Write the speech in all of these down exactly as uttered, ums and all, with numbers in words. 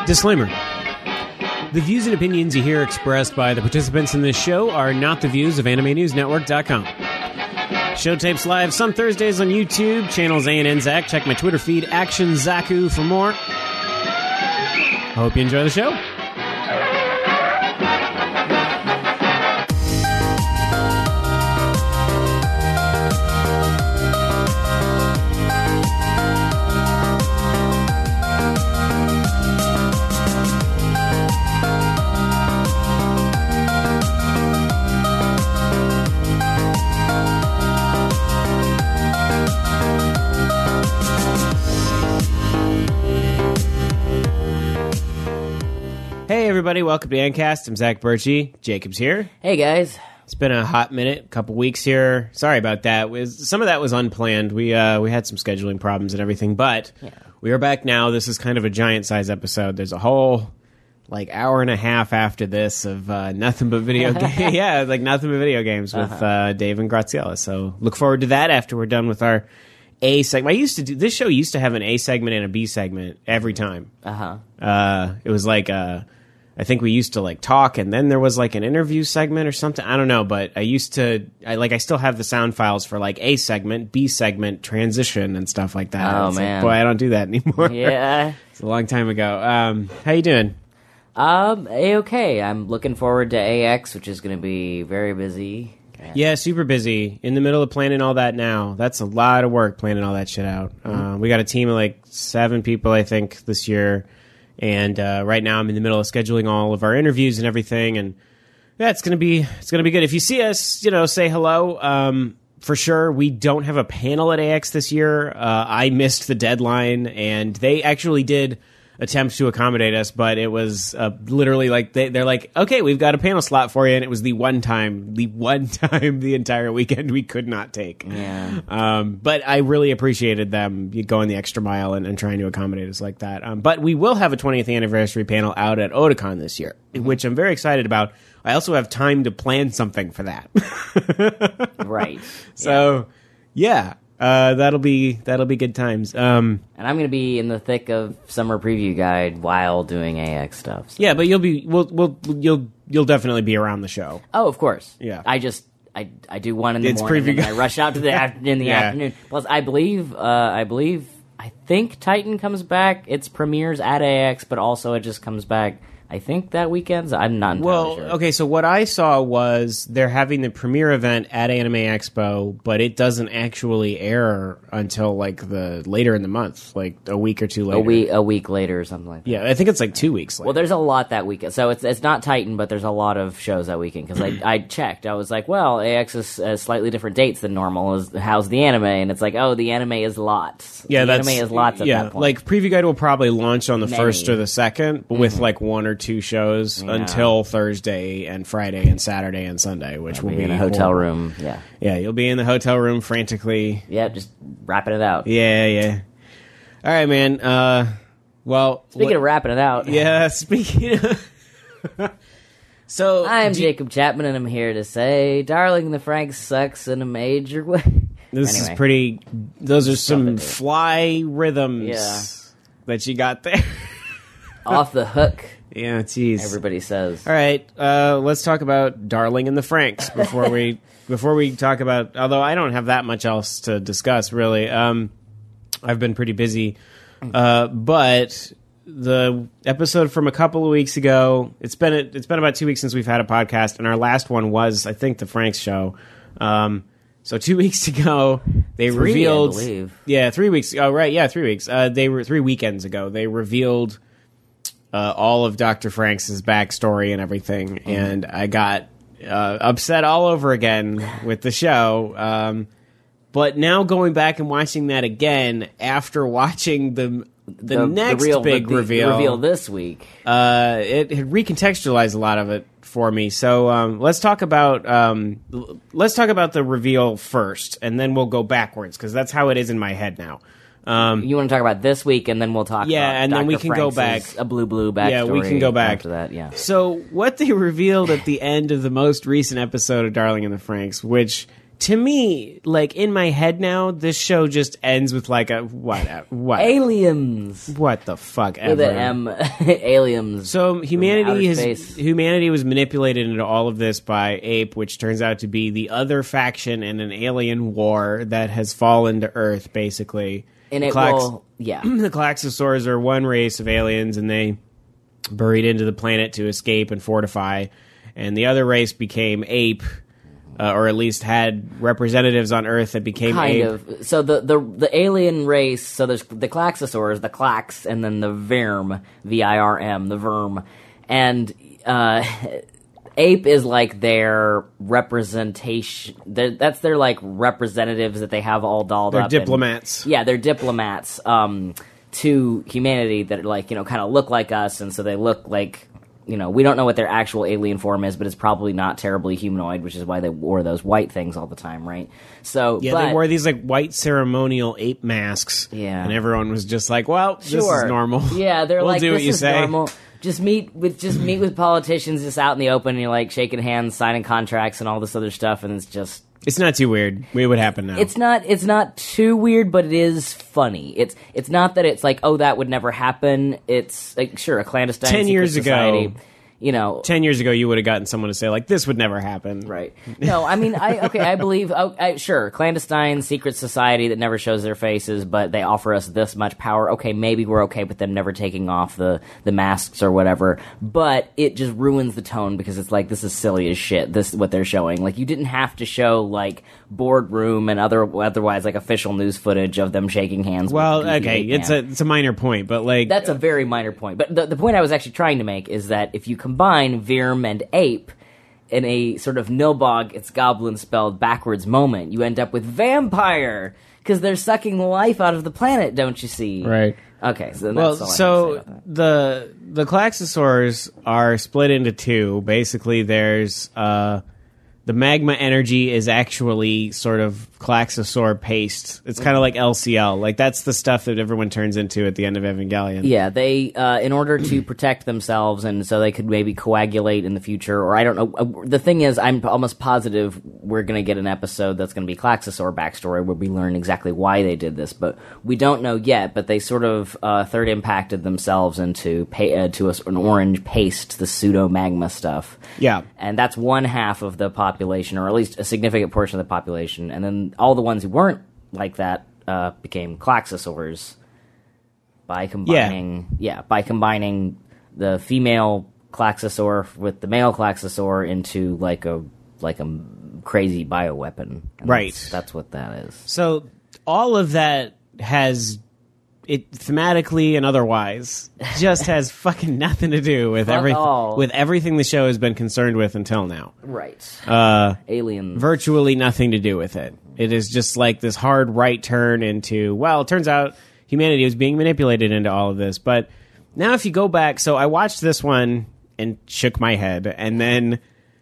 Disclaimer. The views and opinions you hear expressed by the participants in this show are not the views of anime news network dot com. Show tapes live some Thursdays on YouTube, channels A N N Zach. Check my Twitter feed, Action Zaku, for more. I hope you enjoy the show. Hey everybody, welcome to Ancast. I'm Zach Birchie. Jacob's here. Hey guys. It's been a hot minute, a couple weeks here. Sorry about that. Was some of that was unplanned. We uh, we had some scheduling problems and everything, but yeah. We are back now. This is kind of a giant size episode. There's a whole like hour and a half after this of uh, nothing but video games. Yeah, like nothing but video games with uh-huh. uh, Dave and Graziella. So look forward to that after we're done with our A segment. I used to do this show. Used to have an A segment and a B segment every time. Uh-huh. Uh It was like a. I think we used to like talk, and then there was like an interview segment or something. I don't know, but I used to I like I still have the sound files for like A segment, B segment, transition, and stuff like that. Oh it's man, like, boy, I don't do that anymore. Yeah, it's a long time ago. Um, how you doing? Um, a okay. I'm looking forward to A X, which is going to be very busy. Yeah, super busy. In the middle of planning all that now. That's a lot of work planning all that shit out. Mm-hmm. Uh, we got a team of like seven people, I think, this year. And uh, right now, I'm in the middle of scheduling all of our interviews and everything, and yeah, it's gonna be it's gonna be good. If you see us, you know, say hello. Um, for sure, we don't have a panel at A X this year. Uh, I missed the deadline, and they actually did attempt to accommodate us, but it was uh, literally like they, they're like, okay, we've got a panel slot for you, and it was the one time, the one time the entire weekend we could not take. Yeah. Um, but I really appreciated them going the extra mile and, and trying to accommodate us like that. Um, but we will have a twentieth anniversary panel out at Otakon this year, mm-hmm. which I'm very excited about. I also have time to plan something for that. Right. So, yeah. Uh, that'll be that'll be good times. Um, and I'm going to be in the thick of summer preview guide while doing A X stuff. So. Yeah, but you'll be we'll, we'll you'll you'll definitely be around the show. Oh, of course. Yeah. I just I, I do one in the it's morning preview and I rush out to the af- in the yeah. afternoon. Plus, I believe uh, I believe I think Titan comes back. Its premieres at A X, but also it just comes back. I think that weekend's. I'm not entirely well, sure. Okay, so what I saw was they're having the premiere event at Anime Expo, but it doesn't actually air until like the later in the month, like a week or two later. A week, a week later or something like that. Yeah, I think it's like two weeks later. Well, there's a lot that weekend. So it's it's not Titan, but there's a lot of shows that weekend. Because I, I checked. I was like, well, A X is uh, slightly different dates than normal. Is How's the anime? And it's like, oh, the anime is lots. Yeah, the that's, anime is lots at yeah, that point. like Preview Guide will probably launch on the Many. first or the second, but with Mm-hmm. like one or two shows Yeah. until Thursday and Friday and Saturday and Sunday, which I'll will be be in a hotel horrible. room. Yeah. Yeah, you'll be in the hotel room frantically. Yeah, just wrapping it out. Yeah, yeah. All right, man. Uh, well, Speaking what, of wrapping it out. yeah. Speaking of, so I'm do- Jacob Chapman, and I'm here to say, Darling in the Franxx sucks in a major way. This Anyway. is pretty. Those are some Something to- fly rhythms Yeah. that you got there. Off the hook, Yeah, jeez. everybody says. All right, uh, let's talk about Darling in the Franxx before we before we talk about. Although I don't have that much else to discuss, really. Um, I've been pretty busy, uh, but the episode from a couple of weeks ago. It's been it's been about two weeks since we've had a podcast, and our last one was, I think, the Franxx show. Um, so two weeks ago, they Three, revealed. I believe. Yeah, three weeks. Oh, right. Yeah, three weeks. Uh, they were three weekends ago. They revealed. Uh, all of Doctor Franxx's backstory and everything, mm-hmm. and I got uh, upset all over again with the show. Um, but now going back and watching that again after watching the the, the next the real, big the, reveal, the reveal this week, uh, it had recontextualized a lot of it for me. So um, let's talk about um, l- let's talk about the reveal first, and then we'll go backwards because that's how it is in my head now. Um, you want to talk about this week, and then we'll talk. Yeah, about and then Doctor we can go Franxx's back. a blue blue backstory. Yeah, we can go back after that. Yeah. So what they revealed at the end of the most recent episode of Darling in the Franxx, which to me, like in my head now, this show just ends with like a what? A, what? Aliens. What the fuck ever? With an M. Aliens. So humanity has space. humanity was manipulated into all of this by Ape, which turns out to be the other faction in an alien war that has fallen to Earth, basically. And it Clax- will, yeah. The Klaxosaurs are one race of aliens, and they buried into the planet to escape and fortify. And the other race became Ape. Uh, or at least had representatives on Earth that became kind ape. of. So the, the the alien race. So there's the Klaxosaurs, the Klax, and then the Virm, V I R M, the Verm, and uh, Ape is like their representation. That's their like representatives that they have all dolled They're up. diplomats. And, yeah, they're diplomats um, to humanity that like you know kind of look like us, and so they look like. You know, we don't know what their actual alien form is, but it's probably not terribly humanoid, which is why they wore those white things all the time, right? So, yeah, but, they wore these like white ceremonial ape masks. Yeah, and everyone was just like, "Well, sure. this is normal." Yeah, they're we'll like, do "This what you is say." normal." Just meet with just meet with politicians just out in the open, and you're like shaking hands, signing contracts, and all this other stuff, and it's just. It's not too weird. It would happen now. It's not. It's not too weird, but it is funny. It's. It's not that it's like, oh, that would never happen. It's like, sure, a clandestine ten secret years society. ago. You know, ten years ago, you would have gotten someone to say like, "This would never happen." Right. No, I mean, I okay, I believe. Oh, I, sure, clandestine secret society that never shows their faces, but they offer us this much power. Okay, maybe we're okay with them never taking off the the masks or whatever. But it just ruins the tone because it's like this is silly as shit. This is what they're showing. Like you didn't have to show like boardroom and other otherwise like official news footage of them shaking hands. Well, with okay, it's a it's a minor point, but like that's a very minor point. But the the point I was actually trying to make is that if you combine Virm and Ape in a sort of Nilbog, it's goblin spelled backwards moment, you end up with vampire because they're sucking the life out of the planet, don't you see? Right. Okay, so that's well, all I have to say so about that. the the Klaxosaurs are split into two. Basically, there's uh, the magma energy is actually sort of Klaxosaur paste. It's kind of like L C L. Like that's the stuff that everyone turns into at the end of Evangelion. Yeah, they uh, in order to protect themselves and so they could maybe coagulate in the future, or I don't know. Uh, the thing is, I'm almost positive we're going to get an episode that's going to be Klaxosaur backstory where we learn exactly why they did this, but we don't know yet. But they sort of uh, third impacted themselves into pay, uh, to a, an orange paste, the pseudo magma stuff. Yeah, and that's one half of the population, or at least a significant portion of the population, and then all the ones who weren't like that uh, became Klaxosaurs by combining, yeah. yeah, by combining the female Klaxosaur with the male Klaxosaur into like a like a crazy bioweapon. And right. That's, that's what that is. So all of that has it thematically and otherwise just has fucking nothing to do with everything with everything the show has been concerned with until now. Right. Uh, Aliens. Virtually nothing to do with it. It is just like this hard right turn into, well, it turns out humanity was being manipulated into all of this. But now if you go back, so I watched this one and shook my head and then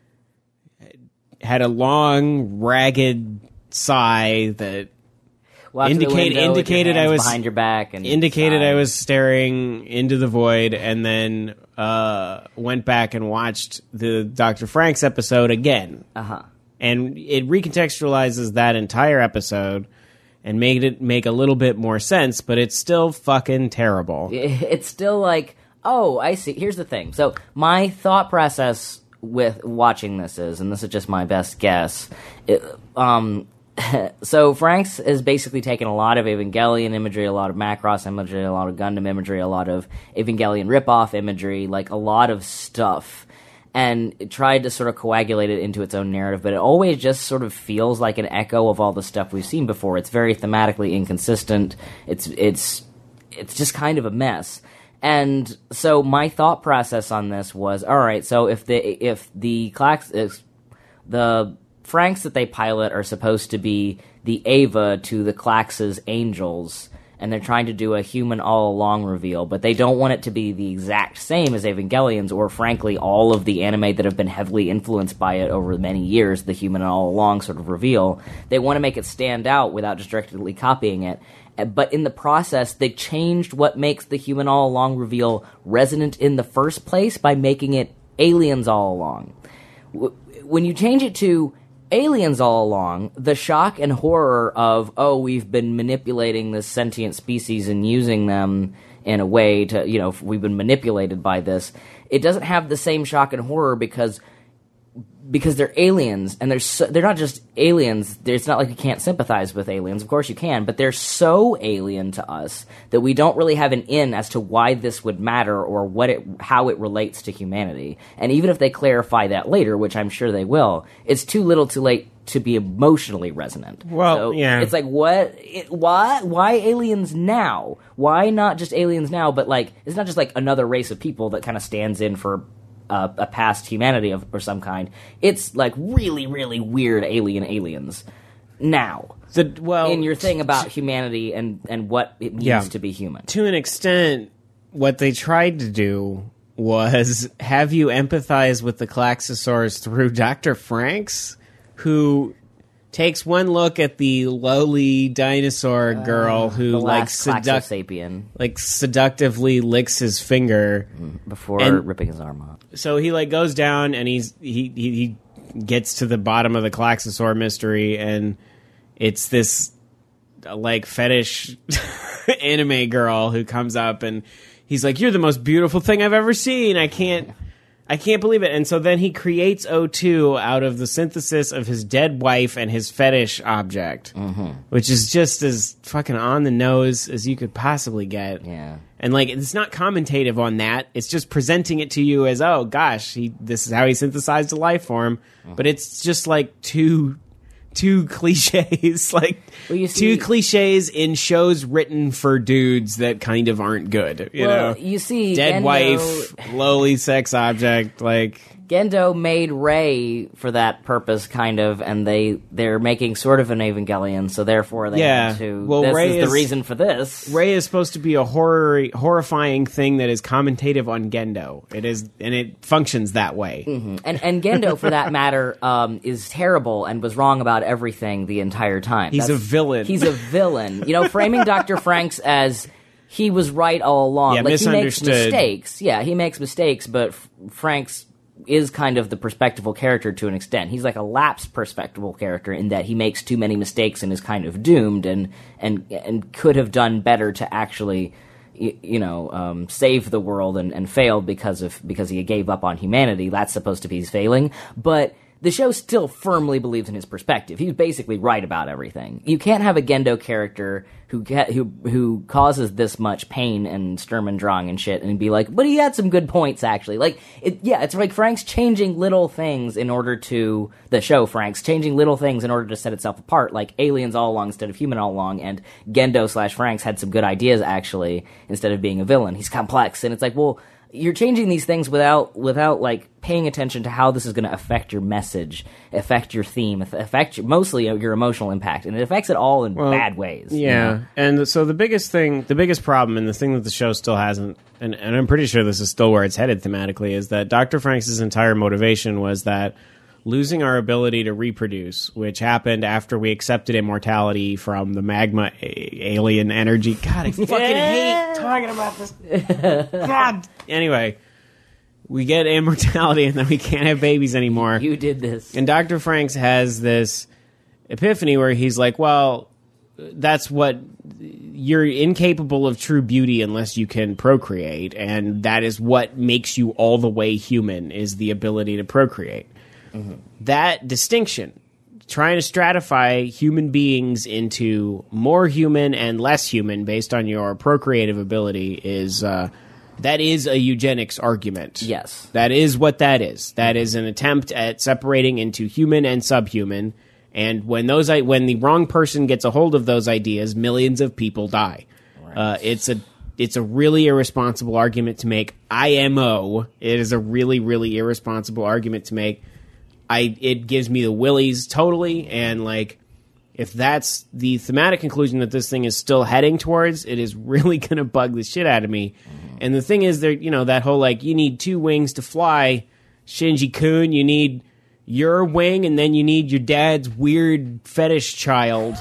had a long, ragged sigh that Walk indicate, indicated I was behind your back and indicated sigh. I was staring into the void, and then uh, went back and watched the Doctor Franks episode again. Uh-huh. And it recontextualizes that entire episode and made it make a little bit more sense, but it's still fucking terrible. It's still like, oh, I see. Here's the thing. So my thought process with watching this is, and this is just my best guess, it, um... so Franks has basically taken a lot of Evangelion imagery, a lot of Macross imagery, a lot of Gundam imagery, a lot of Evangelion ripoff imagery, like a lot of stuff, and it tried to sort of coagulate it into its own narrative, but it always just sort of feels like an echo of all the stuff we've seen before. It's very thematically inconsistent. It's it's it's just kind of a mess. And so my thought process on this was, all right, so if the if the class if the Franks that they pilot are supposed to be the Ava to the Klax's angels, and they're trying to do a human all-along reveal, but they don't want it to be the exact same as Evangelion's, or frankly, all of the anime that have been heavily influenced by it over many years, the human all-along sort of reveal. They want to make it stand out without just directly copying it, but in the process, they changed what makes the human all-along reveal resonant in the first place by making it aliens all along. When you change it to aliens all along, the shock and horror of, oh, we've been manipulating this sentient species and using them in a way to, you know, we've been manipulated by this. It doesn't have the same shock and horror because because they're aliens, and they're so, they're not just aliens. It's not like you can't sympathize with aliens. Of course you can, but they're so alien to us that we don't really have an in as to why this would matter or what it how it relates to humanity. And even if they clarify that later, which I'm sure they will, it's too little too late to be emotionally resonant. Well, so yeah. It's like, what? It, why? Why aliens now? Why not just aliens now, but like, it's not just like another race of people that kind of stands in for Uh, a past humanity of or some kind. It's like really, really weird alien aliens now. The, well, in your thing about humanity and, and what it means yeah. to be human. To an extent, what they tried to do was have you empathize with the Klaxosaurs through Doctor Franks, who takes one look at the lowly dinosaur girl uh, who the like last seduct- Klaxosapien. like seductively licks his finger before and, ripping his arm off. So he like goes down and he's he, he he gets to the bottom of the Klaxosaur mystery, and it's this uh, like fetish anime girl who comes up and he's like, "You're the most beautiful thing I've ever seen. I can't I can't believe it." And so then he creates O two out of the synthesis of his dead wife and his fetish object, mm-hmm. which is just as fucking on the nose as you could possibly get. Yeah. And like, it's not commentative on that. It's just presenting it to you as, oh gosh, he this is how he synthesized a life form. Mm-hmm. But it's just like two two cliches, like well, you see, two cliches in shows written for dudes that kind of aren't good. You well, know, you see, dead Gendo, wife, lowly sex object, like. Gendo made Rey for that purpose, kind of, and they they're making sort of an Evangelion, so therefore they yeah. had to. Well, this Rey is is, the reason for this. Rey is supposed to be a horror, horrifying thing that is commentative on Gendo. It is, and it functions that way. Mm-hmm. And and Gendo, for that matter, um, is terrible and was wrong about everything the entire time. He's That's, a villain. He's a villain. You know, framing Doctor Franks as he was right all along. Yeah, like he makes misunderstood. mistakes. Yeah, he makes mistakes, but F- Franks is kind of the perspectival character to an extent. He's like a lapsed perspectival character in that he makes too many mistakes and is kind of doomed and and and could have done better to actually you, you know um, save the world and, and failed because of because he gave up on humanity. That's supposed to be his failing, but the show still firmly believes in his perspective. He's basically right about everything. You can't have a Gendo character who ca- who who causes this much pain and Sturm und Drang and shit, and be like, but he had some good points actually. Like, it, yeah, it's like Frank's changing little things in order to the show. Frank's changing little things in order to set itself apart, like aliens all along instead of human all along, and Gendo slash Franks had some good ideas actually instead of being a villain. He's complex, and it's like, well, you're changing these things without without like paying attention to how this is going to affect your message, affect your theme, affect your, mostly your emotional impact, and it affects it all in well, bad ways. Yeah, you know? And so the biggest thing, the biggest problem, and the thing that the show still hasn't, and, and I'm pretty sure this is still where it's headed thematically, is that Doctor Franks' entire motivation was that losing our ability to reproduce, which happened after we accepted immortality from the magma a- alien energy. God, I fucking hate talking about this. God. Anyway, we get immortality and then we can't have babies anymore. You did this. And Doctor Franks has this epiphany where he's like, well, that's what you're incapable of true beauty unless you can procreate, and that is what makes you all the way human, is the ability to procreate. Mm-hmm. That distinction, trying to stratify human beings into more human and less human based on your procreative ability, is uh, that is a eugenics argument. Yes. That is what that is. That is an attempt at separating into human and subhuman. And when those when the wrong person gets a hold of those ideas, millions of people die. Right. Uh, it's a it's a really irresponsible argument to make. I M O. It is a really really irresponsible argument to make. I it gives me the willies totally, and like, if that's the thematic conclusion that this thing is still heading towards, it is really going to bug the shit out of me. Mm-hmm. And the thing is, there, you know, that whole like, you need two wings to fly, Shinji-kun. You need your wing, and then you need your dad's weird fetish child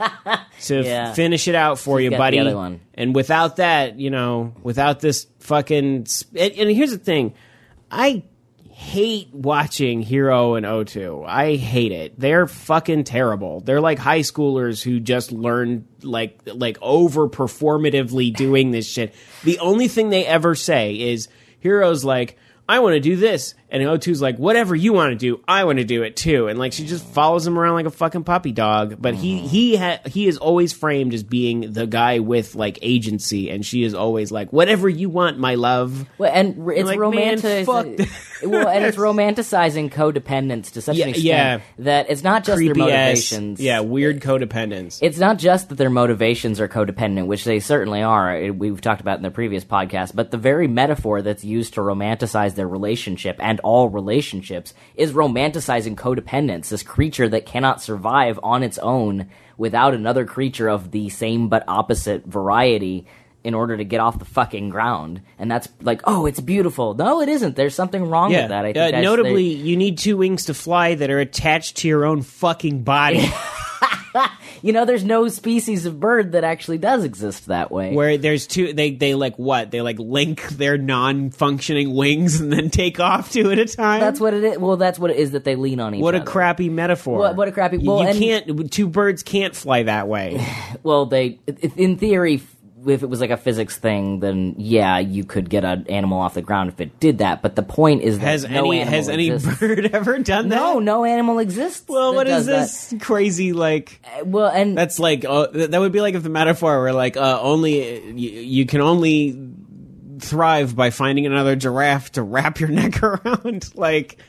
to yeah. f- finish it out for She's you, got buddy. the other one. And without that, you know, without this fucking, sp- and, and here's the thing, I hate watching Hero and O two. I hate it. They're fucking terrible. They're like high schoolers who just learned like like over performatively doing this shit. The only thing they ever say is Hero's like, I want to do this. And O two's like, whatever you want to do, I want to do it too. And like she just follows him around like a fucking puppy dog. But he he ha- he is always framed as being the guy with like agency, and she is always like, whatever you want, my love. Well, and r- it's like, romantic. man, fuck well, and it's romanticizing codependence to such Yeah, an extent yeah. that it's not just Creepy their ass, motivations. yeah, weird codependence. It's not just that their motivations are codependent, which they certainly are. It- We've talked about in the previous podcast, but the very metaphor that's used to romanticize their relationship and all relationships is romanticizing codependence, this creature that cannot survive on its own without another creature of the same but opposite variety in order to get off the fucking ground. And that's like, oh, it's beautiful. No, it isn't. There's something wrong Yeah. with that. I think uh, that's- notably, you need two wings to fly that are attached to your own fucking body. you know, there's no species of bird that actually does exist that way. Where there's two, they they like what? They like link their non-functioning wings and then take off two at a time. That's what it is. Well, that's what it is that they lean on each What other. a crappy metaphor. What- what a crappy- You- well, you and- can't. Two birds can't fly that way. Well, they, in theory, if it was like a physics thing, then yeah, you could get an animal off the ground if it did that. But the point is that Has no any animal has any exists. bird ever done that? No, no animal exists. Well, that what is does this crazy like? that. Well, and That's like uh, th- that would be like if the metaphor were like uh, only you, you can only thrive by finding another giraffe to wrap your neck around. Like,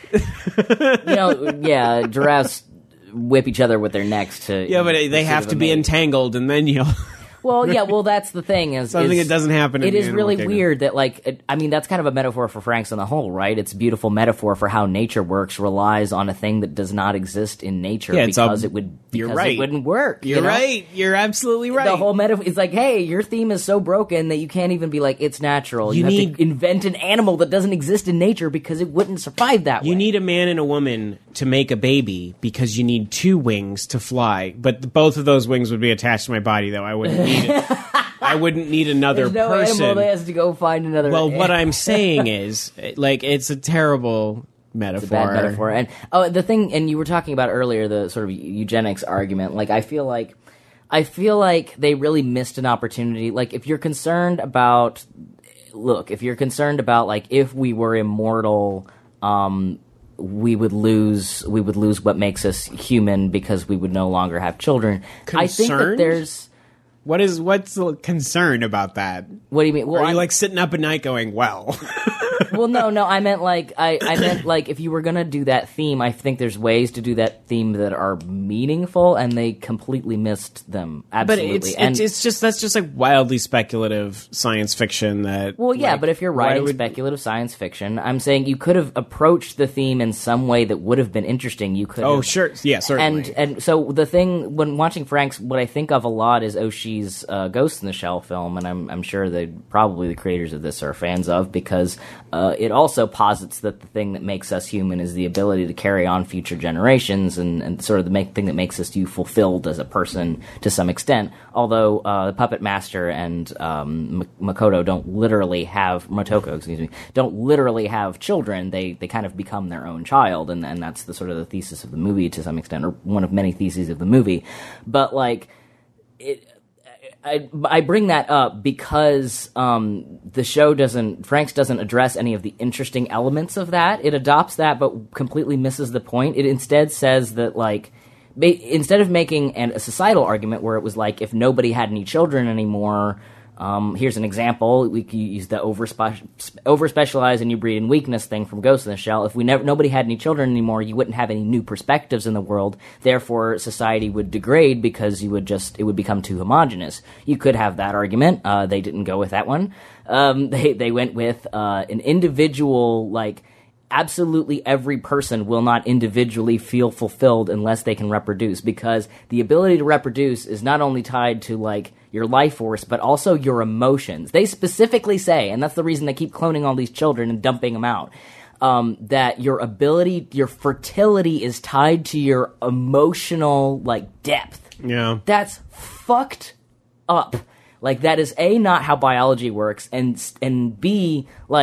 you know, yeah, giraffes whip each other with their necks to. yeah, but they pursuit have of to a be mate. entangled, and then you'll. Well, yeah, well, that's the thing is Something is- that doesn't happen in It the is animal really kingdom. weird that, like, it, I mean, that's kind of a metaphor for Franks on the whole, right? It's a beautiful metaphor for how nature works, relies on a thing that does not exist in nature Yeah, it's all- because it would. you're Because right. it wouldn't work. you You're know? right. You're absolutely right. The whole metaphor is like, hey, your theme is so broken that you can't even be like, it's natural. You You, have need- to invent an animal that doesn't exist in nature because it wouldn't survive that way. You need a man and a woman to make a baby because you need two wings to fly. But th- both of those wings would be attached to my body, though. I wouldn't need it. I wouldn't need another There's no person. animal that has to go find another. Well, what I'm saying is, like, it's a terrible metaphor. It's a bad metaphor. And oh, the thing, and you were talking about earlier the sort of eugenics argument. Like, I feel like, I feel like they really missed an opportunity. Like, if you're concerned about, look, if you're concerned about like if we were immortal, um, we would lose, we would lose what makes us human because we would no longer have children. I think that Concerned? there's. What is what's the concern about that? What do you mean? Well, Are you I'm- like sitting up at night going, "Well, well, no, no. I meant like I, I meant like if you were gonna do that theme, I think there's ways to do that theme that are meaningful, and they completely missed them. but Absolutely. it's, and it's it's just that's just like wildly speculative science fiction that." well, yeah, like, but if you're why writing would- speculative science fiction, I'm saying you could have approached the theme in some way that would have been interesting. You could. oh have, sure, yeah, certainly. And and so the thing when watching Frank's, what I think of a lot is Oshie's uh, Ghost in the Shell film, and I'm I'm sure that probably the creators of this are fans of because uh, it also posits that the thing that makes us human is the ability to carry on future generations, and, and sort of the make, thing that makes us you fulfilled as a person to some extent. Although uh, the Puppet Master and um, M- Makoto don't literally have Motoko, excuse me, don't literally have children. They they kind of become their own child, and and that's the sort of the thesis of the movie to some extent, or one of many theses of the movie. But like it. I, I bring that up because um, the show doesn't, Franks doesn't address any of the interesting elements of that. It adopts that, but completely misses the point. It instead says that, like, ba- instead of making an, a societal argument where it was like, if nobody had any children anymore, um, here's an example. We could use the overspe- over-specialize and you breed in weakness thing from Ghost in the Shell. If we never, nobody had any children anymore, you wouldn't have any new perspectives in the world. Therefore, society would degrade because you would just, it would become too homogenous. You could have that argument. Uh, they didn't go with that one. Um, they, they went with, uh, an individual, like, absolutely every person will not individually feel fulfilled unless they can reproduce, because the ability to reproduce is not only tied to, like, your life force, but also your emotions. They specifically say, and that's the reason they keep cloning all these children and dumping them out, um, that your ability, your fertility is tied to your emotional, like, depth. yeah. That's fucked up. Like, that is A, not how biology works, and and B, like,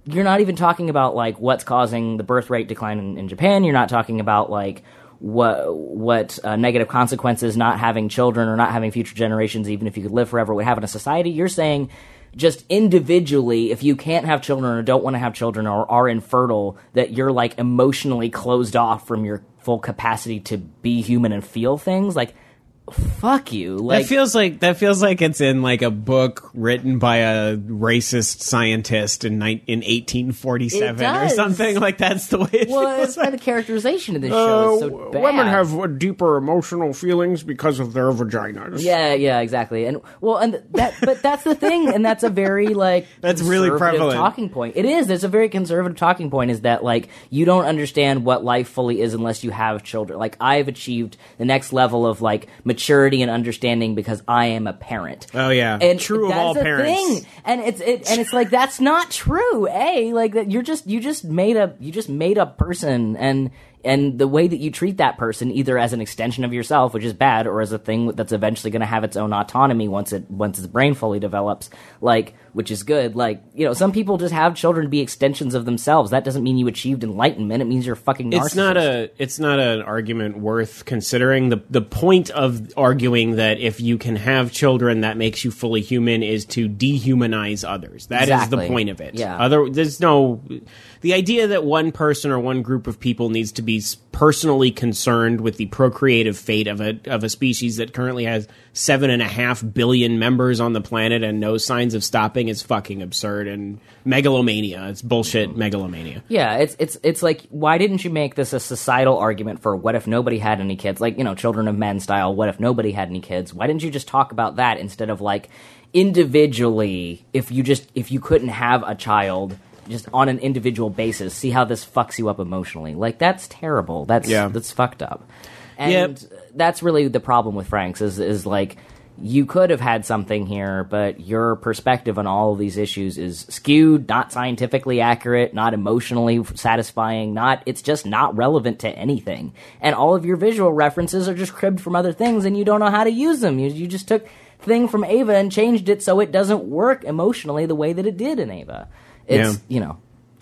you're not even talking about like what's causing the birth rate decline in, in Japan. You're not talking about like what what uh, negative consequences not having children or not having future generations, even if you could live forever, would have in a society. You're saying just individually, if you can't have children or don't want to have children or are infertile, that you're like emotionally closed off from your full capacity to be human and feel things. Like, fuck you. Like, that feels like that feels like it's in like a book written by a racist scientist in ni- in eighteen forty-seven or something. Like that's the way it well, feels. it's like the characterization of this show is so bad. Women have deeper emotional feelings because of their vaginas. Yeah, yeah, exactly. And well, and that, but that's the thing, and that's a very like that's really prevalent talking point. It is. It's a very conservative talking point. Is that like you don't understand what life fully is unless you have children. Like I've achieved the next level of like maturity and understanding because I am a parent. Oh yeah, and true of all parents. Thing. And it's it, and it's like that's not true. A like that you're just you just made a you just made a person and. And the way that you treat that person, either as an extension of yourself, which is bad, or as a thing that's eventually going to have its own autonomy once it once its brain fully develops, like, which is good. Like, you know, some people just have children be extensions of themselves. That doesn't mean you achieved enlightenment. It means you're fucking narcissist. It's not a. It's not an argument worth considering. the The point of arguing that if you can have children, that makes you fully human, is to dehumanize others. That exactly. is the point of it. Yeah. Other, there's no. The idea that one person or one group of people needs to be personally concerned with the procreative fate of a of a species that currently has seven and a half billion members on the planet and no signs of stopping is fucking absurd and megalomania. It's bullshit megalomania. Yeah, it's it's it's like, why didn't you make this a societal argument for what if nobody had any kids? Like, you know, Children of Men style, what if nobody had any kids? Why didn't you just talk about that instead of like individually, if you just if you couldn't have a child, just on an individual basis, see how this fucks you up emotionally. Like, that's terrible. That's yeah. that's fucked up. And yep. that's really the problem with Franks is is like, you could have had something here, but your perspective on all of these issues is skewed, not scientifically accurate, not emotionally satisfying, not it's just not relevant to anything. And all of your visual references are just cribbed from other things, and you don't know how to use them. You, you just took thing from Ava and changed it so it doesn't work emotionally the way that it did in Ava. It's, yeah. you know,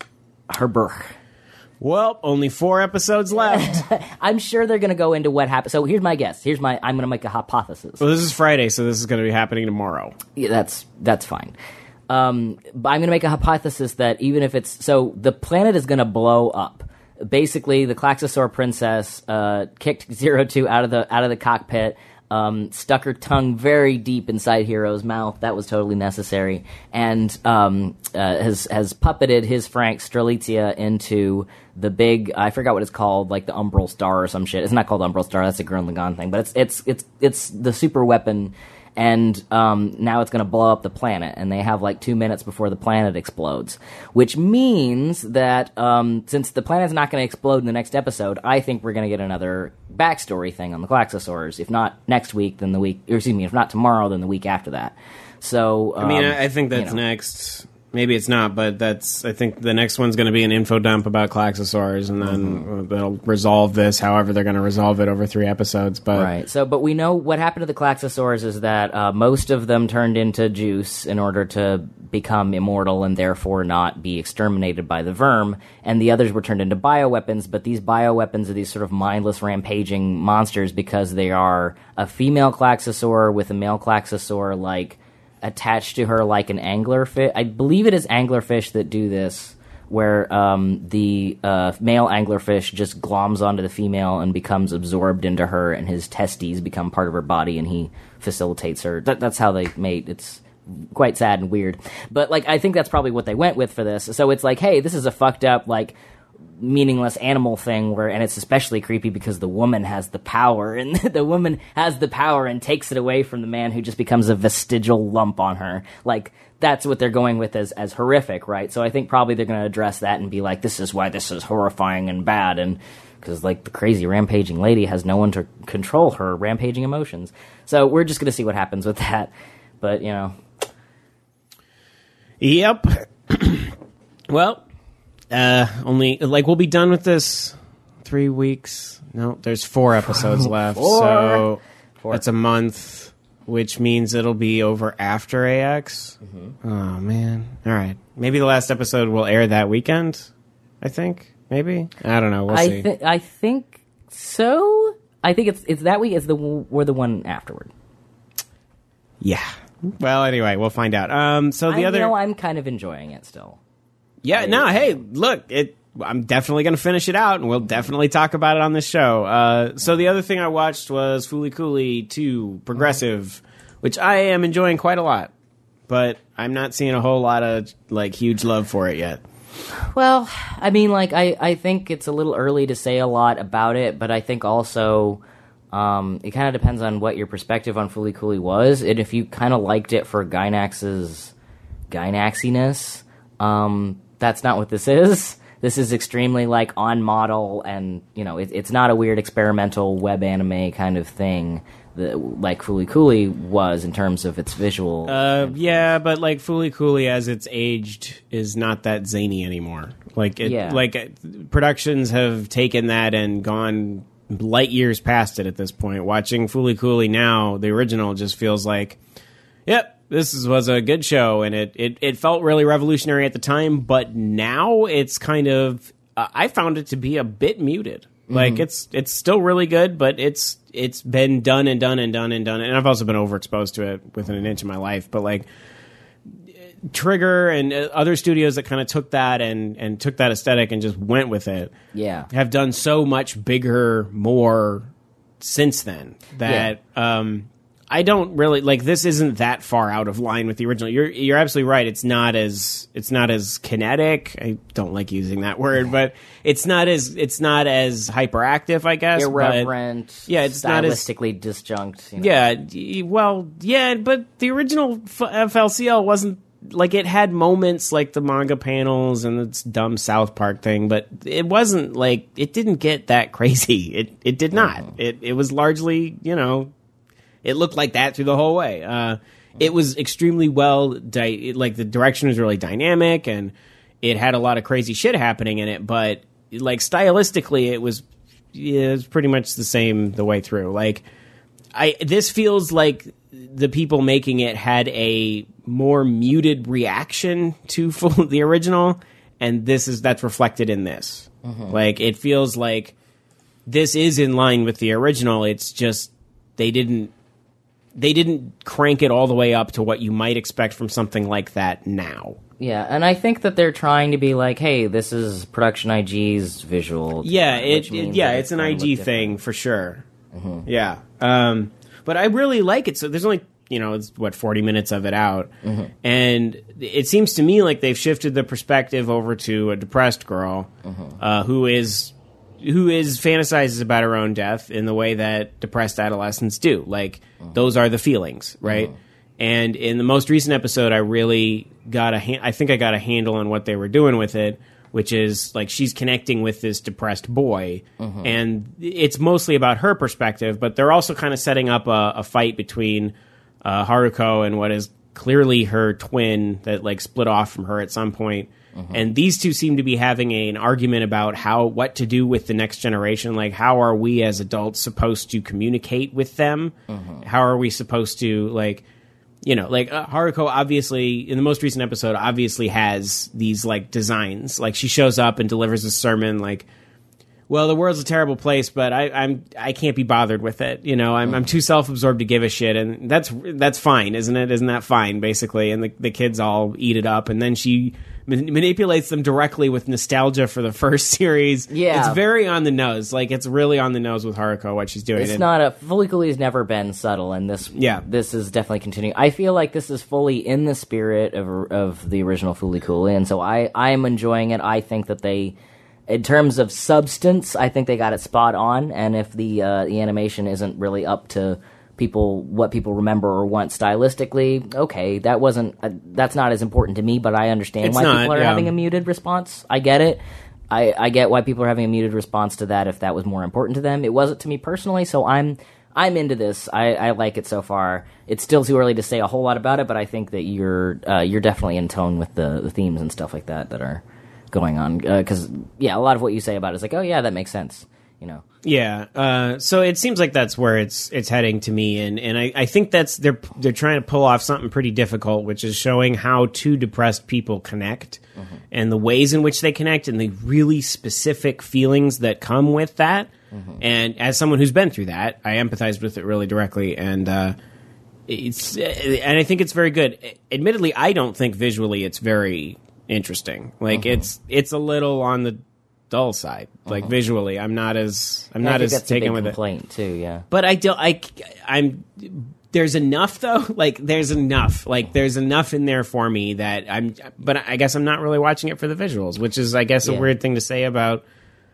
her burk. Well, only four episodes left. I'm sure they're going to go into what happened. So here's my guess. Here's my. I'm going to make a hypothesis. Well, this is Friday, so this is going to be happening tomorrow. Yeah, that's that's fine. Um, but I'm going to make a hypothesis that even if it's so, the planet is going to blow up. Basically, the Klaxosaur princess uh, kicked Zero Two out of the out of the cockpit. Um, stuck her tongue very deep inside Hero's mouth. That was totally necessary, and um, uh, has has puppeted his Frank Strelitzia into the big. I forgot what it's called, like the Umbral Star or some shit. It's not called Umbral Star. That's a Gurren Lagann thing, but it's it's it's it's the super weapon. And um, now it's going to blow up the planet, and they have like two minutes before the planet explodes, which means that um, since the planet's not going to explode in the next episode, I think we're going to get another backstory thing on the Klaxosaurs. If not next week, then the week, or excuse me, if not tomorrow, then the week after that. So um, I mean, I, I think that's you know. next. Maybe it's not, but that's. I think the next one's going to be an info dump about Klaxosaurs, and then mm-hmm. they'll resolve this. However, they're going to resolve it over three episodes. But right. So, but we know what happened to the Klaxosaurs is that uh, most of them turned into juice in order to become immortal and therefore not be exterminated by the Verm, and the others were turned into bioweapons. But these bioweapons are these sort of mindless, rampaging monsters because they are a female Klaxosaur with a male Klaxosaur, like, attached to her like an anglerfish. I believe it is anglerfish that do this, where um, the uh, male anglerfish just gloms onto the female and becomes absorbed into her, and his testes become part of her body, and he facilitates her. That, that's how they mate. It's quite sad and weird. But, like, I think that's probably what they went with for this. So it's like, hey, this is a fucked up, like, meaningless animal thing where, and it's especially creepy because the woman has the power, and the woman has the power and takes it away from the man who just becomes a vestigial lump on her. Like, that's what they're going with as, as horrific, right? So I think probably they're going to address that and be like, this is why this is horrifying and bad, and because, like, the crazy rampaging lady has no one to control her rampaging emotions. So we're just going to see what happens with that. But, you know. Yep. Well, Uh, only, like, we'll be done with this three weeks. No, there's four episodes left, four. so four. that's a month. which means it'll be over after A X. Mm-hmm. Oh, man. All right. Maybe the last episode will air that weekend, I think. Maybe? I don't know. We'll I see. Th- I think so. I think it's it's that week is the or the one afterward. Yeah. Well, anyway, we'll find out. Um, so the I other, know I'm kind of enjoying it still. yeah, I, no, hey, look, it. I'm definitely going to finish it out, and we'll definitely talk about it on this show. Uh, so the other thing I watched was Fooly Cooly two Progressive, which I am enjoying quite a lot, but I'm not seeing a whole lot of like huge love for it yet. Well, I mean, like I, I think it's a little early to say a lot about it, but I think also. Um, it kind of depends on what your perspective on Fooly Cooly was, and if you kind of liked it for Gynax's Gynaxiness, um, that's not what this is. This is extremely, like, on model, and, you know, it, it's not a weird experimental web anime kind of thing that, like Fooly Cooly was in terms of its visual. Uh, yeah, but, like, Fooly Cooly, as it's aged, is not that zany anymore. Like, it, Yeah. like uh, productions have taken that and gone light years past it at this point. Watching Fooly Cooly now, the original just feels like, yep, this is, was a good show, and it, it, it felt really revolutionary at the time, but now it's kind of, uh, I found it to be a bit muted. Mm-hmm. Like, it's it's still really good, but it's it's been done and done and done and done, and I've also been overexposed to it within an inch of my life, but like, Trigger and other studios that kind of took that and, and took that aesthetic and just went with it Yeah. have done so much bigger, more since then that yeah. um, I don't really like. This isn't that far out of line with the original. You're you're absolutely right. It's not as it's not as kinetic. I don't like using that word, but it's not as it's not as hyperactive, I guess. Irreverent. But, yeah, it's not as stylistically disjunct. You know? Yeah, y- well, yeah, but the original F L C L wasn't. Like, it had moments like the manga panels and its dumb South Park thing, but it wasn't like, it didn't get that crazy. It it did not. Mm-hmm. It it was largely, you know, it looked like that through the whole way. Uh, it was extremely well, di- like, the direction was really dynamic, and it had a lot of crazy shit happening in it, but, like, stylistically, it was, yeah, it was pretty much the same the way through. Like, I this feels like the people making it had a more muted reaction to full, the original, and this is that's reflected in this. Mm-hmm. Like, it feels like this is in line with the original. It's just they didn't they didn't crank it all the way up to what you might expect from something like that now. Yeah, and I think that they're trying to be like, hey, this is Production I G's visual. Yeah, time, it, it yeah, it's an I G thing for sure. Mm-hmm. Yeah. Um, but I really like it. So there's only, you know, it's what, forty minutes of it out. Mm-hmm. And it seems to me like they've shifted the perspective over to a depressed girl mm-hmm. uh, who is who is fantasizes about her own death in the way that depressed adolescents do. Like, mm-hmm. those are the feelings, right? Mm-hmm. And in the most recent episode, I really got a ha- I think I got a handle on what they were doing with it, which is, like, she's connecting with this depressed boy, mm-hmm. and it's mostly about her perspective, but they're also kind of setting up a, a fight between uh, Haruko and what is clearly her twin that, like, split off from her at some point. Mm-hmm. And these two seem to be having a, an argument about how what to do with the next generation. Like, how are we as adults supposed to communicate with them? Mm-hmm. How are we supposed to, like... You know, like, uh, Haruko obviously, in the most recent episode, obviously has these, like, designs. Like, she shows up and delivers a sermon, like, well, the world's a terrible place, but I, I'm, I can't be bothered with it. You know, I'm, mm. I'm too self-absorbed to give a shit, and that's, that's fine, isn't it? Isn't that fine, basically? And the, the kids all eat it up, and then she man- manipulates them directly with nostalgia for the first series. Yeah. It's very on the nose. Like, it's really on the nose with Haruko, what she's doing. It's and, not a... Fooly Cooly has never been subtle, and this yeah. this is definitely continuing. I feel like this is fully in the spirit of of the original Fooly Cooly, and so I, I am enjoying it. I think that they... In terms of substance, I think they got it spot on, and if the uh, the animation isn't really up to people what people remember or want stylistically, okay, that wasn't uh, that's not as important to me, but I understand it's why not, people are yeah. having a muted response. I get it. I, I get why people are having a muted response to that if that was more important to them. It wasn't to me personally, so I'm I'm into this. I, I like it so far. It's still too early to say a whole lot about it, but I think that you're uh, you're definitely in tone with the, the themes and stuff like that that are going on, because uh, yeah, a lot of what you say about it is like, oh yeah, that makes sense, you know. Yeah, uh, so it seems like that's where it's it's heading to me, and, and I, I think that's they're they're trying to pull off something pretty difficult, which is showing how two depressed people connect, mm-hmm. and the ways in which they connect, and the really specific feelings that come with that. Mm-hmm. And as someone who's been through that, I empathize with it really directly, and uh, it's and I think it's very good. Admittedly, I don't think visually it's very interesting. Like mm-hmm. it's it's a little on the dull side, like uh-huh. visually. I'm not as I'm yeah, not I think as that's taken a big with complaint it. Too, yeah. But I don't. I I'm. There's enough though. Like there's enough. Like there's enough in there for me that I'm. But I guess I'm not really watching it for the visuals, which is I guess a yeah. weird thing to say about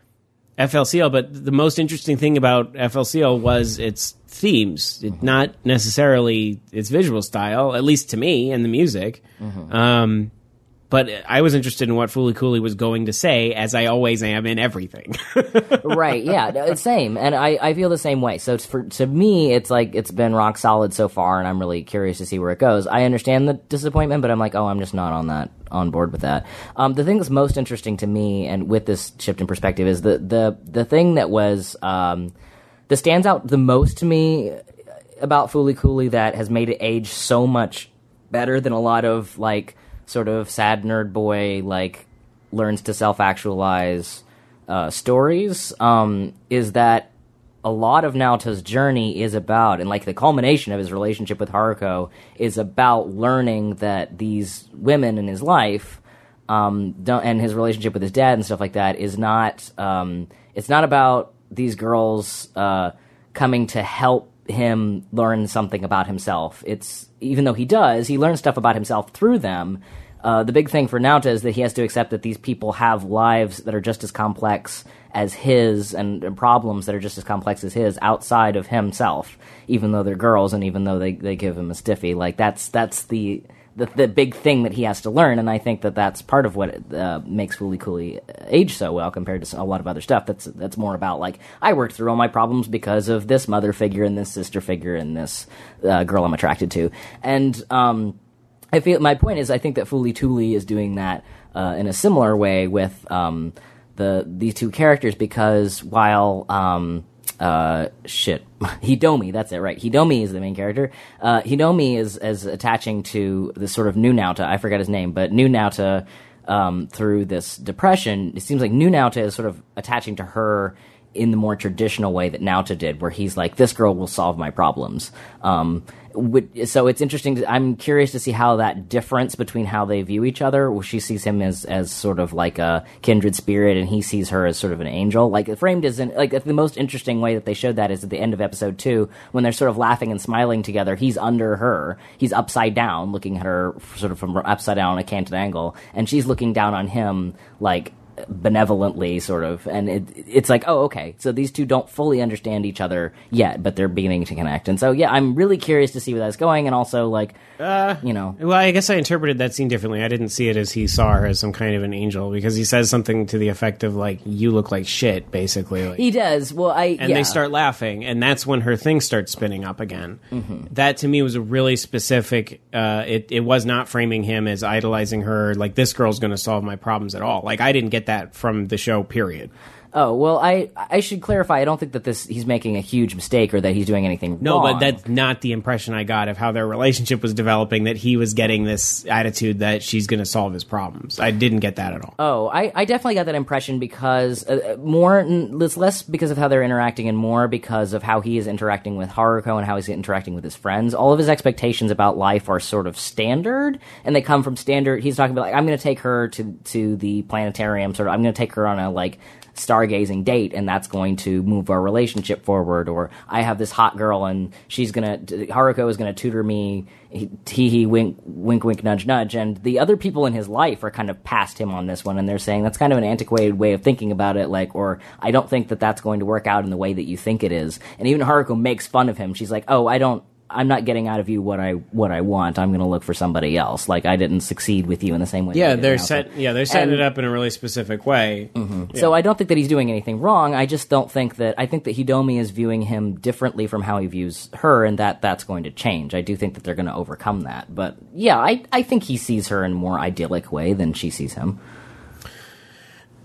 F L C L. But the most interesting thing about F L C L was its themes, it, mm-hmm. not necessarily its visual style, at least to me, and the music. Mm-hmm. Um, But I was interested in what Fooly Cooley was going to say, as I always am in everything. Right, yeah, no, it's same. And I, I feel the same way. So for, to me, it's like it's been rock solid so far, and I'm really curious to see where it goes. I understand the disappointment, but I'm like, oh, I'm just not on that on board with that. Um, the thing that's most interesting to me, and with this shift in perspective, is the the, the thing that was um, that stands out the most to me about Fooly Cooley that has made it age so much better than a lot of, like, sort of sad nerd boy, like, learns to self-actualize uh, stories, um, is that a lot of Naoto's journey is about, and like the culmination of his relationship with Haruko is about learning that these women in his life, um, don't, and his relationship with his dad and stuff like that is not, um, it's not about these girls uh, coming to help him learn something about himself. It's, even though he does, he learns stuff about himself through them. Uh, the big thing for Naota is that he has to accept that these people have lives that are just as complex as his, and, and problems that are just as complex as his outside of himself, even though they're girls and even though they, they give him a stiffy. Like, that's that's the, the the big thing that he has to learn, and I think that that's part of what uh, makes Fooly Cooley age so well compared to a lot of other stuff. That's that's more about, like, I worked through all my problems because of this mother figure and this sister figure and this uh, girl I'm attracted to. And um, I feel my point is I think that Fooly Cooley is doing that uh, in a similar way with um, the these two characters, because while um, uh, shit Hidomi, that's it, right? Hidomi is the main character. Uh, Hidomi is is attaching to this sort of new Naota. I forgot his name, but new Naota um, through this depression. It seems like new Naota is sort of attaching to her in the more traditional way that Naota did, where he's like, this girl will solve my problems. Um, so it's interesting. To, I'm curious to see how that difference between how they view each other, where she sees him as, as sort of like a kindred spirit and he sees her as sort of an angel. Like, framed as in, like, the most interesting way that they showed that is at the end of episode two, when they're sort of laughing and smiling together. He's under her. He's upside down, looking at her sort of from upside down on a canted angle, and she's looking down on him, like, benevolently, sort of, and it, it's like, oh, okay, so these two don't fully understand each other yet, but they're beginning to connect. And so, yeah, I'm really curious to see where that's going, and also, like, uh, you know. Well, I guess I interpreted that scene differently. I didn't see it as he saw her as some kind of an angel, because he says something to the effect of, like, you look like shit, basically. Like, he does. Well, I, And yeah. they start laughing, and that's when her thing starts spinning up again. Mm-hmm. That, to me, was a really specific, uh, it, it was not framing him as idolizing her, like, this girl's going to solve my problems at all. Like, I didn't get that from the show, period. Oh, well, I I should clarify, I don't think that this he's making a huge mistake or that he's doing anything no, wrong. No, but that's not the impression I got of how their relationship was developing, that he was getting this attitude that she's going to solve his problems. I didn't get that at all. Oh, I, I definitely got that impression, because uh, more, it's less because of how they're interacting and more because of how he is interacting with Haruko and how he's interacting with his friends. All of his expectations about life are sort of standard, and they come from standard. He's talking about, like, I'm going to take her to, to the planetarium, sort of, I'm going to take her on a, like, stargazing date, and that's going to move our relationship forward. Or I have this hot girl, and she's gonna Haruko is gonna tutor me. He he wink wink wink nudge nudge. And the other people in his life are kind of past him on this one, and they're saying that's kind of an antiquated way of thinking about it. Like, or I don't think that that's going to work out in the way that you think it is. And even Haruko makes fun of him. She's like, oh, I don't. I'm not getting out of you what I what I want. I'm going to look for somebody else. Like, I didn't succeed with you in the same way. Yeah, they're set. Yeah, they're setting and, it up in a really specific way. Mm-hmm. Yeah. So I don't think that he's doing anything wrong. I just don't think that. I think that Hidomi is viewing him differently from how he views her, and that that's going to change. I do think that they're going to overcome that. But yeah, I I think he sees her in a more idyllic way than she sees him.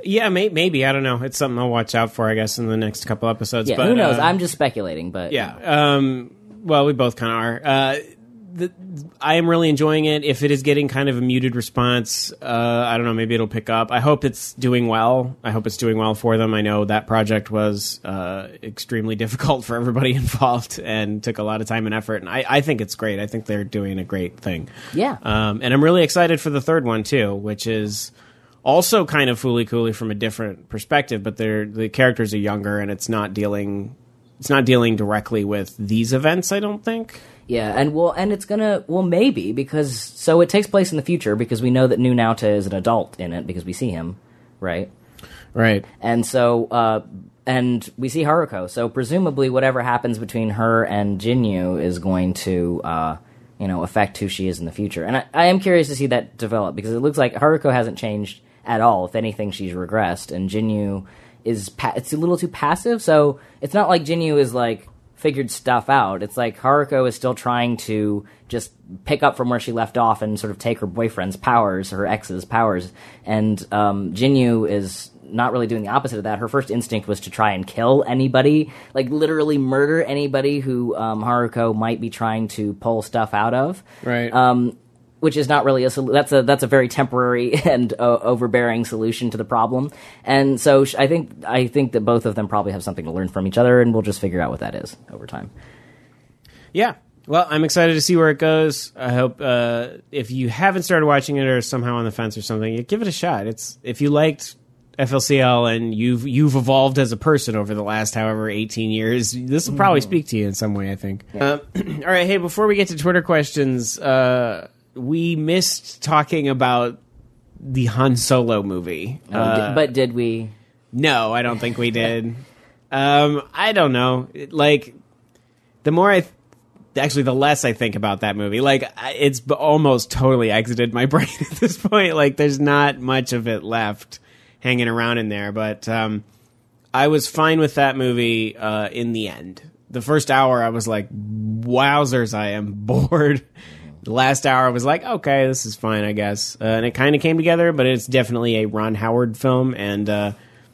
Yeah, may, maybe. I don't know. It's something I'll watch out for, I guess, in the next couple episodes. Yeah, but, who knows? Uh, I'm just speculating, but yeah. Um, well, we both kind of are. Uh, the, I am really enjoying it. If it is getting kind of a muted response, uh, I don't know. Maybe it'll pick up. I hope it's doing well. I hope it's doing well for them. I know that project was uh, extremely difficult for everybody involved and took a lot of time and effort. And I, I think it's great. I think they're doing a great thing. Yeah. Um, and I'm really excited for the third one too, which is also kind of Fooly Cooly from a different perspective, but they're the characters are younger and it's not dealing it's not dealing directly with these events, I don't think. Yeah, and well, and it's gonna well maybe because so it takes place in the future because we know that New Nauta is an adult in it because we see him, right? Right. And so uh, and we see Haruko. So presumably, whatever happens between her and Jinyu is going to uh, you know affect who she is in the future. And I, I am curious to see that develop because it looks like Haruko hasn't changed at all. If anything, she's regressed, and Jinyu is pa- it's a little too passive. So it's not like Jinyu is like figured stuff out. It's like Haruko is still trying to just pick up from where she left off and sort of take her boyfriend's powers, her ex's powers, and um, Jinyu is not really doing the opposite of that. Her first instinct was to try and kill anybody, like literally murder anybody who um, Haruko might be trying to pull stuff out of. Right. Um, which is not really a sol- that's a that's a very temporary and uh, overbearing solution to the problem. And so sh- I think I think that both of them probably have something to learn from each other, and we'll just figure out what that is over time. Yeah. Well, I'm excited to see where it goes. I hope uh, if you haven't started watching it or somehow on the fence or something, give it a shot. It's if you liked F L C L and you've you've evolved as a person over the last however eighteen years, this will probably mm. speak to you in some way, I think. Yeah. Uh, all right, hey, before we get to Twitter questions, uh, we missed talking about the Han Solo movie. Oh, uh, d- but did we? No, I don't think we did. um, I don't know. Like, the more I... Th- actually, the less I think about that movie, like, it's almost totally exited my brain at this point. Like, there's not much of it left hanging around in there. But um, I was fine with that movie uh, in the end. The first hour, I was like, wowzers, I am bored. The last hour, I was like, okay, this is fine, I guess. Uh, and it kind of came together, but it's definitely a Ron Howard film, and uh,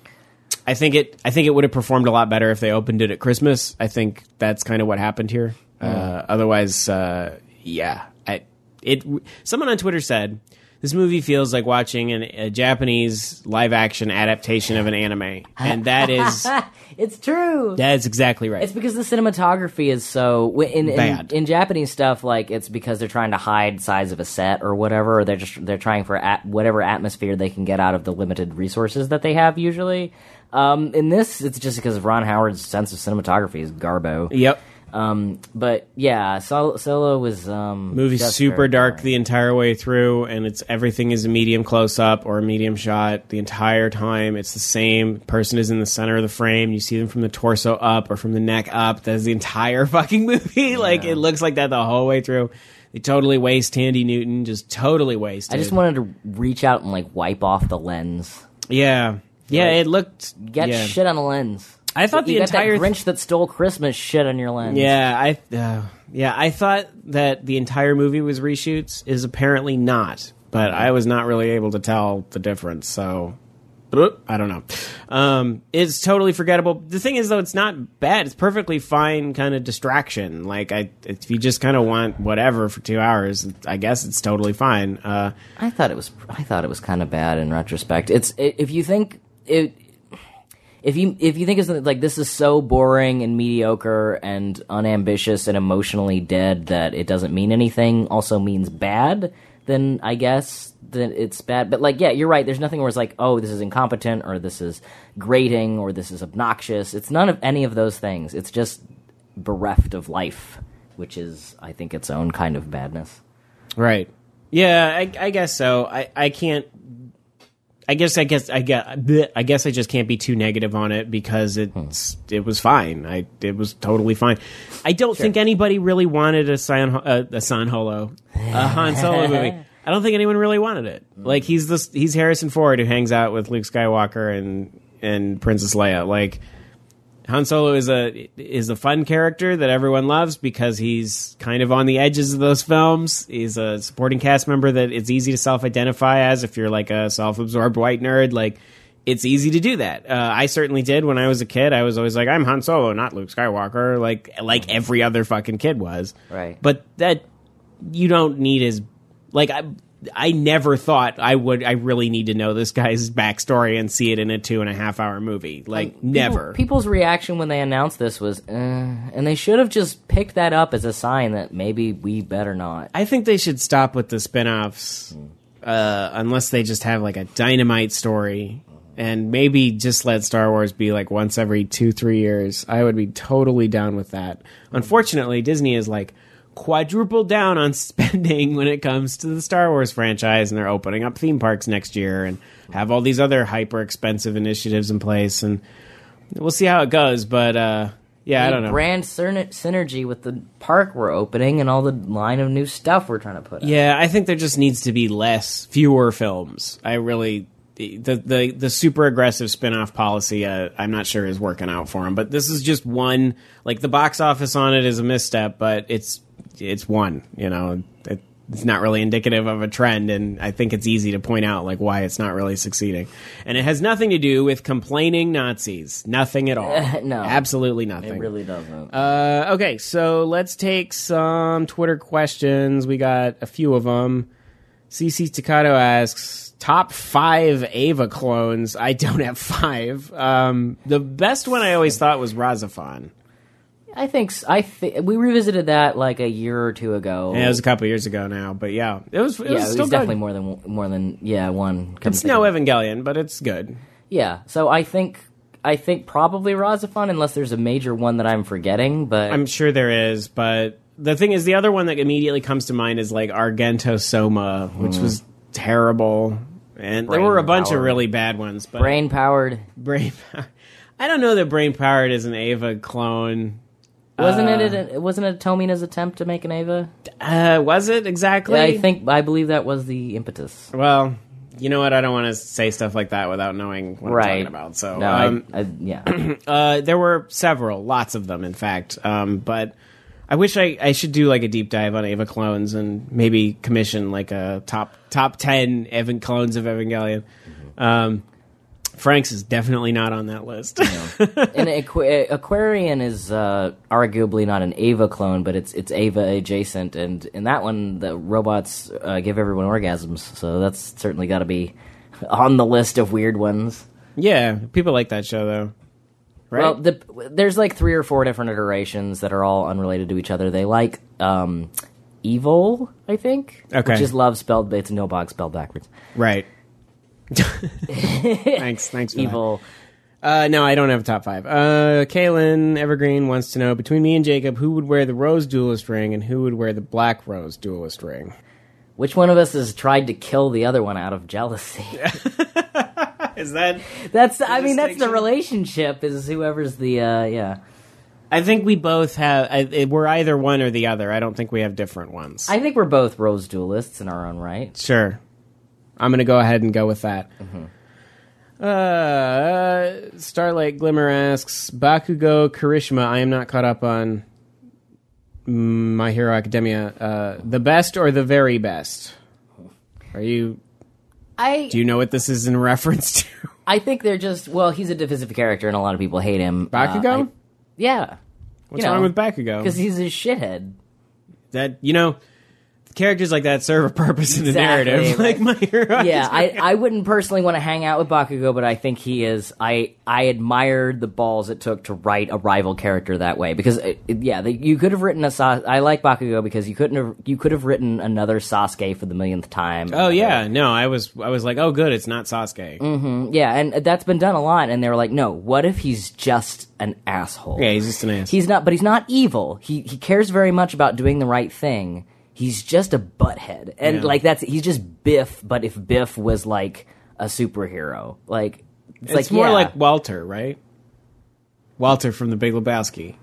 I think it. I think it would have performed a lot better if they opened it at Christmas. I think that's kind of what happened here. Mm. Uh, otherwise, uh, yeah, I, it. Someone on Twitter said this movie feels like watching an, a Japanese live-action adaptation of an anime, and that is. It's true. That is exactly right. It's because the cinematography is so in in, Bad. in Japanese stuff. Like it's because they're trying to hide size of a set or whatever. Or they're just they're trying for at, whatever atmosphere they can get out of the limited resources that they have. Usually, um, in this, it's just because of Ron Howard's sense of cinematography is garbo. Yep. Um, but yeah, Solo, Solo was um, movie's super dark boring. The entire way through, and it's everything is a medium close up or a medium shot the entire time. It's the same person is in the center of the frame. You see them from the torso up or from the neck up. That's the entire fucking movie. Yeah. Like it looks like that the whole way through. They totally waste Tandy Newton, just totally wasted. I just wanted to reach out and like wipe off the lens. Yeah, yeah, like, it looked get yeah. shit on the lens. I thought you the got entire that Grinch that stole Christmas shit on your lens. Yeah, I uh, yeah, I thought that the entire movie was reshoots. Is apparently not, but I was not really able to tell the difference. So I don't know. Um, it's totally forgettable. The thing is, though, it's not bad. It's perfectly fine, kind of distraction. Like I, if you just kind of want whatever for two hours, I guess it's totally fine. Uh, I thought it was. I thought it was kind of bad in retrospect. It's if you think it. If you if you think it's like this is so boring and mediocre and unambitious and emotionally dead that it doesn't mean anything, also means bad, then I guess that it's bad. But like, yeah, you're right. There's nothing where it's like, oh, this is incompetent or this is grating or this is obnoxious. It's none of any of those things. It's just bereft of life, which is, I think, its own kind of badness. Right. Yeah, I, I guess so. I, I can't. I guess I guess I guess I guess I just can't be too negative on it because it's hmm. it was fine. I it was totally fine. I don't sure. think anybody really wanted a San uh, a San Holo a Han Solo movie. I don't think anyone really wanted it. Like he's this he's Harrison Ford who hangs out with Luke Skywalker and and Princess Leia. Like Han Solo is a is a fun character that everyone loves because he's kind of on the edges of those films. He's a supporting cast member that it's easy to self-identify as if you're like a self-absorbed white nerd. Like it's easy to do that. Uh, I certainly did when I was a kid. I was always like, I'm Han Solo, not Luke Skywalker, like like every other fucking kid was. Right. But that you don't need as like I I never thought I would. I really need to know this guy's backstory and see it in a two and a half hour movie. Like People- never. People's reaction when they announced this was, eh, and they should have just picked that up as a sign that maybe we better not. I think they should stop with the spin-offs uh, unless they just have like a dynamite story. And maybe just let Star Wars be like once every two, three years. I would be totally down with that. Unfortunately, Disney is like quadrupled down on spending when it comes to the Star Wars franchise, and they're opening up theme parks next year and have all these other hyper expensive initiatives in place. And we'll see how it goes. But uh, yeah, I don't know. Brand syner- synergy with the park we're opening and all the line of new stuff we're trying to put out. Yeah, I think there just needs to be less, fewer films. I really. The, the the super aggressive spin-off policy, uh, I'm not sure is working out for him. But this is just one. Like, the box office on it is a misstep, but it's it's one. You know, it, it's not really indicative of a trend, and I think it's easy to point out like why it's not really succeeding. And it has nothing to do with complaining Nazis. Nothing at all. No, absolutely nothing. It really doesn't. Uh, okay, so let's take some Twitter questions. We got a few of them. C C Staccato asks, top five Ava clones. I don't have five. Um, the best one I always thought was Razafon. I think s- I th- we revisited that like a year or two ago. Yeah, it was a couple years ago now, but yeah, it was. It yeah, was it still was good. definitely more than more than yeah one. come to It's think no of it. Evangelion, but it's good. Yeah, so I think I think probably Razafon, unless there's a major one that I'm forgetting. But I'm sure there is, but the thing is, the other one that immediately comes to mind is like Argento Soma, which was terrible, and there were a bunch of Brain-powered. really bad ones. But brain powered. brain. I don't know that Brain Powered is an Ava clone. Wasn't Uh, it? A, wasn't it Tomina's attempt to make an Ava? Uh, was it exactly? Yeah, I think I believe that was the impetus. Well, you know what? I don't want to say stuff like that without knowing what Right. I'm talking about. So, No, um, I, I, yeah. uh, there were several, lots of them, in fact. Um, but I wish I, I should do like a deep dive on Ava clones and maybe commission like a top top ten Evan clones of Evangelion. Um, Frank's is definitely not on that list. And Aqu- Aquarian is uh, arguably not an Ava clone, but it's it's Ava adjacent, and in that one, the robots uh, give everyone orgasms, so that's certainly got to be on the list of weird ones. Yeah, people like that show though. Right? Well, the, there's like three or four different iterations that are all unrelated to each other. They like um, Evil, I think, Okay. which is love spelled, it's Nobog spelled backwards. right. thanks, thanks for that. Evil. Uh, no, I don't have a top five. Uh, Kaylin Evergreen wants to know, between me and Jacob, who would wear the rose duelist ring and who would wear the black rose duelist ring? Which one of us has tried to kill the other one out of jealousy? Is that... That's, I mean, that's the distinction? relationship, is whoever's the, uh, yeah. I think we both have... I, we're either one or the other. I don't think we have different ones. I think we're both rose duelists in our own right. Sure. I'm going to go ahead and go with that. Mm-hmm. Uh, Starlight Glimmer asks, Bakugo Karishma, I am not caught up on My Hero Academia. Uh, the best or the very best? Are you... I Do you know what this is in reference to? I think they're just, well, he's a divisive character and a lot of people hate him. Bakugo? Uh, I- yeah. What's You know, wrong with Bakugo? Because he's a shithead. That, you know, characters like that serve a purpose in the Exactly, narrative. right. Like My Hero Yeah, I, Academia. I wouldn't personally want to hang out with Bakugo, but I think he is. I I admired the balls it took to write a rival character that way because it, it- yeah, the, you could have written a. Sa- I like Bakugo because you couldn't have. You could have written another Sasuke for the millionth time. Oh, yeah. No, I was I was like, oh, good, it's not Sasuke. Mm-hmm. Yeah, and that's been done a lot. And they were like, no, what if he's just an asshole? Yeah, he's just an ass. He's not, but he's not evil. He he cares very much about doing the right thing. He's just a butthead, and Yeah. like that's he's just Biff. But if Biff was like a superhero, like it's, It's like more yeah. like Walter, right? Walter from The Big Lebowski.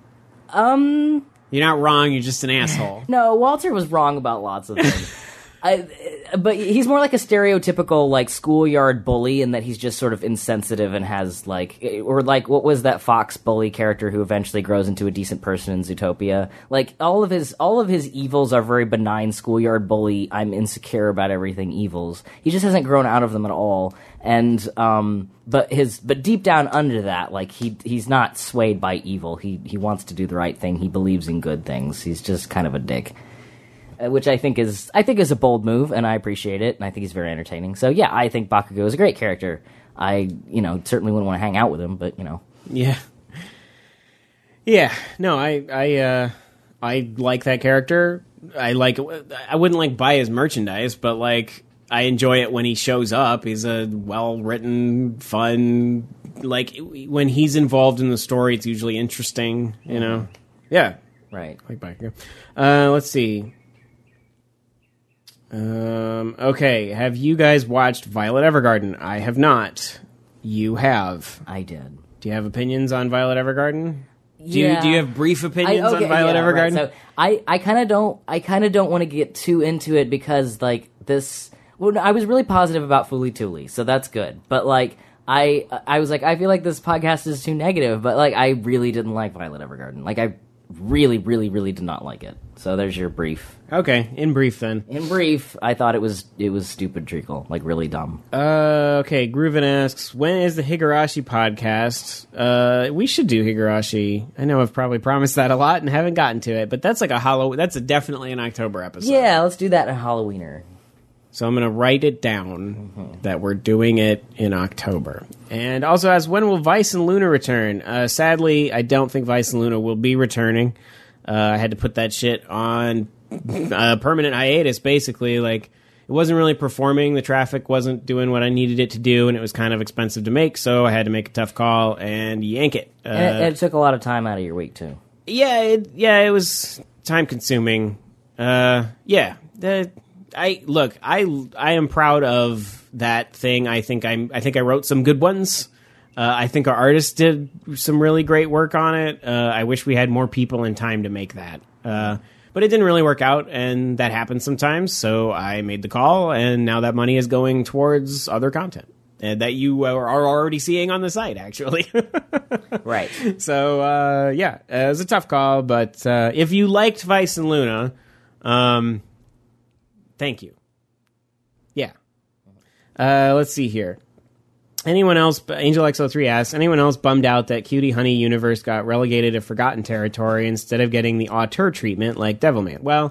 um You're not wrong, you're just an asshole. no, Walter was wrong about lots of things. I but he's more like a stereotypical like schoolyard bully in that he's just sort of insensitive and has like, or like what was that Fox bully character who eventually grows into a decent person in Zootopia? Like all of his all of his evils are very benign schoolyard bully. I'm insecure about everything evils. He just hasn't grown out of them at all. And um, but his but deep down under that, like he he's not swayed by evil. He he wants to do the right thing. He believes in good things. He's just kind of a dick. Which I think is I think is a bold move, and I appreciate it, and I think he's very entertaining. So yeah, I think Bakugo is a great character. I you know certainly wouldn't want to hang out with him, but you know. Yeah. Yeah. No, I I uh, I like that character. I like I wouldn't like buy his merchandise, but like I enjoy it when he shows up. He's a well written, fun. Like when he's involved in the story, it's usually interesting. You know. Yeah. Right. I like Bakugo. Uh, let's see. Um, okay, have you guys watched Violet Evergarden? I have not. You have. I did. Do you have opinions on Violet Evergarden? Do Yeah. you do you have brief opinions I, okay, on Violet yeah, Evergarden? Right. So I, I kind of don't I kind of don't want to get too into it because like this. Well, I was really positive about Fooly Tooly, so that's good. But like I I was like I feel like this podcast is too negative, but like I really didn't like Violet Evergarden. Like I really really really did not like it. So there's your brief. Okay, in brief then. In brief, I thought it was it was stupid treacle, like really dumb. Uh, okay, Grooven asks, when is the Higurashi podcast? Uh, we should do Higurashi. I know I've probably promised that a lot and haven't gotten to it, but that's like a Halloween. That's a definitely an October episode. Yeah, let's do that in Halloweener. So I'm going to write it down mm-hmm. that we're doing it in October. And also asks, when will Vice and Luna return? Uh, sadly, I don't think Vice and Luna will be returning. Uh, I had to put that shit on a permanent hiatus, basically. Like, it wasn't really performing. The traffic wasn't doing what I needed it to do, and it was kind of expensive to make, so I had to make a tough call and yank it. Uh, and it, it took a lot of time out of your week, too. Yeah, it, yeah, it was time-consuming. Uh, yeah, the... I look. I I am proud of that thing. I think I'm. I think I wrote some good ones. Uh, I think our artists did some really great work on it. Uh, I wish we had more people and time to make that. Uh, but it didn't really work out, and that happens sometimes. So I made the call, and now that money is going towards other content uh, that you are already seeing on the site, actually. Right. So uh, yeah, it was a tough call. But uh, if you liked Vice and Luna. Um, Thank you. Yeah. Uh, let's see here. Anyone else, Angel X oh three asks, anyone else bummed out that Cutie Honey Universe got relegated to Forgotten Territory instead of getting the auteur treatment like Devilman? Well,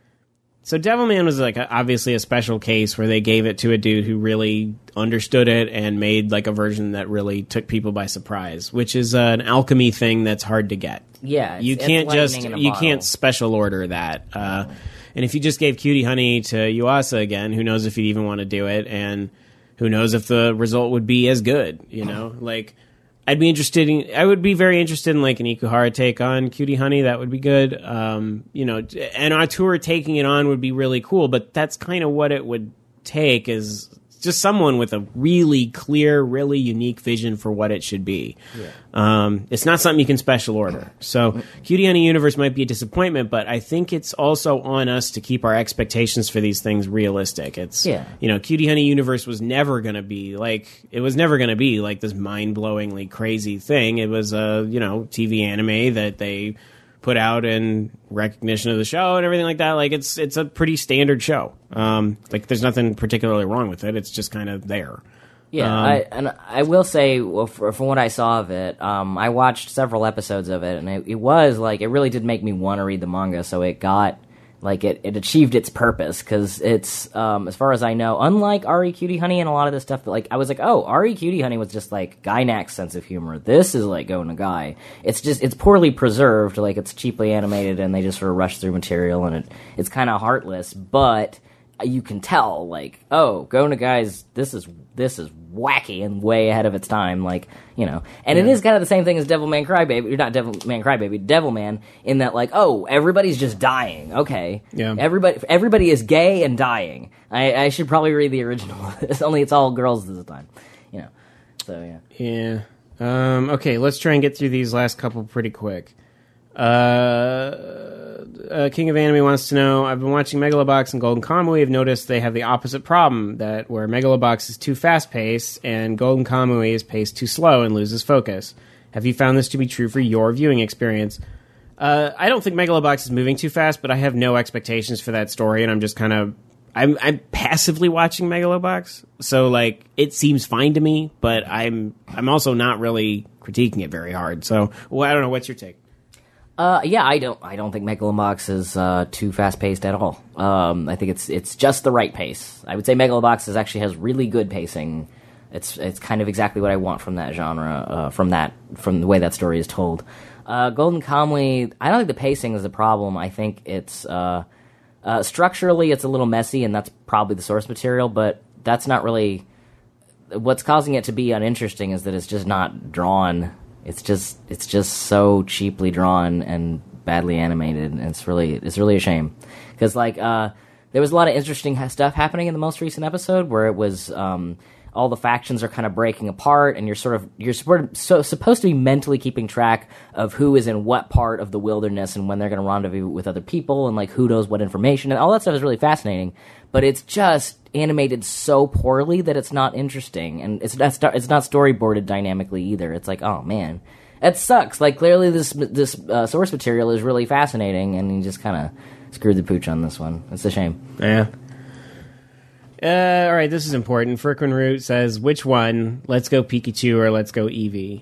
so Devilman was like a, obviously a special case where they gave it to a dude who really understood it and made like a version that really took people by surprise, which is uh, an alchemy thing that's hard to get. Yeah. It's, you can't it's just, you bottle. can't special order that. Uh, And if you just gave Cutie Honey to Yuasa again, who knows if you'd even want to do it, and who knows if the result would be as good, you know? Like, I'd be interested in, I would be very interested in, like, an Ikuhara take on Cutie Honey. That would be good. Um, you know, and Auteur taking it on would be really cool, but that's kind of what it would take is just someone with a really clear, really unique vision for what it should be. Yeah. Um, it's not something you can special order. So Cutie Honey Universe might be a disappointment, but I think it's also on us to keep our expectations for these things realistic. It's, yeah. you know, Cutie Honey Universe was never going to be like, it was never going to be like this mind-blowingly crazy thing. It was a, you know, T V anime that they put out in recognition of the show and everything like that. Like, it's it's a pretty standard show. Um, like, there's nothing particularly wrong with it. It's just kind of there. Yeah, um, I, and I will say, well, for, from what I saw of it, um, I watched several episodes of it, and it, it was, like, it really did make me want to read the manga, so it got, like, it, it achieved its purpose, because it's, um, as far as I know, unlike Ari Cutie Honey and a lot of this stuff, that, like, I was like, oh, Ari Cutie Honey was just, like, Gainak's sense of humor. This is, like, going to Guy. It's just, it's poorly preserved, like, it's cheaply animated, and they just sort of rush through material, and it, it's kind of heartless, but you can tell, like, oh, Go Nagai's, this is, this is wacky and way ahead of its time, like, you know. And yeah. It is kind of the same thing as Devilman Crybaby, or not Devilman Crybaby, Devilman, in that, like, oh, everybody's just dying. Okay. Yeah. Everybody everybody is gay and dying. I, I should probably read the original. It's only it's all girls this time. You know. So, yeah. Yeah. Um, okay, let's try and get through these last couple pretty quick. Uh, uh, King of Anime wants to know, I've been watching Megalobox and Golden Kamuy. I've noticed they have the opposite problem, that where Megalobox is too fast-paced and Golden Kamuy is paced too slow and loses focus. Have you found this to be true for your viewing experience? Uh, I don't think Megalobox is moving too fast, but I have no expectations for that story, and I'm just kind of... I'm, I'm passively watching Megalobox, so, like, it seems fine to me, but I'm I'm also not really critiquing it very hard. So, well, I don't know. What's your take? Uh, yeah, I don't. I don't think Megalobox is uh, too fast paced at all. Um, I think it's it's just the right pace. I would say Megalobox is actually has really good pacing. It's it's kind of exactly what I want from that genre, uh, from that from the way that story is told. Uh, Golden Kamuy, I don't think the pacing is the problem. I think it's uh, uh, structurally it's a little messy, and that's probably the source material. But that's not really what's causing it to be uninteresting. Is that it's just not drawn. It's just it's just so cheaply drawn and badly animated, and it's really it's really a shame because like uh, there was a lot of interesting ha- stuff happening in the most recent episode where it was um, all the factions are kind of breaking apart, and you're sort of you're sort of so supposed to be mentally keeping track of who is in what part of the wilderness and when they're going to rendezvous with other people and like who knows what information, and all that stuff is really fascinating. But it's just animated so poorly that it's not interesting, and it's not it's not storyboarded dynamically either. It's like, oh man, it sucks. Like clearly this this uh, source material is really fascinating, and you just kind of screwed the pooch on this one. It's a shame. Yeah. Uh, all right, this is important. Frickin' Root says, which one? Let's go Pikachu or let's go Eevee?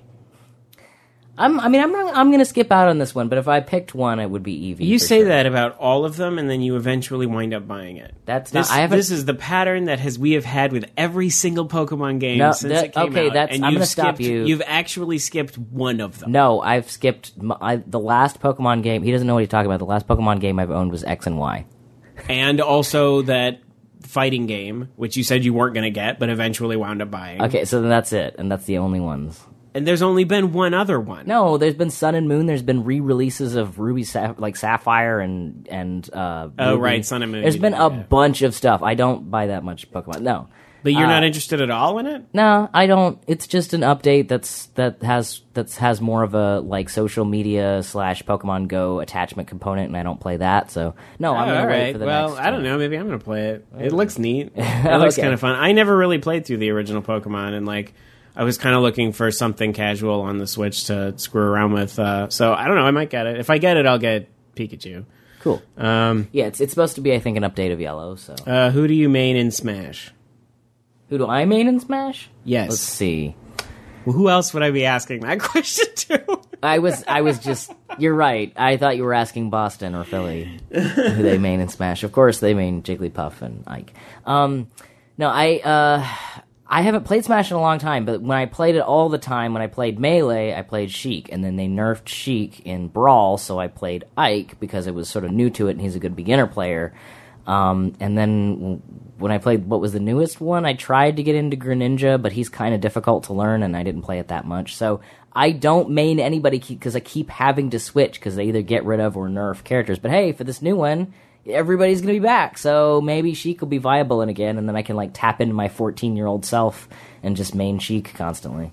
I'm, I mean, I'm not, I'm going to skip out on this one, but if I picked one, it would be Eevee. You say sure. that about all of them, and then you eventually wind up buying it. That's this, not. I haven't. This is the pattern that has we have had with every single Pokemon game No, since that- it came okay, out. that's- and I'm you've gonna stop skipped- you. You've actually skipped one of them. No, I've skipped m I the last Pokemon game. He doesn't know what he's talking about. The last Pokemon game I've owned was X and Y. And also that fighting game, which you said you weren't going to get, but eventually wound up buying. Okay, so then that's it, and that's the only ones. And there's only been one other one. No, there's been Sun and Moon. There's been re-releases of Ruby, Sa- like Sapphire, and and uh, Oh, Ruby. right, Sun and Moon. There's been a yeah. bunch of stuff. I don't buy that much Pokemon. No, But you're Uh, not interested at all in it? no, I don't. It's just an update that's that has that has more of a like social media slash Pokemon Go attachment component, and I don't play that. So no, I'm Oh, gonna all wait right. for the well, next. I don't uh, know. Maybe I'm going to play it. It looks neat. It looks Okay. kind of fun. I never really played through the original Pokemon, and like I was kind of looking for something casual on the Switch to screw around with. Uh, so I don't know. I might get it. If I get it, I'll get Pikachu. Cool. Um, Yeah, it's it's supposed to be, I think, an update of Yellow. So uh, who do you main in Smash? who do I main in Smash? Yes. Let's see. Well, who else would I be asking that question to? I was I was just you're right. I thought you were asking Boston or Philly who they main in Smash. Of course they main Jigglypuff and Ike. Um no, I uh I haven't played Smash in a long time, but when I played it all the time, when I played Melee, I played Sheik, and then they nerfed Sheik in Brawl, so I played Ike because it was sort of new to it and he's a good beginner player. Um, and then when I played what was the newest one, I tried to get into Greninja, but he's kind of difficult to learn, and I didn't play it that much. So I don't main anybody because I keep having to switch because they either get rid of or nerf characters. But hey, for this new one, everybody's going to be back, so maybe Sheik will be viable in again, and then I can like tap into my fourteen-year-old self and just main Sheik constantly.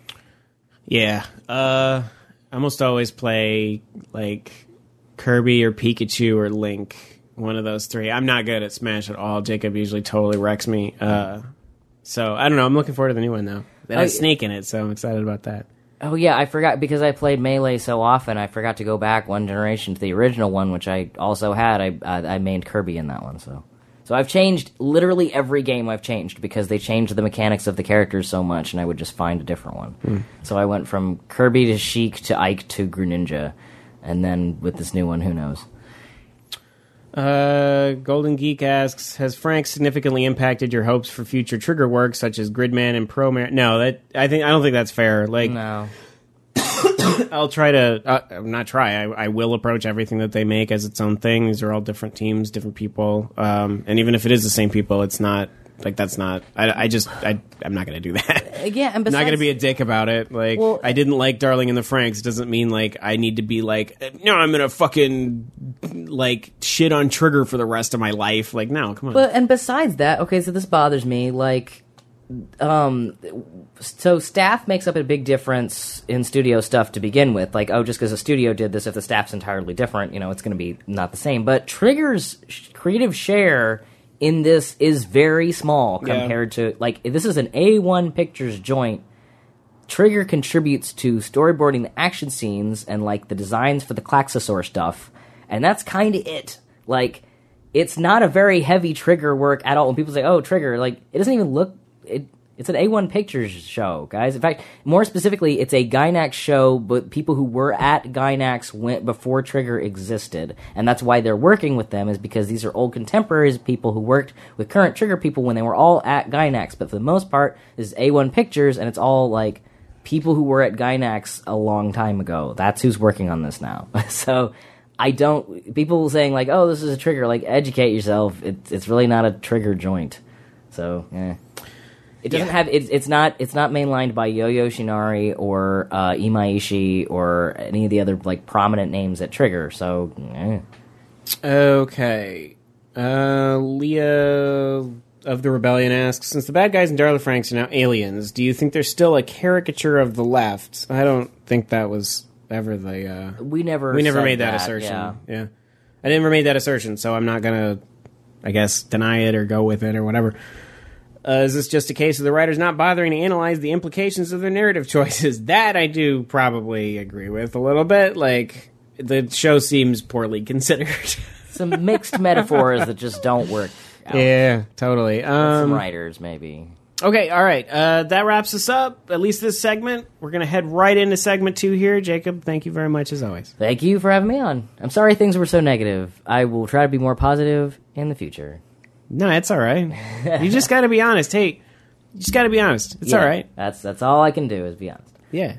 Yeah. Uh, I almost always play like Kirby or Pikachu or Link. One of those three. I'm not good at Smash at all. Jacob usually totally wrecks me. Uh, so, I don't know. I'm looking forward to the new one, though. It has Oh, Snake in it, so I'm excited about that. Oh yeah, I forgot because I played Melee so often. I forgot to go back one generation to the original one, which I also had. I I, I mained Kirby in that one, so so I've changed literally every game. I've changed because they changed the mechanics of the characters so much, and I would just find a different one. Hmm. So I went from Kirby to Sheik to Ike to Greninja, and then with this new one, who knows? Uh, Golden Geek asks, has Frank significantly impacted your hopes for future Trigger work, such as Gridman and Pro Mar- No, that I think I don't think that's fair. Like, No. I'll try to uh, not try. I, I will approach everything that they make as its own thing. These are all different teams, different people, um, and even if it is the same people, it's not like that's not. I, I just I I'm not going to do that. Yeah, and I'm besides, not going to be a dick about it. Like, Well- I didn't like Darling in the Franxx. Doesn't mean like I need to be like, no, I'm going to fucking like shit on Trigger for the rest of my life. Like, no, come on. But and besides that, okay, so this bothers me. Like, um, so staff makes up a big difference in studio stuff to begin with. Like, oh, just because a studio did this, if the staff's entirely different, you know, it's going to be not the same. But Trigger's creative share in this is very small compared yeah. to, like, this is an A one Pictures joint. Trigger contributes to storyboarding the action scenes and, like, the designs for the Klaxosaur stuff, and that's kind of it. Like, it's not a very heavy Trigger work at all. When people say, oh, Trigger, like, it doesn't even look... It, it's an A one Pictures show, guys. In fact, more specifically, it's a Gainax show, but people who were at Gainax went before Trigger existed. And that's why they're working with them, is because these are old contemporaries of people who worked with current Trigger people when they were all at Gainax. But for the most part, this is A one Pictures, and it's all, like, people who were at Gainax a long time ago. That's who's working on this now. So... I don't... People saying, like, oh, this is a Trigger, like, educate yourself. It's it's really not a Trigger joint. So, eh. It doesn't yeah. have... It's, it's not it's not mainlined by Yo-Yo Shinari or uh, Imaishi or any of the other, like, prominent names at Trigger. So, eh. Okay. Uh, Leah of the Rebellion asks, since the bad guys in Darla Franks are now aliens, do you think they're still a caricature of the left? I don't think that was... ever the uh, we never we never made that, that assertion. Yeah. yeah, I never made that assertion, so I'm not gonna, I guess, deny it or go with it or whatever. Uh, is this just a case of the writers not bothering to analyze the implications of their narrative choices? That I do probably agree with a little bit. Like, the show seems poorly considered. Some mixed metaphors that just don't work out. Yeah, totally. Um, Some writers, maybe. Okay, all right. Uh, that wraps us up, at least this segment. We're going to head right into segment two here. Jacob, thank you very much, as always. Thank you for having me on. I'm sorry things were so negative. I will try to be more positive in the future. No, it's all right. You just got to be honest. Hey, you just got to be honest. It's yeah, all right. That's, that's all I can do is be honest. Yeah.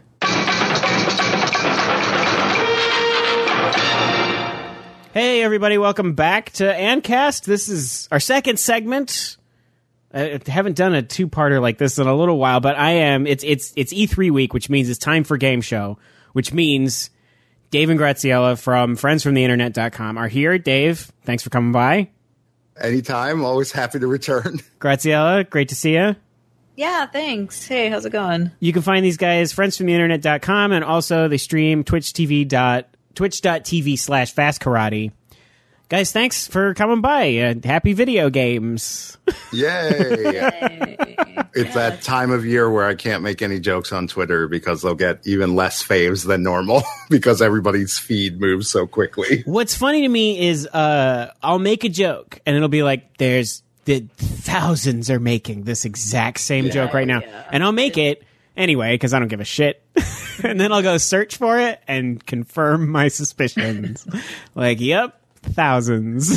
Hey, everybody. Welcome back to Ancast. This is our second segment. I haven't done a two-parter like this in a little while, but I am. It's it's it's E three week, which means it's time for Game Show, which means Dave and Graziella from friends from the internet dot com are here. Dave, thanks for coming by. Anytime. Always happy to return. Graziella, great to see you. Yeah, thanks. Hey, how's it going? You can find these guys friends from the internet dot com, and also they stream twitch T V dot twitch dot T V slash fast karate. Guys, thanks for coming by. Uh, happy video games. Yay. Yay. It's that time of year where I can't make any jokes on Twitter because they'll get even less faves than normal because everybody's feed moves so quickly. What's funny to me is uh, I'll make a joke, and it'll be like, there's the thousands are making this exact same yeah, joke right now. Yeah. And I'll make it anyway because I don't give a shit. And then I'll go search for it and confirm my suspicions. Like, yep. Thousands.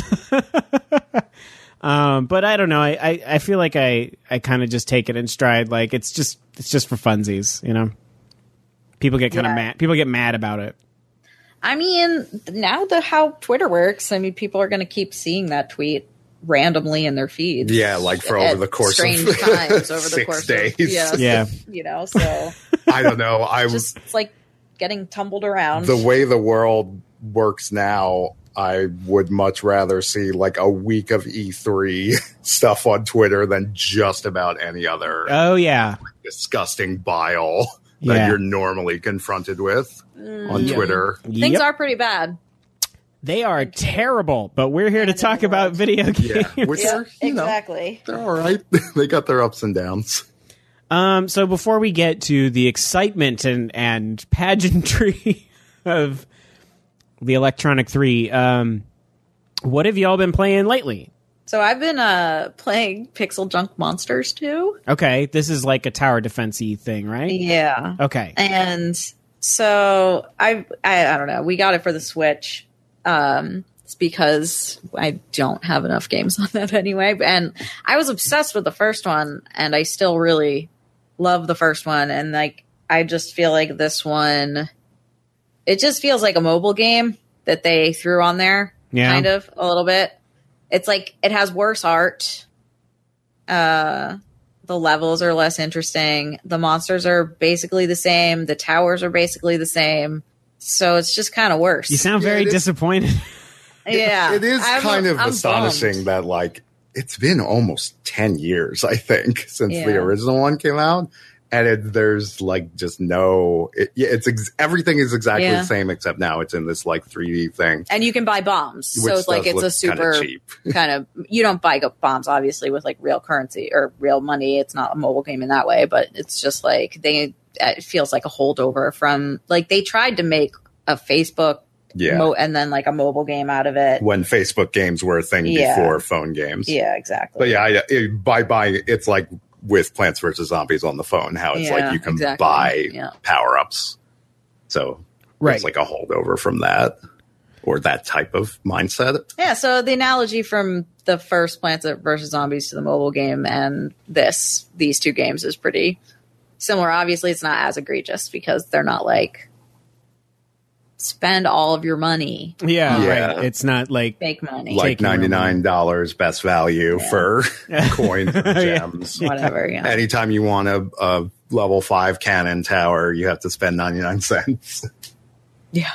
um, but I don't know. I, I, I feel like I, I kind of just take it in stride. Like, it's just it's just for funsies, you know? People get kind of yeah. mad. People get mad about it. I mean, now the how Twitter works, I mean, people are going to keep seeing that tweet randomly in their feeds. Yeah, like for over the course strange of times over six the course days. Of, yeah, yeah. So, you know, so I don't know. I just it's like getting tumbled around. The way the world works now, I would much rather see like a week of E three stuff on Twitter than just about any other oh yeah disgusting bile that yeah. you're normally confronted with mm, on yeah. Twitter. Things yep. are pretty bad. They are terrible, but we're here to talk about video games. Yeah, which yeah, are, you exactly. know, they're all right. They got their ups and downs. Um, so before we get to the excitement and, and pageantry of the Electronic three, um, what have y'all been playing lately? So I've been uh, playing Pixel Junk Monsters too. Okay, this is like a tower defense-y thing, right? Yeah. Okay. And so I, I, I don't know. We got it for the Switch. Um, it's because I don't have enough games on that anyway. And I was obsessed with the first one, and I still really love the first one. And like, I just feel like this one, it just feels like a mobile game that they threw on there, yeah. kind of a little bit. It's like it has worse art. Uh, the levels are less interesting. The monsters are basically the same. The towers are basically the same. So it's just kind of worse. You sound very yeah, disappointed. Yeah, it, it is I'm, kind of I'm astonishing bummed. that like it's been almost ten years, I think, since Yeah. the original one came out. And it, there's like just no, it, yeah, it's ex- everything is exactly Yeah. the same, except now it's in this like three D thing. And you can buy bombs. So Which it's like does it's a look kinda super cheap. kind of, you don't buy go- bombs obviously with like real currency or real money. It's not a mobile game in that way, but it's just like they, it feels like a holdover from like they tried to make a Facebook Yeah. mo- and then like a mobile game out of it. When Facebook games were a thing Yeah. before phone games. Yeah, exactly. But yeah, I, it, by buying it's like with Plants vs. Zombies on the phone, how it's Yeah, like you can exactly. buy Yeah. power ups. So Right. it's like a holdover from that or that type of mindset. Yeah, so the analogy from the first Plants versus. Zombies to the mobile game and this, these two games is pretty similar. Obviously, it's not as egregious because they're not like spend all of your money, Yeah, Yeah. right. It's not like fake money, Like Taking your ninety-nine dollars best value for coins or gems. whatever. Yeah, Anytime you want a, a level five cannon tower, you have to spend ninety-nine cents. yeah,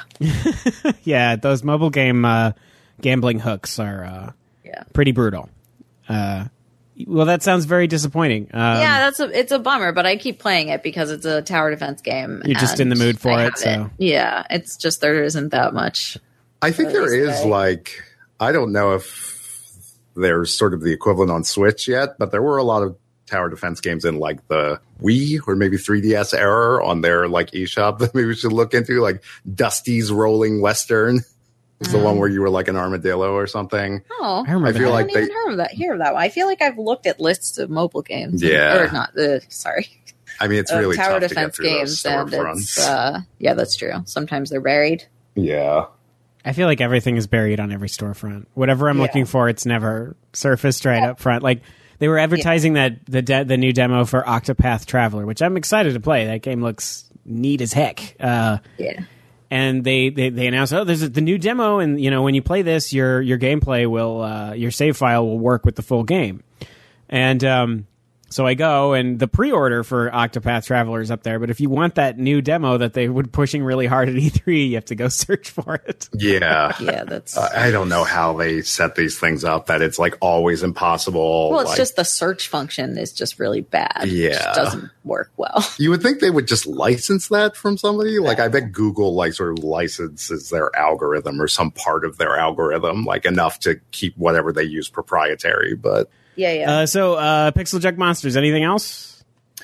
yeah, those mobile game uh, gambling hooks are uh, yeah. pretty brutal. Uh, well, that sounds very disappointing. Um, Yeah, that's a it's a bummer, but I keep playing it because it's a tower defense game. You're just in and the mood for I it, have so. yeah, it's just there isn't that much. I think there Release is day. like, I don't know if there's sort of the equivalent on Switch yet, but there were a lot of tower defense games in like the Wii or maybe three D S era on their like eShop that maybe we should look into, like Dusty's Rolling Western. It's the one where you were like an armadillo or something. Oh, I remember I feel that. like I haven't even they- heard of that. Hear of that one. I feel like I've looked at lists of mobile games. Yeah. or not. Uh, sorry, I mean, it's of really tower tough defense to get through games, those and storefronts. it's uh, yeah, that's true. Sometimes they're buried. yeah. I feel like everything is buried on every storefront. Whatever I'm Yeah. looking for, it's never surfaced right up front. Like they were advertising that the de- the new demo for Octopath Traveler, which I'm excited to play. That game looks neat as heck. Uh, Yeah, and they, they, they announced, oh, there's a, the new demo, and you know when you play this, your your gameplay will uh, your save file will work with the full game. And um, so I go, and the pre-order for Octopath Traveler is up there. But if you want that new demo that they were pushing really hard at E three, you have to go search for it. Yeah. yeah, that's. I don't know how they set these things up that it's like always impossible. well, it's like, just the search function is just really bad. It Yeah. just doesn't work well. you would think they would just license that from somebody. Like I bet Google like sort of licenses their algorithm or some part of their algorithm, like enough to keep whatever they use proprietary. But Yeah, yeah. Uh, so, uh, Pixel Junk Monsters. Anything else?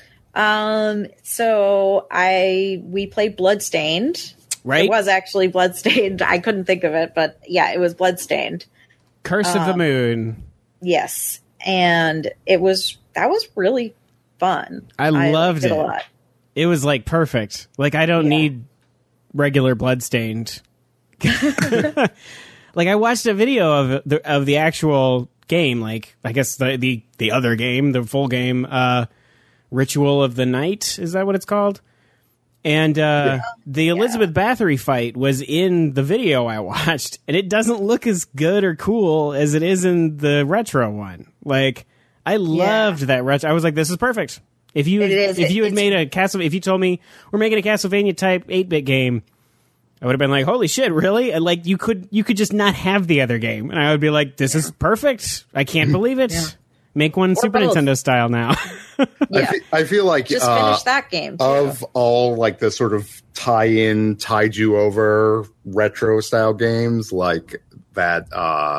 Um, so I we played Bloodstained. Right? It was actually Bloodstained. I couldn't think of it, but yeah, it was Bloodstained. Curse of the Um, Moon. Yes, and it was that was really fun. I loved liked it. a lot. It was like perfect. Like I don't Yeah. need regular Bloodstained. Like I watched a video of the of the actual game. Like I guess the the the other game, the full game, uh, Ritual of the Night. Is that what it's called? And uh, the Elizabeth Bathory fight was in the video I watched, and it doesn't look as good or cool as it is in the retro one. Like, I loved that retro. I was like, "This is perfect." If you It is. if you had It's- made a Castle, if you told me we're making a Castlevania type eight bit game, I would have been like, "Holy shit, really?" And like, you could you could just not have the other game, and I would be like, "This is perfect. I can't believe it." Make one Super both. Nintendo style now. I, Yeah, fe- I feel like just uh, finish that game too. of all like the sort of tie-in, tide you over retro style games like that uh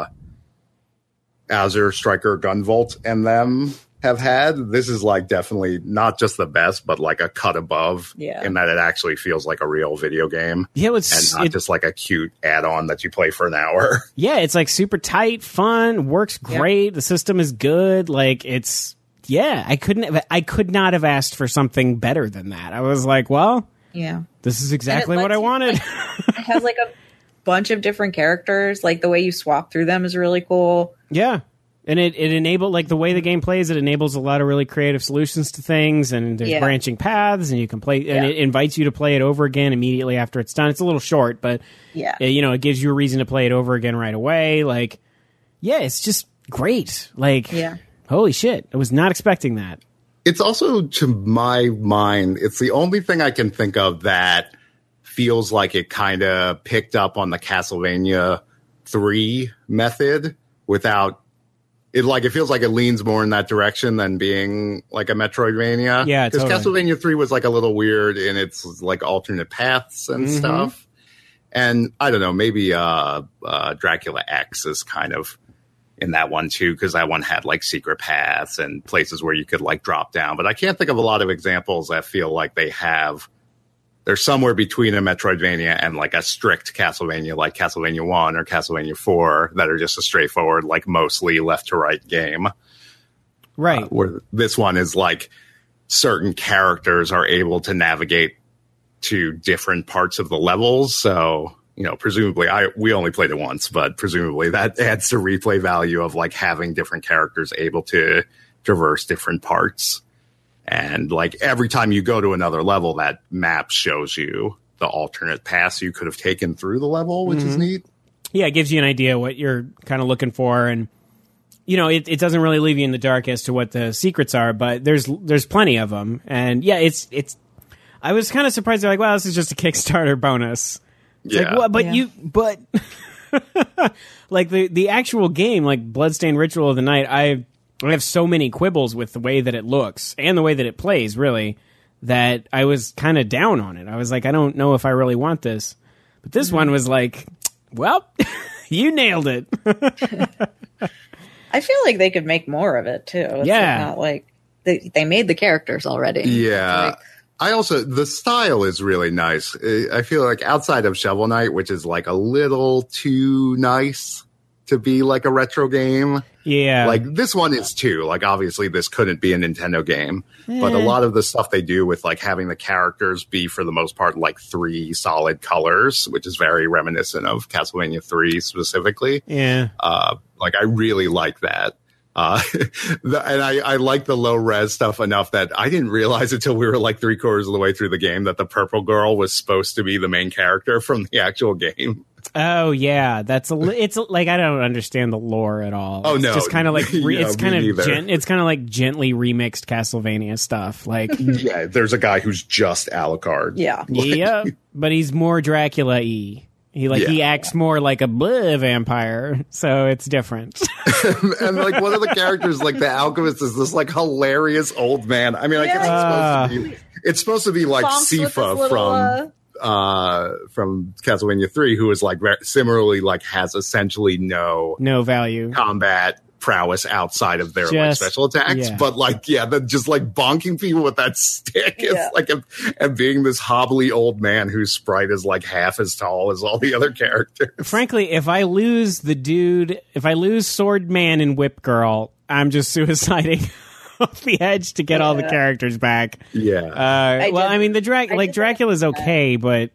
Azure Striker Gunvolt and them have had, this is like definitely not just the best, but like a cut above Yeah. in that it actually feels like a real video game Yeah, and it's not it, just like a cute add-on that you play for an hour. yeah, it's like super tight, fun, works great. The system is good. Like it's yeah, I couldn't have, I could not have asked for something better than that. I was like, well, yeah, this is exactly lets what I you, wanted. it has like a bunch of different characters. Like the way you swap through them is really cool. Yeah. And it, it enabled, like, the way the game plays, it enables a lot of really creative solutions to things, and there's Yeah. branching paths, and you can play, and Yeah. it invites you to play it over again immediately after it's done. It's a little short, but, Yeah. uh, you know, it gives you a reason to play it over again right away. Like, yeah, it's just great. Like, Yeah. holy shit. I was not expecting that. It's also, to my mind, it's the only thing I can think of that feels like it kind of picked up on the Castlevania three method without it like it feels like it leans more in that direction than being like a Metroidvania. Yeah, because totally. Castlevania three was like a little weird in its like alternate paths and Mm-hmm. stuff. And I don't know, maybe uh, uh, Dracula X is kind of in that one too, because that one had like secret paths and places where you could like drop down. But I can't think of a lot of examples that feel like they have. They're somewhere between a Metroidvania and like a strict Castlevania, like Castlevania one or Castlevania four, that are just a straightforward, like mostly left to right game. Right. Uh, where this one is like certain characters are able to navigate to different parts of the levels. So, you know, presumably I, we only played it once, but presumably that adds to replay value of like having different characters able to traverse different parts. And like every time you go to another level, that map shows you the alternate paths you could have taken through the level, which Mm-hmm. is neat. Yeah, it gives you an idea what you're kind of looking for, and you know, it, it doesn't really leave you in the dark as to what the secrets are, but there's there's plenty of them, and yeah, it's it's. I was kind of surprised. They're like, "Wow, this is just a Kickstarter bonus." It's Yeah. like, well, but Yeah. you, but like the the actual game, like Bloodstained Ritual of the Night, I I have so many quibbles with the way that it looks and the way that it plays, really, that I was kind of down on it. I was like, I don't know if I really want this, but this one was like, well, you nailed it. I feel like they could make more of it too. It's Yeah. not like they they made the characters already. Yeah. Like, I also, the style is really nice. I feel like outside of Shovel Knight, which is like a little too nice to be like a retro game. Yeah, Like this one is too. Like obviously this couldn't be a Nintendo game, but a lot of the stuff they do with like having the characters be for the most part like three solid colors, which is very reminiscent of Castlevania three specifically. yeah. Uh, like I really like that. Uh, the, and I, I like the low res stuff enough that I didn't realize until we were like three quarters of the way through the game that the purple girl was supposed to be the main character from the actual game. Oh yeah, that's a. li- It's a- like I don't understand the lore at all. Oh, it's no. just kind of like re- Yeah, it's me kind of neither. gen- it's kind of like gently remixed Castlevania stuff. Like Yeah, there's a guy who's just Alucard. yeah. yeah, but he's more Dracula-y. He like he Yeah. acts more like a bleh vampire, so it's different. And like one of the characters, like the alchemist, is this like hilarious old man. I mean, I guess Yeah. it's supposed to be. It's supposed to be like Bonks with his Sifa little, from uh, uh from Castlevania three, who is like very, similarly like has essentially no No value. combat prowess outside of their like Just- special attacks, yeah. but like yeah, that just like bonking people with that stick is Yeah. like a, and being this hobbly old man whose sprite is like half as tall as all the other characters. Frankly, if I lose the dude, if I lose Sword Man and Whip Girl, I'm just suiciding off the edge to get all the Yeah. characters back. Yeah. Uh, well, did- I mean, the Drac I like did Dracula's that. okay, but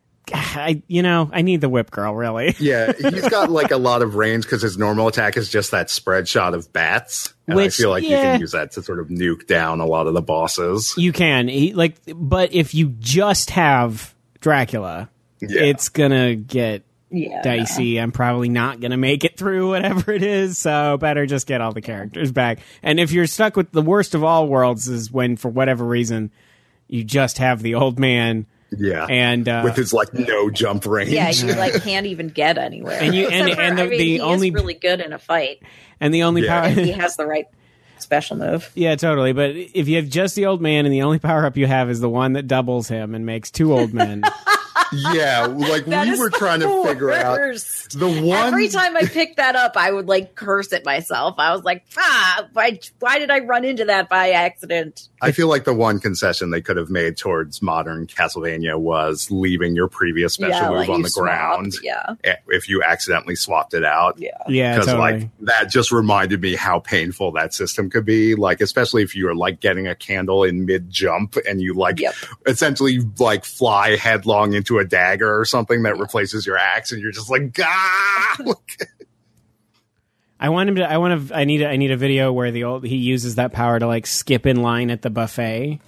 I, you know, I need the Whip Girl really. Yeah, he's got like a lot of range because his normal attack is just that spread shot of bats. And Which, I feel like you yeah. can use that to sort of nuke down a lot of the bosses. You can he, like, but if you just have Dracula, Yeah. it's gonna get Yeah. dicey. I'm probably not gonna make it through whatever it is, so better just get all the characters back. And if you're stuck with the worst of all worlds, is when for whatever reason you just have the old man. Yeah. And uh, with his like no jump range. Yeah, you like can't even get anywhere. And you- and- Except for, and the- I mean, the he only- is really good in a fight. and the only Yeah. power. He has the right special move. Yeah, totally. But if you have just the old man and the only power up you have is the one that doubles him and makes two old men. Yeah, like That we is were the trying to figure out worst. the one. Every time I picked that up, I would like curse at myself. I was like, ah, why, why did I run into that by accident? I feel like the one concession they could have made towards modern Castlevania was leaving your previous special yeah, move like on you the swapped. ground Yeah. if you accidentally swapped it out. Yeah. Yeah, Because totally. like that just reminded me how painful that system could be. Like especially if you were like getting a candle in mid jump and you like Yep. essentially like fly headlong into a dagger or something that replaces your axe, and you're just like, gah! I want him to. I want to. I need. A, I need a video where the old he uses that power to like skip in line at the buffet,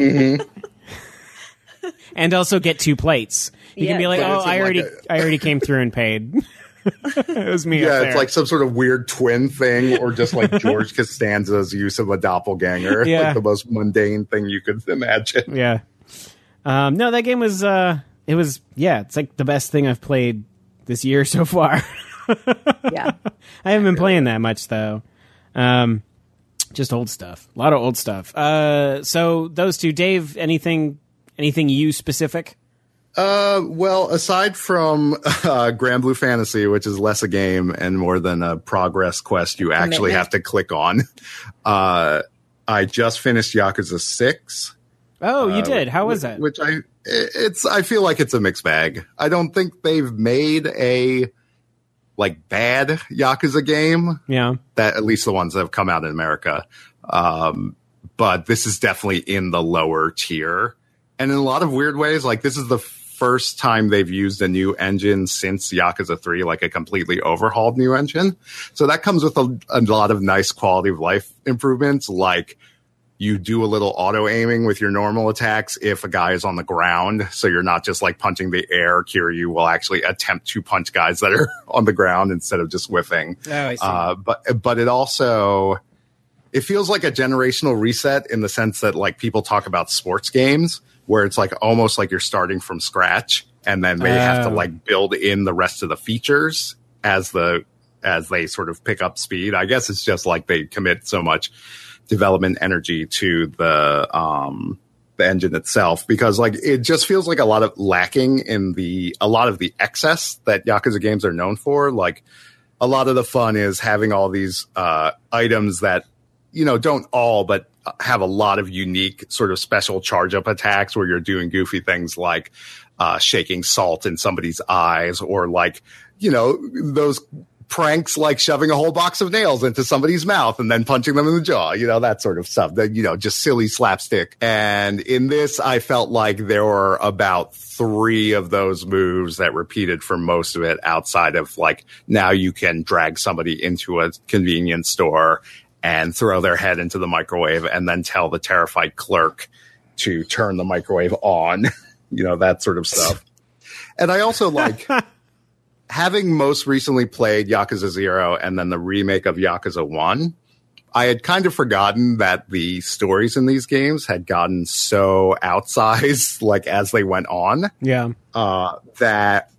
and also get two plates. You Yeah, can be like, but "Oh, it's in I like already, a- I already came through and paid." It was me. Yeah, up it's there. like some sort of weird twin thing, or just like George Costanza's use of a doppelganger. Yeah. Like the most mundane thing you could imagine. yeah. Um, no, that game was. Uh, it was. Yeah, it's like the best thing I've played this year so far. Yeah. I haven't been playing that much though. Um, just old stuff. A lot of old stuff. Uh, so those two, Dave, anything, anything you specific? Uh, well, aside from uh, Grand Blue Fantasy, which is less a game and more than a progress quest you actually have to click on, uh, I just finished Yakuza six. Oh, you uh, did? How was that? Which I, it's, I feel like it's a mixed bag. I don't think they've made a, like, bad Yakuza game. Yeah. That, at least the ones that have come out in America. Um, but this is definitely in the lower tier. And in a lot of weird ways, like, this is the first time they've used a new engine since Yakuza three, like a completely overhauled new engine. So that comes with a, a lot of nice quality of life improvements, like you do a little auto aiming with your normal attacks if a guy is on the ground. So you're not just like punching the air. Kiryu will actually attempt to punch guys that are on the ground instead of just whiffing. Oh, I see. Uh, but, but it also, it feels like a generational reset in the sense that like people talk about sports games where it's like almost like you're starting from scratch and then they oh. have to like build in the rest of the features as the, as they sort of pick up speed. I guess it's just like they commit so much development energy to the, um, the engine itself, because like it just feels like a lot of lacking in the, a lot of the excess that Yakuza games are known for. Like a lot of the fun is having all these, uh, items that, you know, don't all, but have a lot of unique sort of special charge up attacks where you're doing goofy things like uh, shaking salt in somebody's eyes, or like, you know, those pranks like shoving a whole box of nails into somebody's mouth and then punching them in the jaw, you know, that sort of stuff, that, you know, just silly slapstick. And in this, I felt like there were about three of those moves that repeated for most of it, outside of like, now you can drag somebody into a convenience store and throw their head into the microwave and then tell the terrified clerk to turn the microwave on, you know, that sort of stuff. And I also like having most recently played Yakuza Zero and then the remake of Yakuza One. I had kind of forgotten that the stories in these games had gotten so outsized, like as they went on. Yeah. Uh, that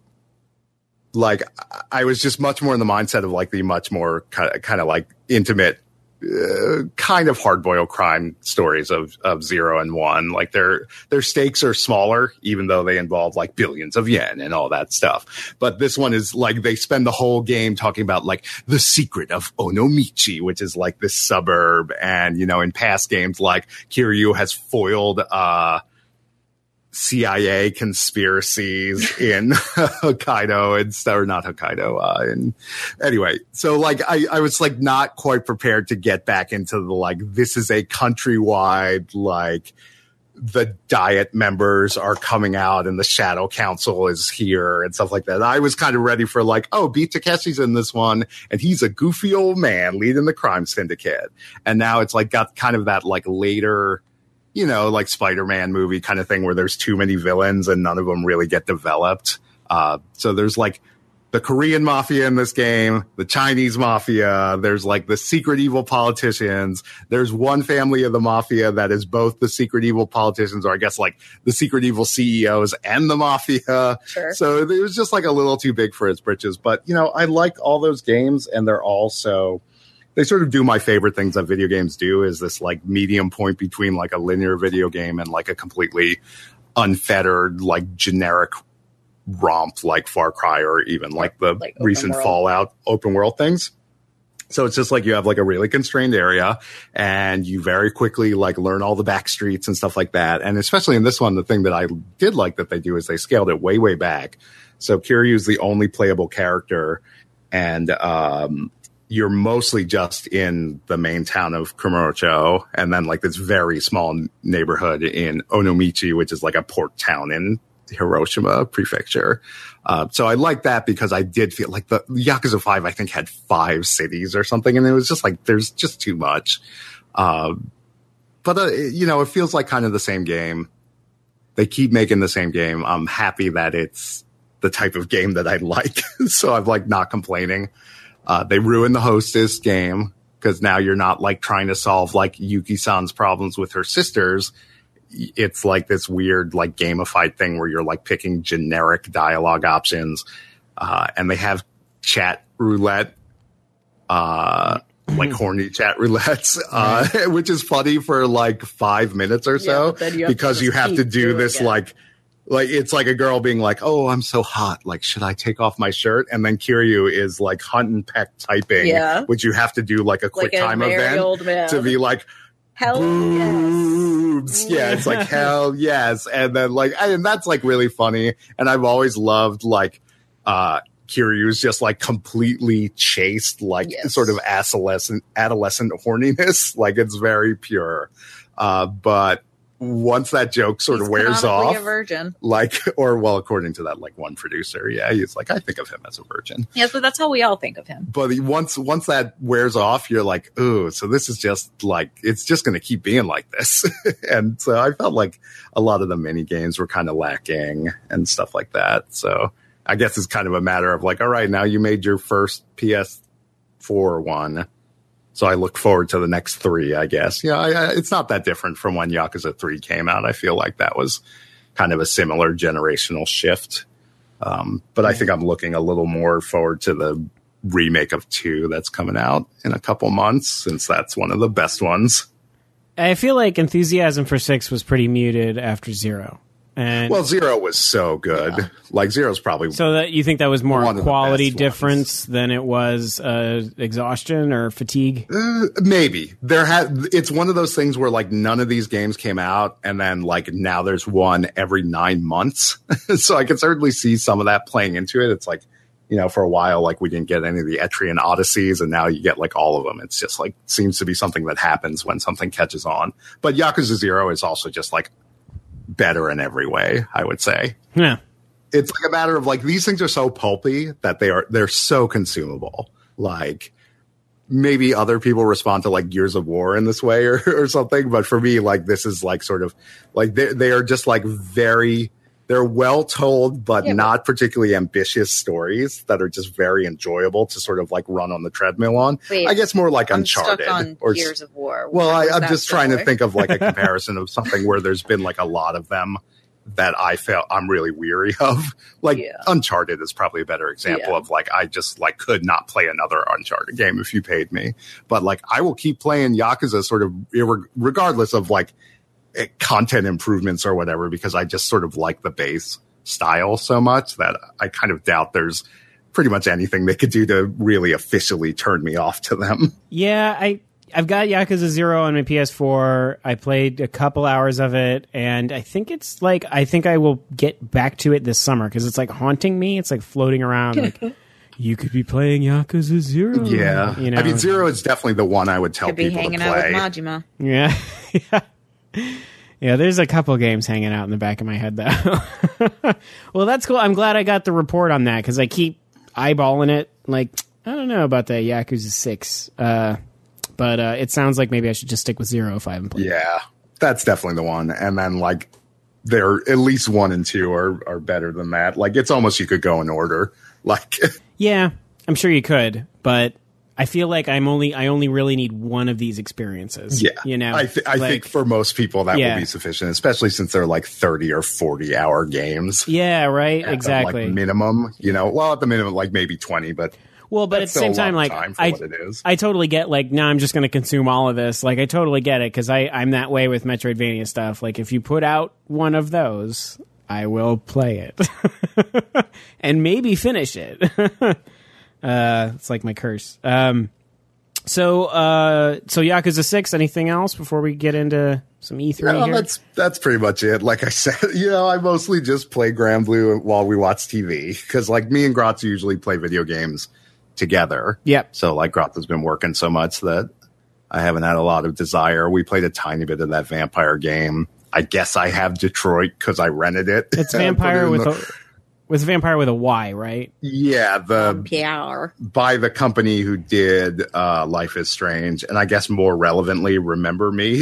like I was just much more in the mindset of like the much more kind of, kind of like intimate, Uh, kind of hard-boiled crime stories of, of Zero and One. Like their, their stakes are smaller, even though they involve like billions of yen and all that stuff. But this one is like, they spend the whole game talking about like the secret of Onomichi, which is like this suburb. And, you know, in past games, like Kiryu has foiled, uh, C I A conspiracies in Hokkaido and stuff, or not Hokkaido. Uh, and anyway, so like I, I was like not quite prepared to get back into the like, this is a countrywide, like the Diet members are coming out and the Shadow Council is here and stuff like that. I was kind of ready for like, oh, Beat Takeshi's in this one and he's a goofy old man leading the crime syndicate. And now it's like got kind of that like later, you know, like Spider-Man movie kind of thing where there's too many villains and none of them really get developed. Uh, so there's like the Korean mafia in this game, the Chinese mafia, there's like the secret evil politicians. There's one family of the mafia that is both the secret evil politicians, or I guess like the secret evil C E Os and the mafia. Sure. So it was just like a little too big for its britches. But, you know, I like all those games, and they're also, they sort of do my favorite things that video games do, is this like medium point between like a linear video game and like a completely unfettered, like generic romp like Far Cry, or even like the like recent world. Fallout open world things. So it's just like you have like a really constrained area and you very quickly like learn all the back streets and stuff like that. And especially in this one, the thing that I did like that they do is they scaled it way, way back. So Kiryu is the only playable character, and um you're mostly just in the main town of Kamurocho, and then like this very small neighborhood in Onomichi, which is like a port town in Hiroshima Prefecture. Uh, so I like that because I did feel like the Yakuza five, I think, had five cities or something, and it was just like, there's just too much. Uh, but, uh, you know, it feels like kind of the same game. They keep making the same game. I'm happy that it's the type of game that I like. So I'm like not complaining. Uh, they ruined the hostess game because now you're not like trying to solve like Yuki-san's problems with her sisters. It's like this weird like gamified thing where you're like picking generic dialogue options. Uh, and they have chat roulette. Uh, like horny chat roulettes, uh, which is funny for like five minutes or so Yeah, you because you have to do this it. like, like it's like a girl being like, "Oh, I'm so hot. Like, should I take off my shirt?" And then Kiryu is like hunt and peck typing, Yeah. which you have to do like a quick Like a time very event old man. to be like, Hell boobs. yes. Yeah, it's like hell yes, and then like, and that's like really funny. And I've always loved like uh Kiryu's just like completely chaste, like Yes. sort of adolescent adolescent horniness. Like it's very pure. Uh, but once that joke sort He's of wears canonically off, a virgin. like, or well, according to that like one producer, yeah, he's like, I think of him as a virgin. Yes, but that's how we all think of him. But once once that wears off, you're like, ooh, so this is just like it's just going to keep being like this. And so I felt like a lot of the mini games were kind of lacking and stuff like that. So I guess it's kind of a matter of like, all right, now you made your first P S four one. So I look forward to the next three, I guess. Yeah, I, I, it's not that different from when Yakuza three came out. I feel like that was kind of a similar generational shift. Um, but I think I'm looking a little more forward to the remake of two that's coming out in a couple months, since that's one of the best ones. I feel like enthusiasm for six was pretty muted after zero. And Well, Zero was so good. Yeah. Like Zero's probably so that you think that was more one a of the quality best difference than it was uh, exhaustion or fatigue? Uh, maybe there had. It's one of those things where like none of these games came out, and then like now there's one every nine months. So I can certainly see some of that playing into it. It's like, you know, for a while, like we didn't get any of the Etrian Odysseys, and now you get like all of them. It's just like seems to be something that happens when something catches on. But Yakuza Zero is also just like better in every way, I would say. Yeah. It's like a matter of like these things are so pulpy that they are they're so consumable. Like maybe other people respond to like Gears of War in this way or, or something, but for me, like this is like sort of like they they are just like very they're well told but Yeah, but- not particularly ambitious stories that are just very enjoyable to sort of like run on the treadmill on. Wait, I guess more like I'm Uncharted stuck on or Gears of War. well, Where I, was I'm that just trying to similar? think of like a comparison of something where there's been like a lot of them that I felt I'm really weary of. Like Yeah. Uncharted is probably a better example Yeah. of like I just like could not play another Uncharted game if you paid me. But like I will keep playing Yakuza sort of irre- regardless of like eh, content improvements or whatever, because I just sort of like the base style so much that I kind of doubt there's pretty much anything they could do to really officially turn me off to them. Yeah, I I've got Yakuza Zero on my P S four. I played a couple hours of it, and I think it's like I think I will get back to it this summer because it's like haunting me. It's like floating around. Like you could be playing Yakuza Zero. Yeah. you know. I mean, Zero is definitely the one I would tell Could be people to hanging out with play. Majima. Yeah, yeah, yeah. There's a couple games hanging out in the back of my head though. Well, that's cool. I'm glad I got the report on that because I keep eyeballing it. Like I don't know about that Yakuza Six. Uh, But uh, it sounds like maybe I should just stick with Zero if I haven't played. Yeah, that's definitely the one. And then like they're at least one and two are, are better than that. Like it's almost you could go in order. Like Yeah, I'm sure you could, but I feel like I'm only I only really need one of these experiences. yeah, you know, I, th- I Like, think for most people that Yeah. will be sufficient, especially since they're like thirty or forty hour games. yeah, right, At the, exactly. like minimum, you know, well at the minimum like maybe twenty, but well, but at that's the same still a time, lot like of time for I, what it is. I totally get like, no, I'm just going to consume all of this. Like, I totally get it because I I'm that way with Metroidvania stuff. Like, if you put out one of those, I will play it and maybe finish it. uh, it's like my curse. Um, so uh, so Yakuza Six. Anything else before we get into some E three No, here? that's that's pretty much it. Like I said, you know, I mostly just play Grand Blue while we watch T V because, like, me and Gratz usually play video games together. Yep. So, like, Gratz has been working so much that I haven't had a lot of desire. We played a tiny bit of that vampire game. I guess I have Detroit because I rented it. It's I put it vampire in with the- a with vampire with a Y, right? yeah the Pierre. by the company who did uh, Life is Strange, and I guess more relevantly, Remember Me.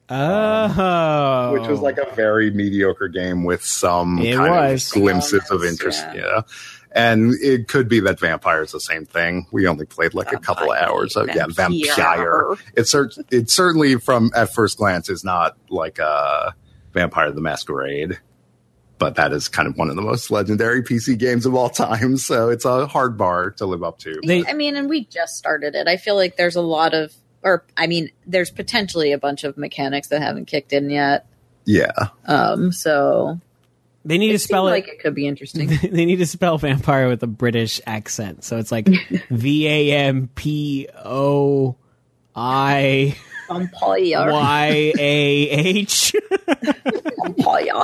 Oh, Which was like a very mediocre game with some It kind was. of glimpses of Elements, interest. yeah. Yeah. And it could be that Vampire is the same thing. We only played like a couple of Vampire. hours of yeah, Vampire. Vampire. It's cer- it certainly from at first glance is not like a Vampire the Masquerade. but that is kind of one of the most legendary P C games of all time. So it's a hard bar to live up to. They- I mean, and we just started it. I feel like there's a lot of, or I mean, there's potentially a bunch of mechanics that haven't kicked in yet. Yeah. Um, so They need it to spell seemed it. like it could be interesting. They need to spell vampire with a British accent. So it's like V A M P O I Vampire. Y A H. Vampire.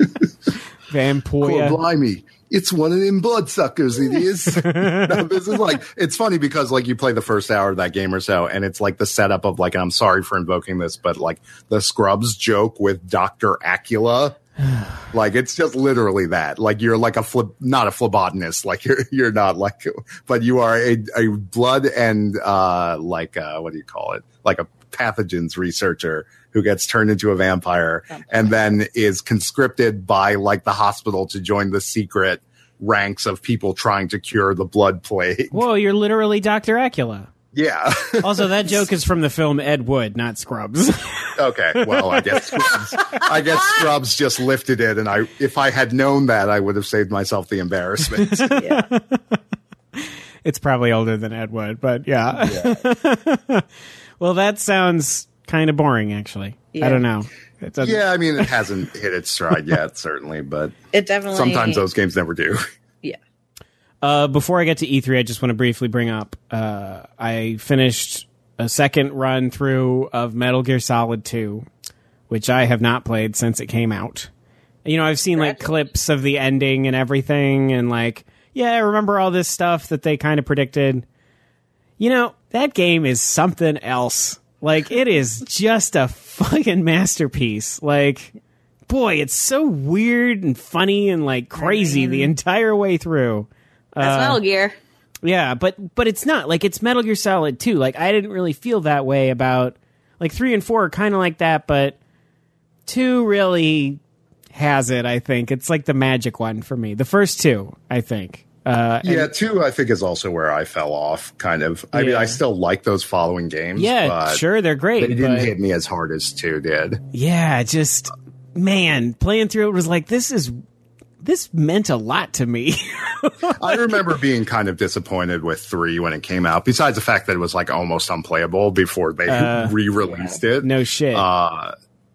Vampoya. Oh, blimey. It's one of them bloodsuckers, it is. No, this is like, it's funny because like you play the first hour of that game or so, and it's like the setup of like, and I'm sorry for invoking this, but like the Scrubs joke with Doctor Acula. Like it's just literally that. Like you're like a phleb, not a phlebotomist. Like you're you're not like, but you are a, a blood and uh like uh what do you call it? Like a pathogens researcher who gets turned into a vampire and then is conscripted by like the hospital to join the secret ranks of people trying to cure the blood plague. Whoa, you're literally Doctor Acula. Yeah. Also, that joke is from the film Ed Wood, not Scrubs. Okay. Well, I guess Scrubs, I guess Scrubs just lifted it, and I if I had known that, I would have saved myself the embarrassment. Yeah. It's probably older than Ed Wood, but yeah. Yeah. Well, that sounds kind of boring, actually. Yeah. I don't know. It doesn't- Yeah, I mean, it hasn't hit its stride yet, certainly, but It definitely. sometimes those games never do. Yeah. Uh, before I get to E three, I just want to briefly bring up uh, I finished a second run through of Metal Gear Solid two, which I have not played since it came out. You know, I've seen like clips of the ending and everything, and like, yeah, I remember all this stuff that they kind of predicted. You know, that game is something else. Like, it is just a fucking masterpiece. Like, boy, it's so weird and funny and like crazy the entire way through. That's Metal Gear. Yeah, but but it's not like it's Metal Gear Solid two. Like I didn't really feel that way about like three and four are kind of like that, but two really has it. I think it's like the magic one for me. The first two, I think. Uh, and- Yeah, two, I think, is also where I fell off, kind of. I mean, Yeah. I still like those following games. yeah, but sure, they're great. They didn't but- hit me as hard as two did. Yeah, just man, playing through it was like this is this meant a lot to me. I remember being kind of disappointed with three when it came out, besides the fact that it was like almost unplayable before they Uh, re-released it. No shit. Uh,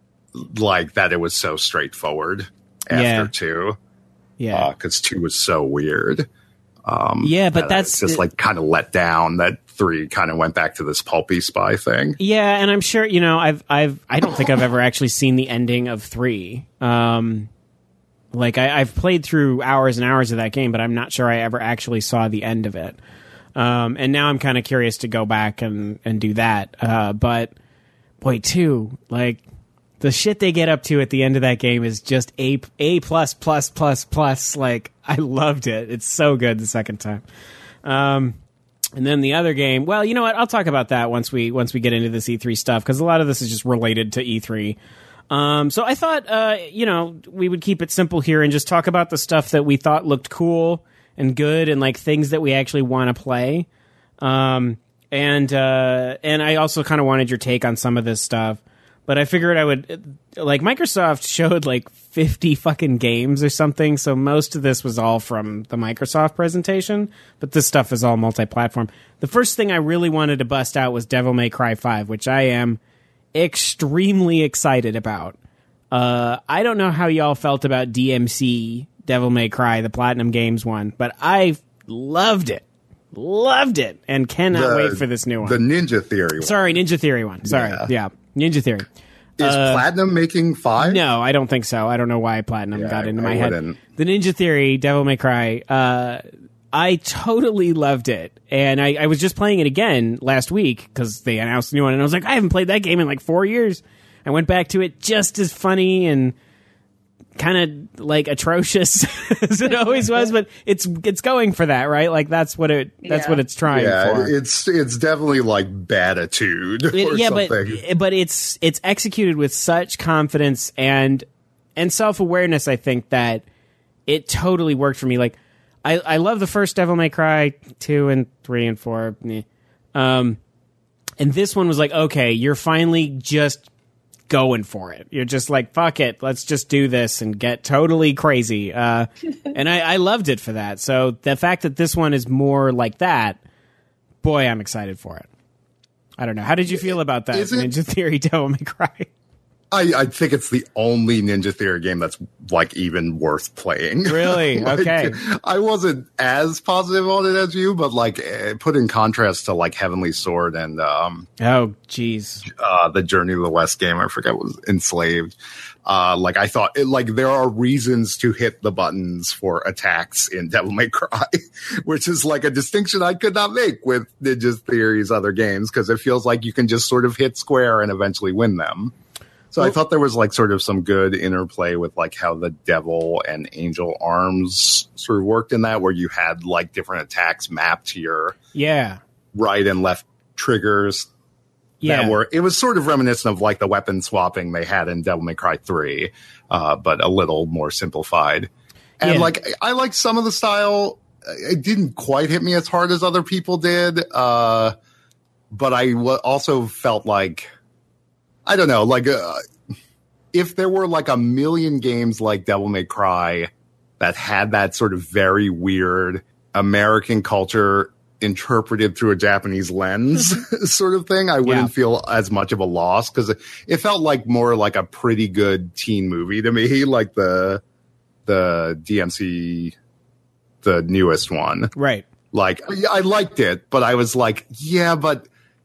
like that it was so straightforward after Yeah. two. yeah. Because two was so weird. Um, Yeah, but that that's- it's just like kind of let down that three kind of went back to this pulpy spy thing. Yeah, and I'm sure you know I've I've I don't think I've ever actually seen the ending of three. Um, like I, I've played through hours and hours of that game, but I'm not sure I ever actually saw the end of it. Um, and now I'm kind of curious to go back and and do that. Uh, but boy, two like the shit they get up to at the end of that game is just a a plus plus plus plus. Like I loved it. It's so good the second time. Um, And then the other game, well, you know what? I'll talk about that once we once we get into this E three stuff because a lot of this is just related to E three. Um, so I thought, uh, you know, we would keep it simple here and just talk about the stuff that we thought looked cool and good and like things that we actually want to play. Um, and uh, and I also kind of wanted your take on some of this stuff. But I figured I would, like, Microsoft showed like fifty fucking games or something, so most of this was all from the Microsoft presentation, but this stuff is all multi-platform. The first thing I really wanted to bust out was Devil May Cry five, which I am extremely excited about. Uh, I don't know how y'all felt about D M C, Devil May Cry, the Platinum Games one, but I loved it. Loved it, and cannot The- wait for this new one. The Ninja Theory one. Sorry, Ninja Theory one. Sorry, Yeah. yeah, Ninja Theory. Is Platinum making five? No, I don't think so. I don't know why Platinum Yeah, got into I my head. wouldn't. The Ninja Theory, Devil May Cry, uh, I totally loved it. And I, I was just playing it again last week because they announced a new one. And I was like, I haven't played that game in like four years. I went back to it just as funny and kind of like atrocious as it always was. But it's it's going for that, right? Like that's what it that's Yeah. what it's trying Yeah, for. it's it's definitely like Batitude or It- yeah, something. but but it's it's executed with such confidence and and self awareness. I think that it totally worked for me. Like I I love the first Devil May Cry two and three and four, meh. um, and this one was like, okay, you're finally just going for it. You're just like, fuck it, let's just do this and get totally crazy. Uh, and I, I loved it for that. So the fact that this one is more like that, boy, I'm excited for it. I don't know. How did you feel about that? Is it- Ninja Theory Devil May Cry? I, I think it's the only Ninja Theory game that's like even worth playing. Really? Like, Okay. I wasn't as positive on it as you, but like eh, put in contrast to like Heavenly Sword and um, Oh, jeez. uh, the Journey to the West game, I forget what was Enslaved. Uh, like I thought, it, like there are reasons to hit the buttons for attacks in Devil May Cry, which is like a distinction I could not make with Ninja Theory's other games because it feels like you can just sort of hit square and eventually win them. So well, I thought there was like sort of some good interplay with like how the devil and angel arms sort of worked in that, where you had like different attacks mapped to your yeah right and left triggers. Yeah, that were, it was sort of reminiscent of like the weapon swapping they had in Devil May Cry three, uh, but a little more simplified. And yeah. like I like some of the style. It didn't quite hit me as hard as other people did, uh, but I w- also felt like. I don't know, like, uh, if there were like a million games like Devil May Cry that had that sort of very weird American culture interpreted through a Japanese lens sort of thing, I wouldn't yeah. feel as much of a loss because it, it felt like more like a pretty good teen movie to me, like the the D M C, the newest one. Right. Like, I liked it, but I was like, yeah, but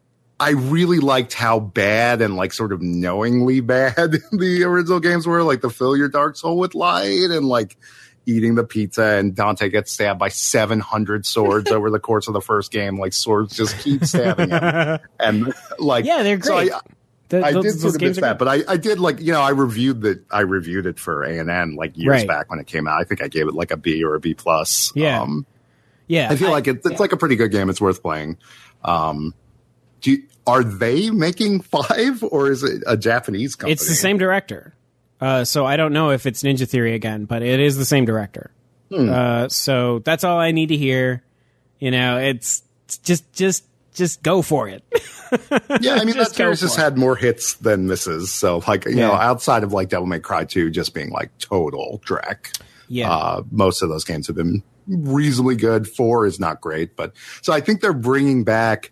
I really liked how bad and like sort of knowingly bad the original games were, like the fill your dark soul with light and like eating the pizza and Dante gets stabbed by seven hundred swords over the course of the first game. Like swords just keep stabbing him. And like, yeah, they're great. So I, the, I those, did sort of miss that, but I, I did like, you know, I reviewed that. I reviewed it for A and N like years right. back when it came out. I think I gave it like a B or a B plus. Yeah. Um, yeah. I feel I, like it, it's yeah. like a pretty good game. It's worth playing. Um, Do you, are they making five or is it a Japanese company? It's the same director. Uh, so I don't know if it's Ninja Theory again, but it is the same director. Hmm. Uh, so that's all I need to hear. You know, it's, it's just, just, just go for it. Yeah. I mean, that series has had more hits than misses. So like, you yeah. know, outside of like Devil May Cry two just being like total dreck. Yeah. Uh, most of those games have been reasonably good. Four is not great, but so I think they're bringing back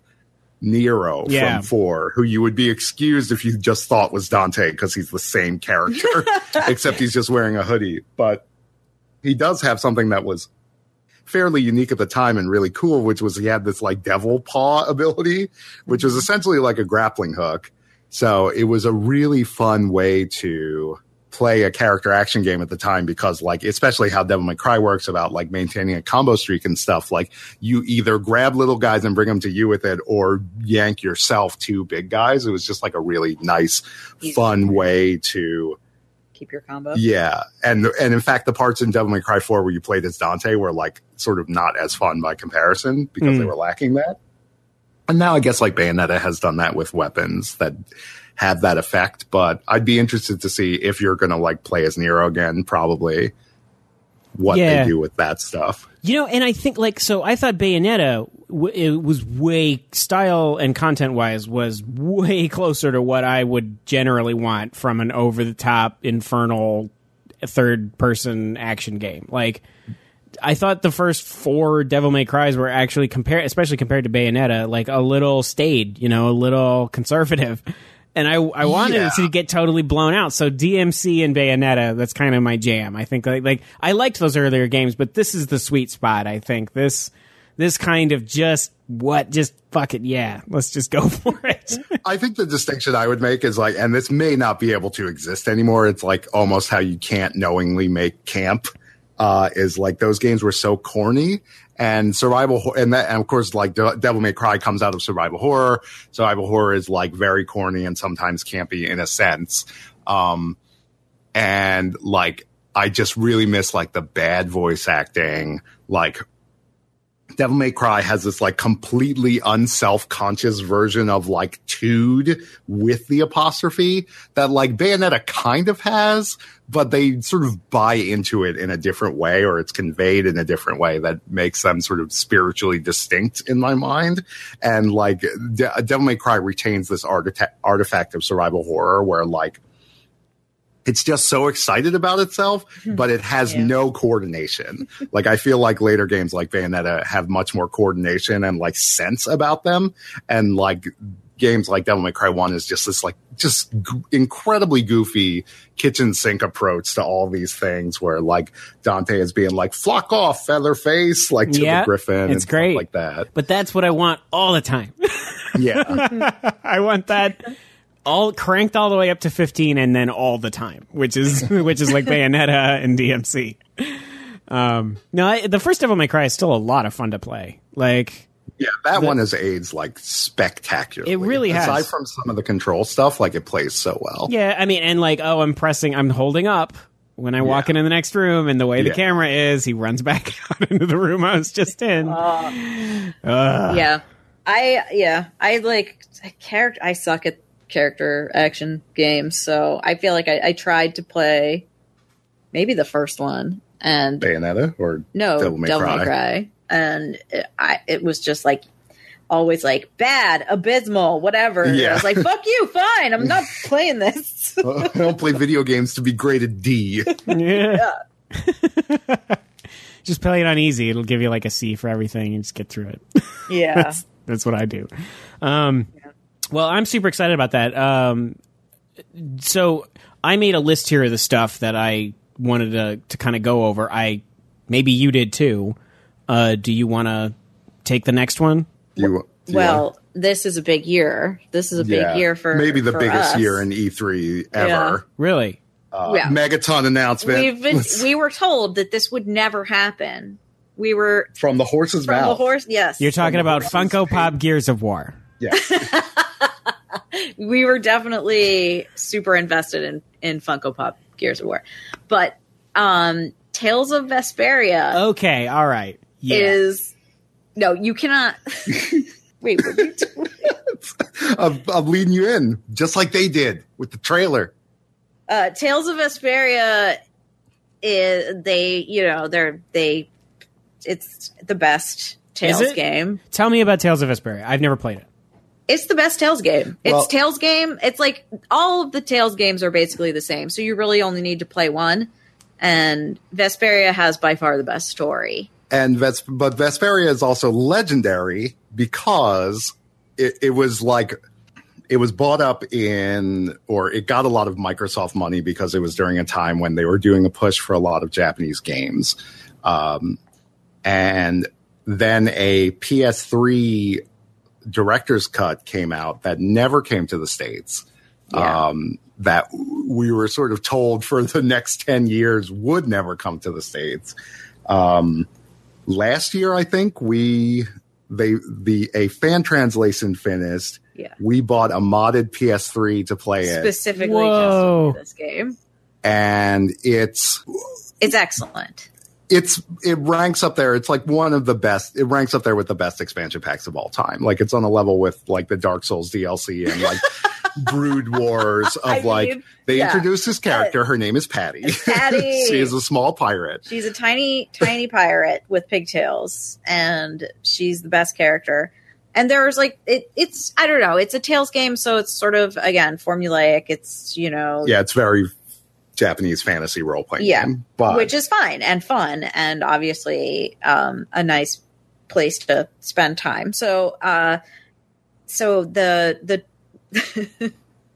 Nero yeah. from four, who you would be excused if you just thought was Dante because he's the same character, except he's just wearing a hoodie. But he does have something that was fairly unique at the time and really cool, which was he had this like devil paw ability, which was essentially like a grappling hook. So it was a really fun way to play a character action game at the time because like, especially how Devil May Cry works about like maintaining a combo streak and stuff, like you either grab little guys and bring them to you with it or yank yourself two big guys. It was just like a really nice, Easy. fun way to keep your combo. Yeah. And, and in fact, the parts in Devil May Cry four where you played as Dante were like sort of not as fun by comparison because mm. they were lacking that. And now I guess like Bayonetta has done that with weapons that have that effect, but I'd be interested to see if you're going to like play as Nero again, probably what yeah. they do with that stuff. You know, and I think like, so I thought Bayonetta, w- it was way style and content wise was way closer to what I would generally want from an over the top infernal third person action game. Like, I thought the first four Devil May Cries were actually compared, especially compared to Bayonetta, like a little staid, you know, a little conservative. And I, I wanted yeah. it to get totally blown out. So D M C and Bayonetta, that's kind of my jam. I think like, like I liked those earlier games, but this is the sweet spot. I think this, this kind of just what, just fuck it. Yeah. Let's just go for it. I think the distinction I would make is like, and this may not be able to exist anymore. It's like almost how you can't knowingly make camp, uh, is like those games were so corny. And survival, and that, and of course, like De- Devil May Cry comes out of survival horror. Survival horror is like very corny and sometimes campy in a sense. Um, and like, I just really miss like the bad voice acting, like Devil May Cry has this like completely unself-conscious version of like "tude" with the apostrophe that like Bayonetta kind of has, but they sort of buy into it in a different way, or it's conveyed in a different way that makes them sort of spiritually distinct in my mind. And like De- Devil May Cry retains this artifact artifact of survival horror where like it's just so excited about itself, but it has yeah. no coordination. Like, I feel like later games like Bayonetta have much more coordination and, like, sense about them. And, like, games like Devil May Cry one is just this, like, just g- incredibly goofy kitchen sink approach to all these things where, like, Dante is being like, flock off, featherface, like, to yeah, the Griffin it's and great. Stuff like that. But that's what I want all the time. Yeah. I want that... all cranked all the way up to fifteen and then all the time, which is which is like Bayonetta and D M C. Um, no, I, the first Devil May Cry is still a lot of fun to play. Like, yeah, that the, one has aged like spectacularly. It really has. Aside from some of the control stuff, like it plays so well. Yeah, I mean, and like, oh, I'm pressing, I'm holding up when I walk yeah. into the next room, and the way the yeah. camera is, he runs back out into the room I was just in. Uh, uh. Yeah, I yeah, I like character. I suck at character action games, so I feel like I, I tried to play maybe the first one and Bayonetta or no Devil May Devil Cry. May Cry, and it, I it was just like always like bad, abysmal, whatever. Yeah. I was like, fuck you, fine, I'm not playing this. I don't play video games to be graded D. Yeah. Just play it on easy. It'll give you like a C for everything and just get through it. Yeah. that's, that's what I do. Um, yeah. Well, I'm super excited about that. Um, so I made a list here of the stuff that I wanted to, to kind of go over. I maybe you did too. Uh, do you want to take the next one? You, you well, want? This is a big year. This is a big yeah. year for maybe the for biggest us. year in E three ever. Yeah. Really? Uh, yeah. Megaton announcement. We've been, we were told that this would never happen. We were from the horse's from mouth. the horse. Yes, you're talking about Funko Pop Gears of War. Yes. We were definitely super invested in, in Funko Pop Gears of War. But um, Tales of Vesperia okay, all right. Yeah. is... No, you cannot... Wait, what are you doing? I'm, I'm leading you in, just like they did with the trailer. Uh, Tales of Vesperia is... They, you know, they're... They... It's the best Tales game. Tell me about Tales of Vesperia. I've never played it. It's the best Tales game. It's Well, Tales game. It's like all of the Tales games are basically the same. So you really only need to play one. And Vesperia has by far the best story. And Ves- but Vesperia is also legendary because it, it was like it was bought up in, or it got a lot of Microsoft money because it was during a time when they were doing a push for a lot of Japanese games. Um, and then a P S three director's cut came out that never came to the States. Yeah. Um, that we were sort of told for the next ten years would never come to the States. Um, last year, I think we, they, the, a fan translation finished. Yeah. We bought a modded P S three to play it. Specifically Whoa. just to play this game. And it's, It's excellent. it's it ranks up there. It's like one of the best. It ranks up there with the best expansion packs of all time. Like it's on a level with like the Dark Souls D L C and like Brood Wars of I like mean, they yeah. introduced this character. Her name is Patty. Patty. She is a small pirate. She's a tiny, tiny pirate with pigtails, and she's the best character. And there's like it, it's I don't know. It's a Tales game, so it's sort of again formulaic. It's you know Yeah, it's very Japanese fantasy role playing yeah, game, but which is fine and fun, and obviously um, a nice place to spend time. So, uh, so the the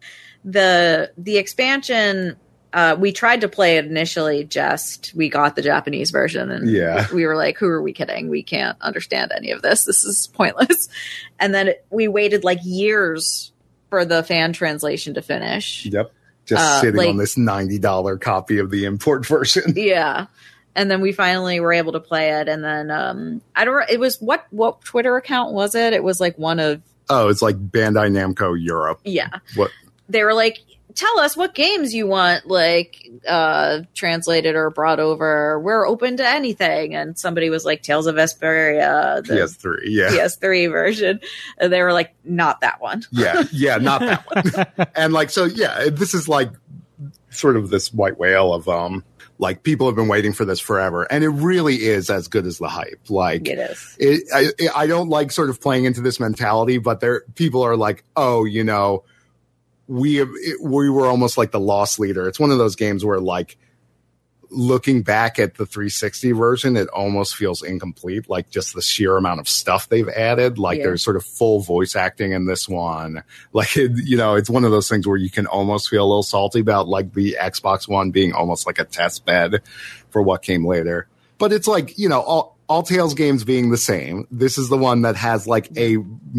the the expansion. Uh, we tried to play it initially. Just we got the Japanese version, and Yeah. we were like, "Who are we kidding? We can't understand any of this. This is pointless." And then it, we waited like years for the fan translation to finish. yep, just Uh, sitting like- on this ninety dollar copy of the import version. Yeah. And then we finally were able to play it. And then um, I don't. It was what what Twitter account was it? It was like one of Oh, it's like Bandai Namco Europe. yeah. What? They were like, tell us what games you want, like uh, translated or brought over. We're open to anything. And somebody was like, Tales of Vesperia, the P S three, yeah, P S three version. And they were like, not that one. yeah, yeah, not that one. And like, so yeah, this is like sort of this white whale of um. Like, people have been waiting for this forever, and it really is as good as the hype. Like, it is. It, I, I don't like sort of playing into this mentality, but there, people are like, oh, you know, we have, it, we were almost like the loss leader. It's one of those games where, like, looking back at the three sixty version, it almost feels incomplete. Like, just the sheer amount of stuff they've added. Like, yeah. there's sort of full voice acting in this one. Like, it, you know, it's one of those things where you can almost feel a little salty about, like, the Xbox One being almost like a test bed for what came later. But it's like, you know, all, all Tales games being the same. This is the one that has like a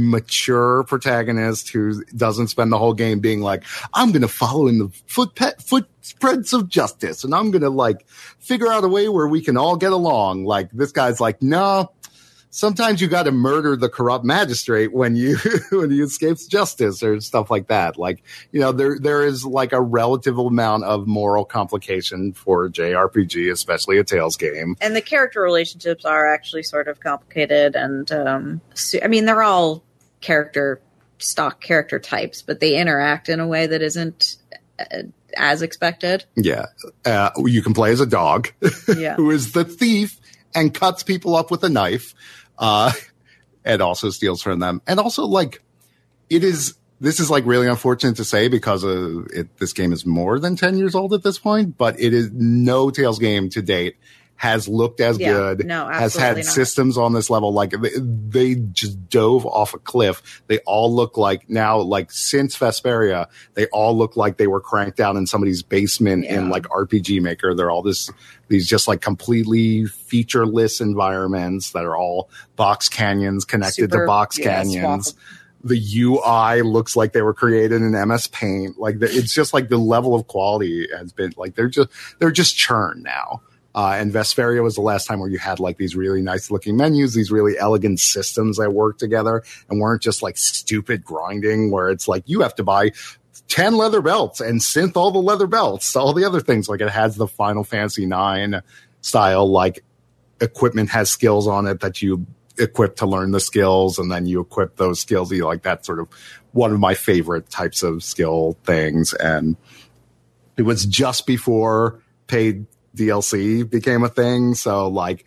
mature protagonist who doesn't spend the whole game being like, I'm going to follow in the foot pet, footprints of justice. And I'm going to like figure out a way where we can all get along. Like, this guy's like, no, sometimes you got to murder the corrupt magistrate when you, when he escapes justice or stuff like that. Like, you know, there, there is like a relative amount of moral complication for a J R P G, especially a Tales game. And the character relationships are actually sort of complicated. And, um, so, I mean, they're all character, stock character types, but they interact in a way that isn't uh, as expected. Yeah. Uh, you can play as a dog yeah. who is the thief and cuts people up with a knife. Uh, and also steals from them. And also, like, it is, this is like really unfortunate to say because uh, it, this game is more than ten years old at this point, but it is no Tales game to date has looked as yeah, good, no, has had not. systems on this level. Like, they, they just dove off a cliff. They all look like now, like, since Vesperia, they all look like they were cranked out in somebody's basement yeah. in like R P G Maker. They're all this, these just like completely featureless environments that are all box canyons connected Super, to box yeah, canyons. swap. The U I looks like they were created in M S Paint. Like, the, it's just like the level of quality has been like, they're just, they're just churn now. Uh, and Vesperia was the last time where you had like these really nice looking menus, these really elegant systems that worked together and weren't just like stupid grinding where it's like you have to buy ten leather belts and synth all the leather belts, all the other things. Like, it has the Final Fantasy nine style, like, equipment has skills on it that you equip to learn the skills, and then you equip those skills. You like, that's sort of one of my favorite types of skill things. And it was just before paid D L C became a thing. So like,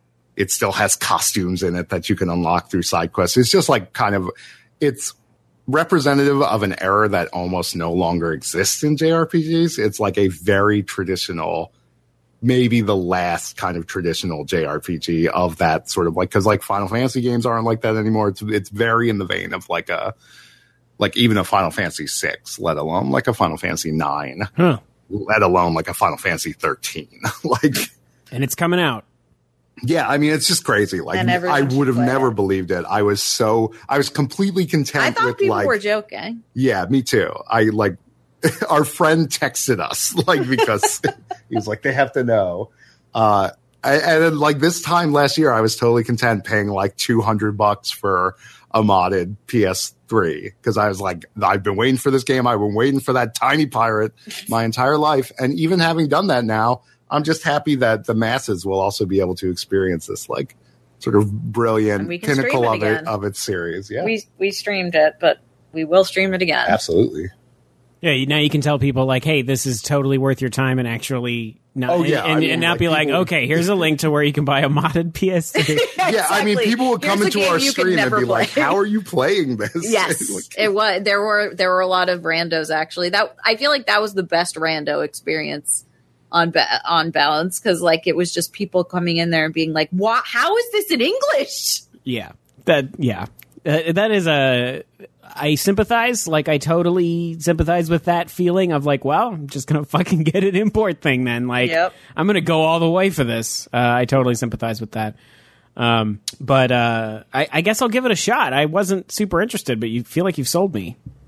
it still has costumes in it that you can unlock through side quests. It's just like kind of, it's representative of an era that almost no longer exists in J R P Gs. It's like a very traditional, maybe the last kind of traditional J R P G of that sort of like, cause like Final Fantasy games aren't like that anymore. It's, it's very in the vein of like a, like even a Final Fantasy six, let alone like a Final Fantasy nine. Huh. Let alone like a Final Fantasy thirteen. Like, and it's coming out. Yeah, I mean, it's just crazy. Like, I would have never it. believed it. I was so, I was completely content I thought with people like, were joking. Yeah, me too. I like, our friend texted us, like, because he was like, they have to know. Uh, I, and then like this time last year, I was totally content paying like two hundred bucks for a modded P S three. Cause I was like, I've been waiting for this game. I've been waiting for that tiny pirate my entire life. And even having done that now, I'm just happy that the masses will also be able to experience this like sort of brilliant pinnacle it of again. it, of its series. Yeah. We, we streamed it, but we will stream it again. Absolutely. Yeah, you, now you can tell people like, "Hey, this is totally worth your time," and actually, not, oh, yeah. and, and, I mean, and not like be like, people, "Okay, here's a link to where you can buy a modded P S three." Exactly. Yeah, I mean, people would come Here's into our you stream and be play. like, "How are you playing this?" Yes, like, it was. There were there were a lot of randos actually. That I feel like that was the best rando experience on ba- on balance because like it was just people coming in there and being like, "What? How is this in English?" Yeah, that yeah, uh, that is a. I sympathize, like I totally sympathize with that feeling of like, well, I'm just gonna fucking get an import thing then. Like, yep. I'm gonna go all the way for this. Uh, I totally sympathize with that. Um, but uh, I, I guess I'll give it a shot. I wasn't super interested, but you feel like you've sold me.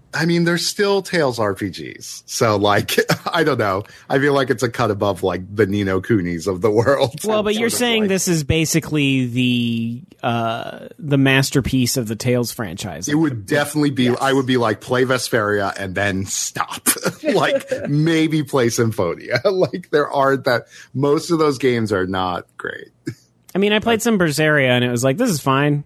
I mean, there's still Tales R P Gs. So, like, I don't know. I feel like it's a cut above, like, the Ni no Kunis of the world. Well, but you're saying like, this is basically the uh, the masterpiece of the Tales franchise. It would definitely be, yes. I would be like, play Vesperia and then stop. Like, maybe play Symphonia. Like, there aren't that, most of those games are not great. I mean, I played some Berseria and it was like, this is fine.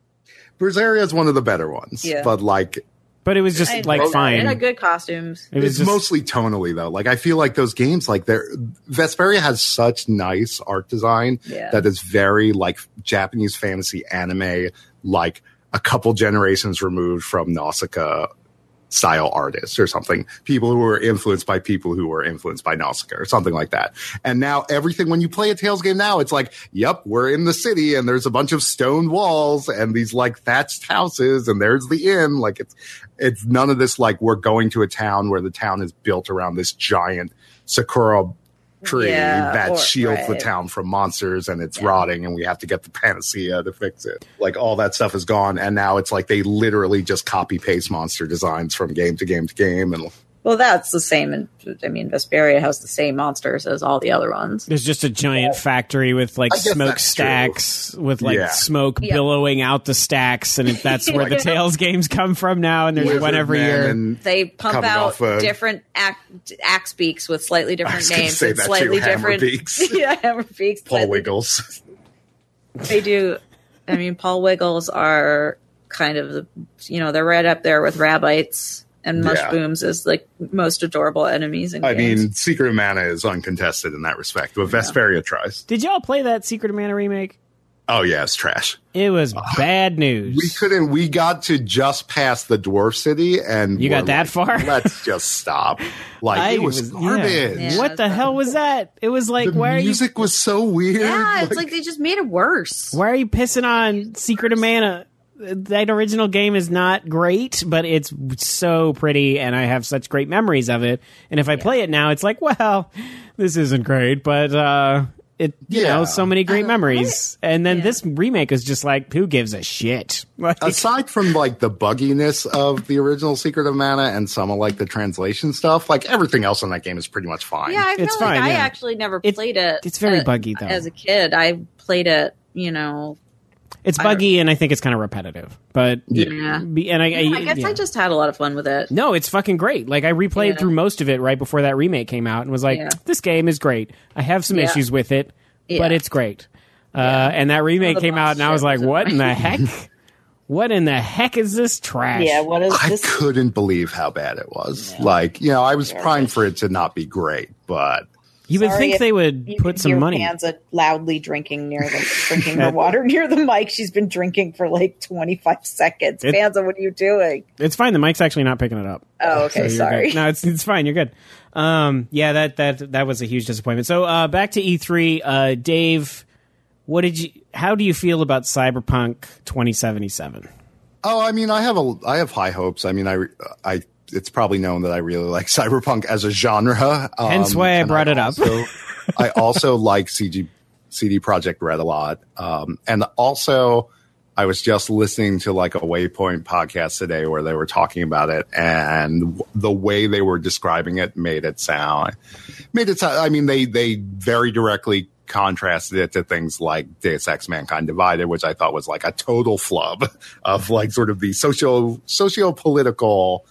Berseria is one of the better ones. Yeah. But, like, But it was just I like know. fine. It had good costumes. It was it's just, mostly tonally though. Like I feel like those games, like they're Vesperia has such nice art design Yeah. that is very like Japanese fantasy anime, like a couple generations removed from Nausicaa style artists or something. People who were influenced by people who were influenced by Nausicaa or something like that. And now everything, when you play a Tales game now, it's like, yep, we're in the city and there's a bunch of stone walls and these like thatched houses and there's the inn. Like it's, it's none of this like we're going to a town where the town is built around this giant Sakura tree Yeah, that or- shields the right. town from monsters and it's Yeah. rotting and we have to get the panacea to fix it. Like all that stuff is gone and now it's like they literally just copy paste monster designs from game to game to game. And Well, that's the same. In, I mean, Vesperia has the same monsters as all the other ones. there's just a giant factory with like I guess smoke that's stacks with like Yeah. smoke Yeah. billowing out the stacks, and if that's where the Yeah. Tales games come from now. And there's Wizard one every Man year. and They pump coming out off a- different act, axe beaks with slightly I different was gonna names say and that slightly too, Hammer different. Beaks. Yeah, hammer beaks. Paul slightly- Wiggles. They do. I mean, Paul Wiggles are kind of the, you know, they're right up there with Rabbites and Yeah. Mushbooms as like most adorable enemies in I games. mean, Secret of Mana is uncontested in that respect, but Vesperia tries. Did y'all play that Secret of Mana remake? Oh yeah, it's trash. It was bad news. We couldn't. We got to just past the dwarf city, and You got were that like, far? Let's just stop. Like I it was, was- yeah. garbage. Yeah. What the hell was that? It was like, The why are you music was so weird. yeah, it's like they just made it worse. why are you pissing on Secret of Mana? That original game is not great, but it's so pretty, and I have such great memories of it. And if I play it now, it's like, well, this isn't great, but uh, it, you Yeah. know, so many great memories. And then Yeah. this remake is just like, who gives a shit? Like, Aside from like the bugginess of the original Secret of Mana and some of like the translation stuff, like everything else in that game is pretty much fine. Yeah, I feel It's like fine, I yeah. actually never It- played it. it's very uh, buggy, though. As a kid, I played it. You know, it's buggy, and I think it's kind of repetitive. But yeah. be- and I, I, I guess yeah. I just had a lot of fun with it. No, it's fucking great. Like I replayed Yeah. through most of it right before that remake came out, and was like, Yeah. "This game is great. I have some Yeah. issues with it, Yeah. but it's great." Uh, and that remake the came out, and I boss was shit like, was "What in the annoying. heck? What in the heck is this trash?" Yeah, what is I this? couldn't believe how bad it was. Like, you know, I was primed for it to not be great, but you would Sorry think if they would You put can some hear money. Panza loudly drinking near the drinking her water near the mic. She's been drinking for like twenty five seconds. It- Panza, what are you doing? It's fine. The mic's actually not picking it up. Oh, okay, So you're sorry. good. No, it's it's fine. You're good. Um, yeah, that that that was a huge disappointment. So uh, back to E three, uh, Dave. What did you? How do you feel about Cyberpunk twenty seventy-seven? oh, I mean, I have a I have high hopes. I mean, I I it's probably known that I really like cyberpunk as a genre. Um, Hence why I and brought it up. also- I also like C G C D Projekt Red a lot, um, and also I was just listening to like a Waypoint podcast today where they were talking about it, and the way they were describing it made it sound made it sound. I mean, they they very directly contrasted it to things like Deus Ex Mankind Divided, which I thought was like a total flub of like sort of the socio socio-political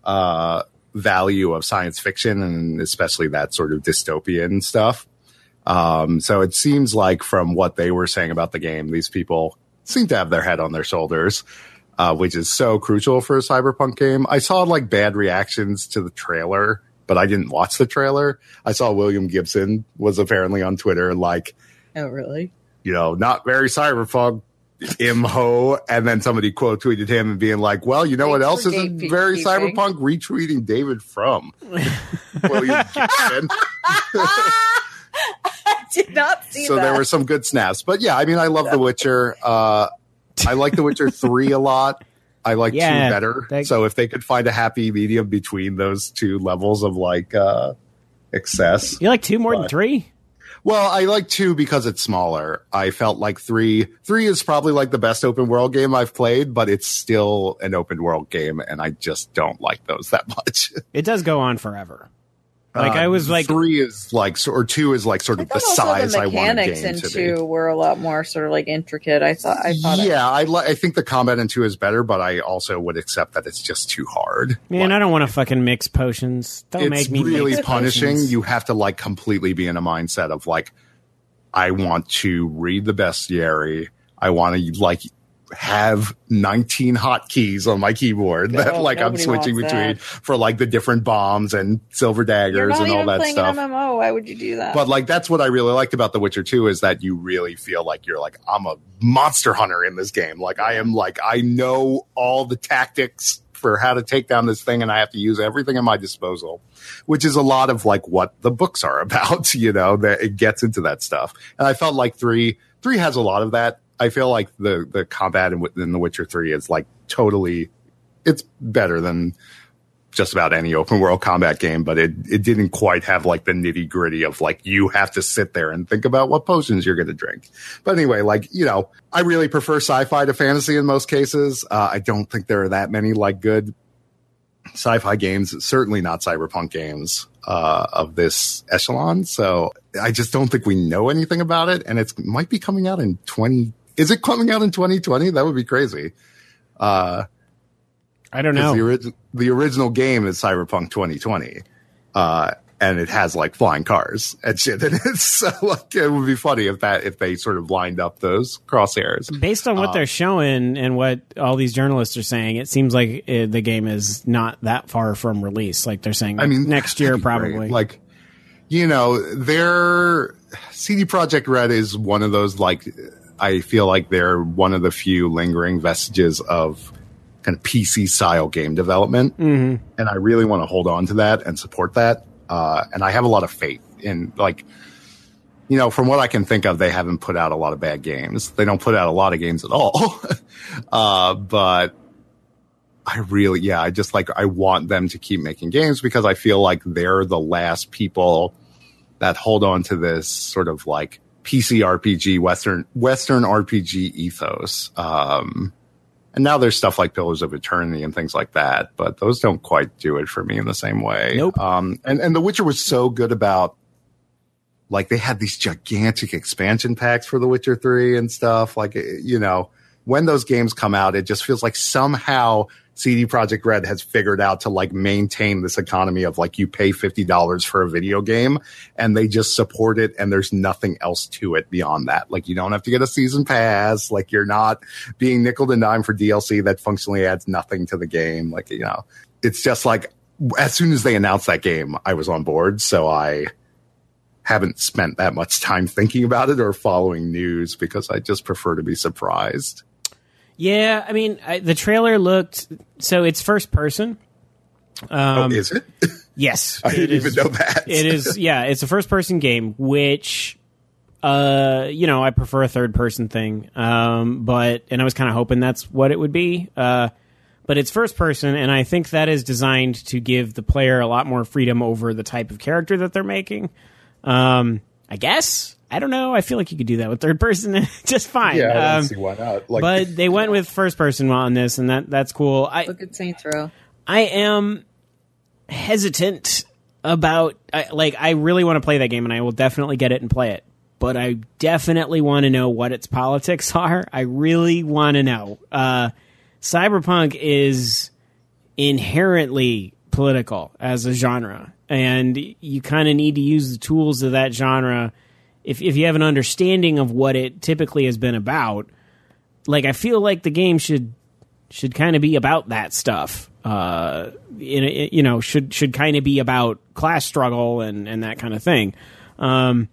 uh, value of science fiction, and especially that sort of dystopian stuff. Um, so it seems like from what they were saying about the game, these people seem to have their head on their shoulders, uh, which is so crucial for a cyberpunk game. I saw like bad reactions to the trailer, but I didn't watch the trailer. I saw William Gibson was apparently on Twitter like, Oh, really? you know, not very cyberpunk, imho. And then somebody quote tweeted him and being like, well, you know what else Thanks for isn't gatekeeping. very cyberpunk? Retweeting David Frum. William Gibson. I did not see So that. there were some good snaps. But yeah, I mean, I love The Witcher. Uh, I like The Witcher three a lot. I like Yeah, two better. that- So if they could find a happy medium between those two levels of like uh, excess. You like two more than But- three? Well, I like two because it's smaller. I felt like three, three is probably like the best open world game I've played, but it's still an open world game, and I just don't like those that much. It does go on forever. Like uh, I was like, three is like, or two is like sort of the size I want a game in to two be. were a lot more sort of like intricate. I thought. I thought. Yeah, I, li- I think the combat in two is better, but I also would accept that it's just too hard. man, like, I don't want to fucking mix potions. Don't it's make me really mix punishing. potions. You have to like completely be in a mindset of like, I want to read the bestiary. I want to like have nineteen hotkeys on my keyboard that Oh, like I'm nobody switching wants between that. for like the different bombs and silver You're daggers not and all even that playing stuff. an M M O. Why would you do that? But like that's what I really liked about The Witcher two is that you really feel like you're like I'm a monster hunter in this game. Like I am like I know all the tactics for how to take down this thing, and I have to use everything at my disposal, which is a lot of like what the books are about. You know, that it gets into that stuff, and I felt like three three has a lot of that. I feel like the the combat in, in The Witcher three is like totally, it's better than just about any open world combat game, but it, it didn't quite have like the nitty gritty of like, you have to sit there and think about what potions you're going to drink. But anyway, like, you know, I really prefer sci-fi to fantasy in most cases. Uh, I don't think there are that many like good sci-fi games, certainly not cyberpunk games, uh, of this echelon. So I just don't think we know anything about it. And it might be coming out in twenty, is it coming out in twenty twenty? That would be crazy. Uh, I don't know. The, ori- the original game is Cyberpunk twenty twenty, uh, and it has like flying cars and shit in it. So like, it would be funny if that if they sort of lined up those crosshairs. Based on what Um, they're showing and what all these journalists are saying, it seems like uh, the game is not that far from release. Like they're saying, I mean, next year that'd be probably. great. Like, you know, their C D Projekt Red is one of those like I feel like they're one of the few lingering vestiges of kind of P C style game development. Mm-hmm. And I really want to hold on to that and support that. Uh, and I have a lot of faith in like, you know, from what I can think of, they haven't put out a lot of bad games. They don't put out a lot of games at all. uh, but I really, yeah, I just like, I want them to keep making games because I feel like they're the last people that hold on to this sort of like P C R P G, Western, Western R P G ethos. Um, And now there's stuff like Pillars of Eternity and things like that, but those don't quite do it for me in the same way. Nope. Um, and, and The Witcher was so good about, like, they had these gigantic expansion packs for The Witcher three and stuff. Like, you know, when those games come out, it just feels like somehow C D Projekt Red has figured out to like maintain this economy of like you pay fifty dollars for a video game and they just support it and there's nothing else to it beyond that. Like you don't have to get a season pass. Like you're not being nickel and dime for D L C that functionally adds nothing to the game. Like, you know, it's just like as soon as they announced that game, I was on board. So I haven't spent that much time thinking about it or following news because I just prefer to be surprised. Yeah, I mean, I, the trailer looked so it's first person. Um, oh, is it? Yes, I it didn't is- even know that. It is, yeah, it's a first person game, which, uh, you know, I prefer a third person thing. Um, but and I was kind of hoping that's what it would be. Uh, but it's first person, and I think that is designed to give the player a lot more freedom over the type of character that they're making. Um, I guess. I don't know. I feel like you could do that with third person just fine. Yeah, I don't um, see why not. Like, but they went with first person on this, and that that's cool. I Look at Saints Row. I am hesitant about I, like I really want to play that game, and I will definitely get it and play it. But I definitely want to know what its politics are. I really want to know. Uh, Cyberpunk is inherently political as a genre, and you kind of need to use the tools of that genre. If if you have an understanding of what it typically has been about, like I feel like the game should should kind of be about that stuff. Uh, in, in, you know, should should kind of be about class struggle and, and that kind of thing. Um,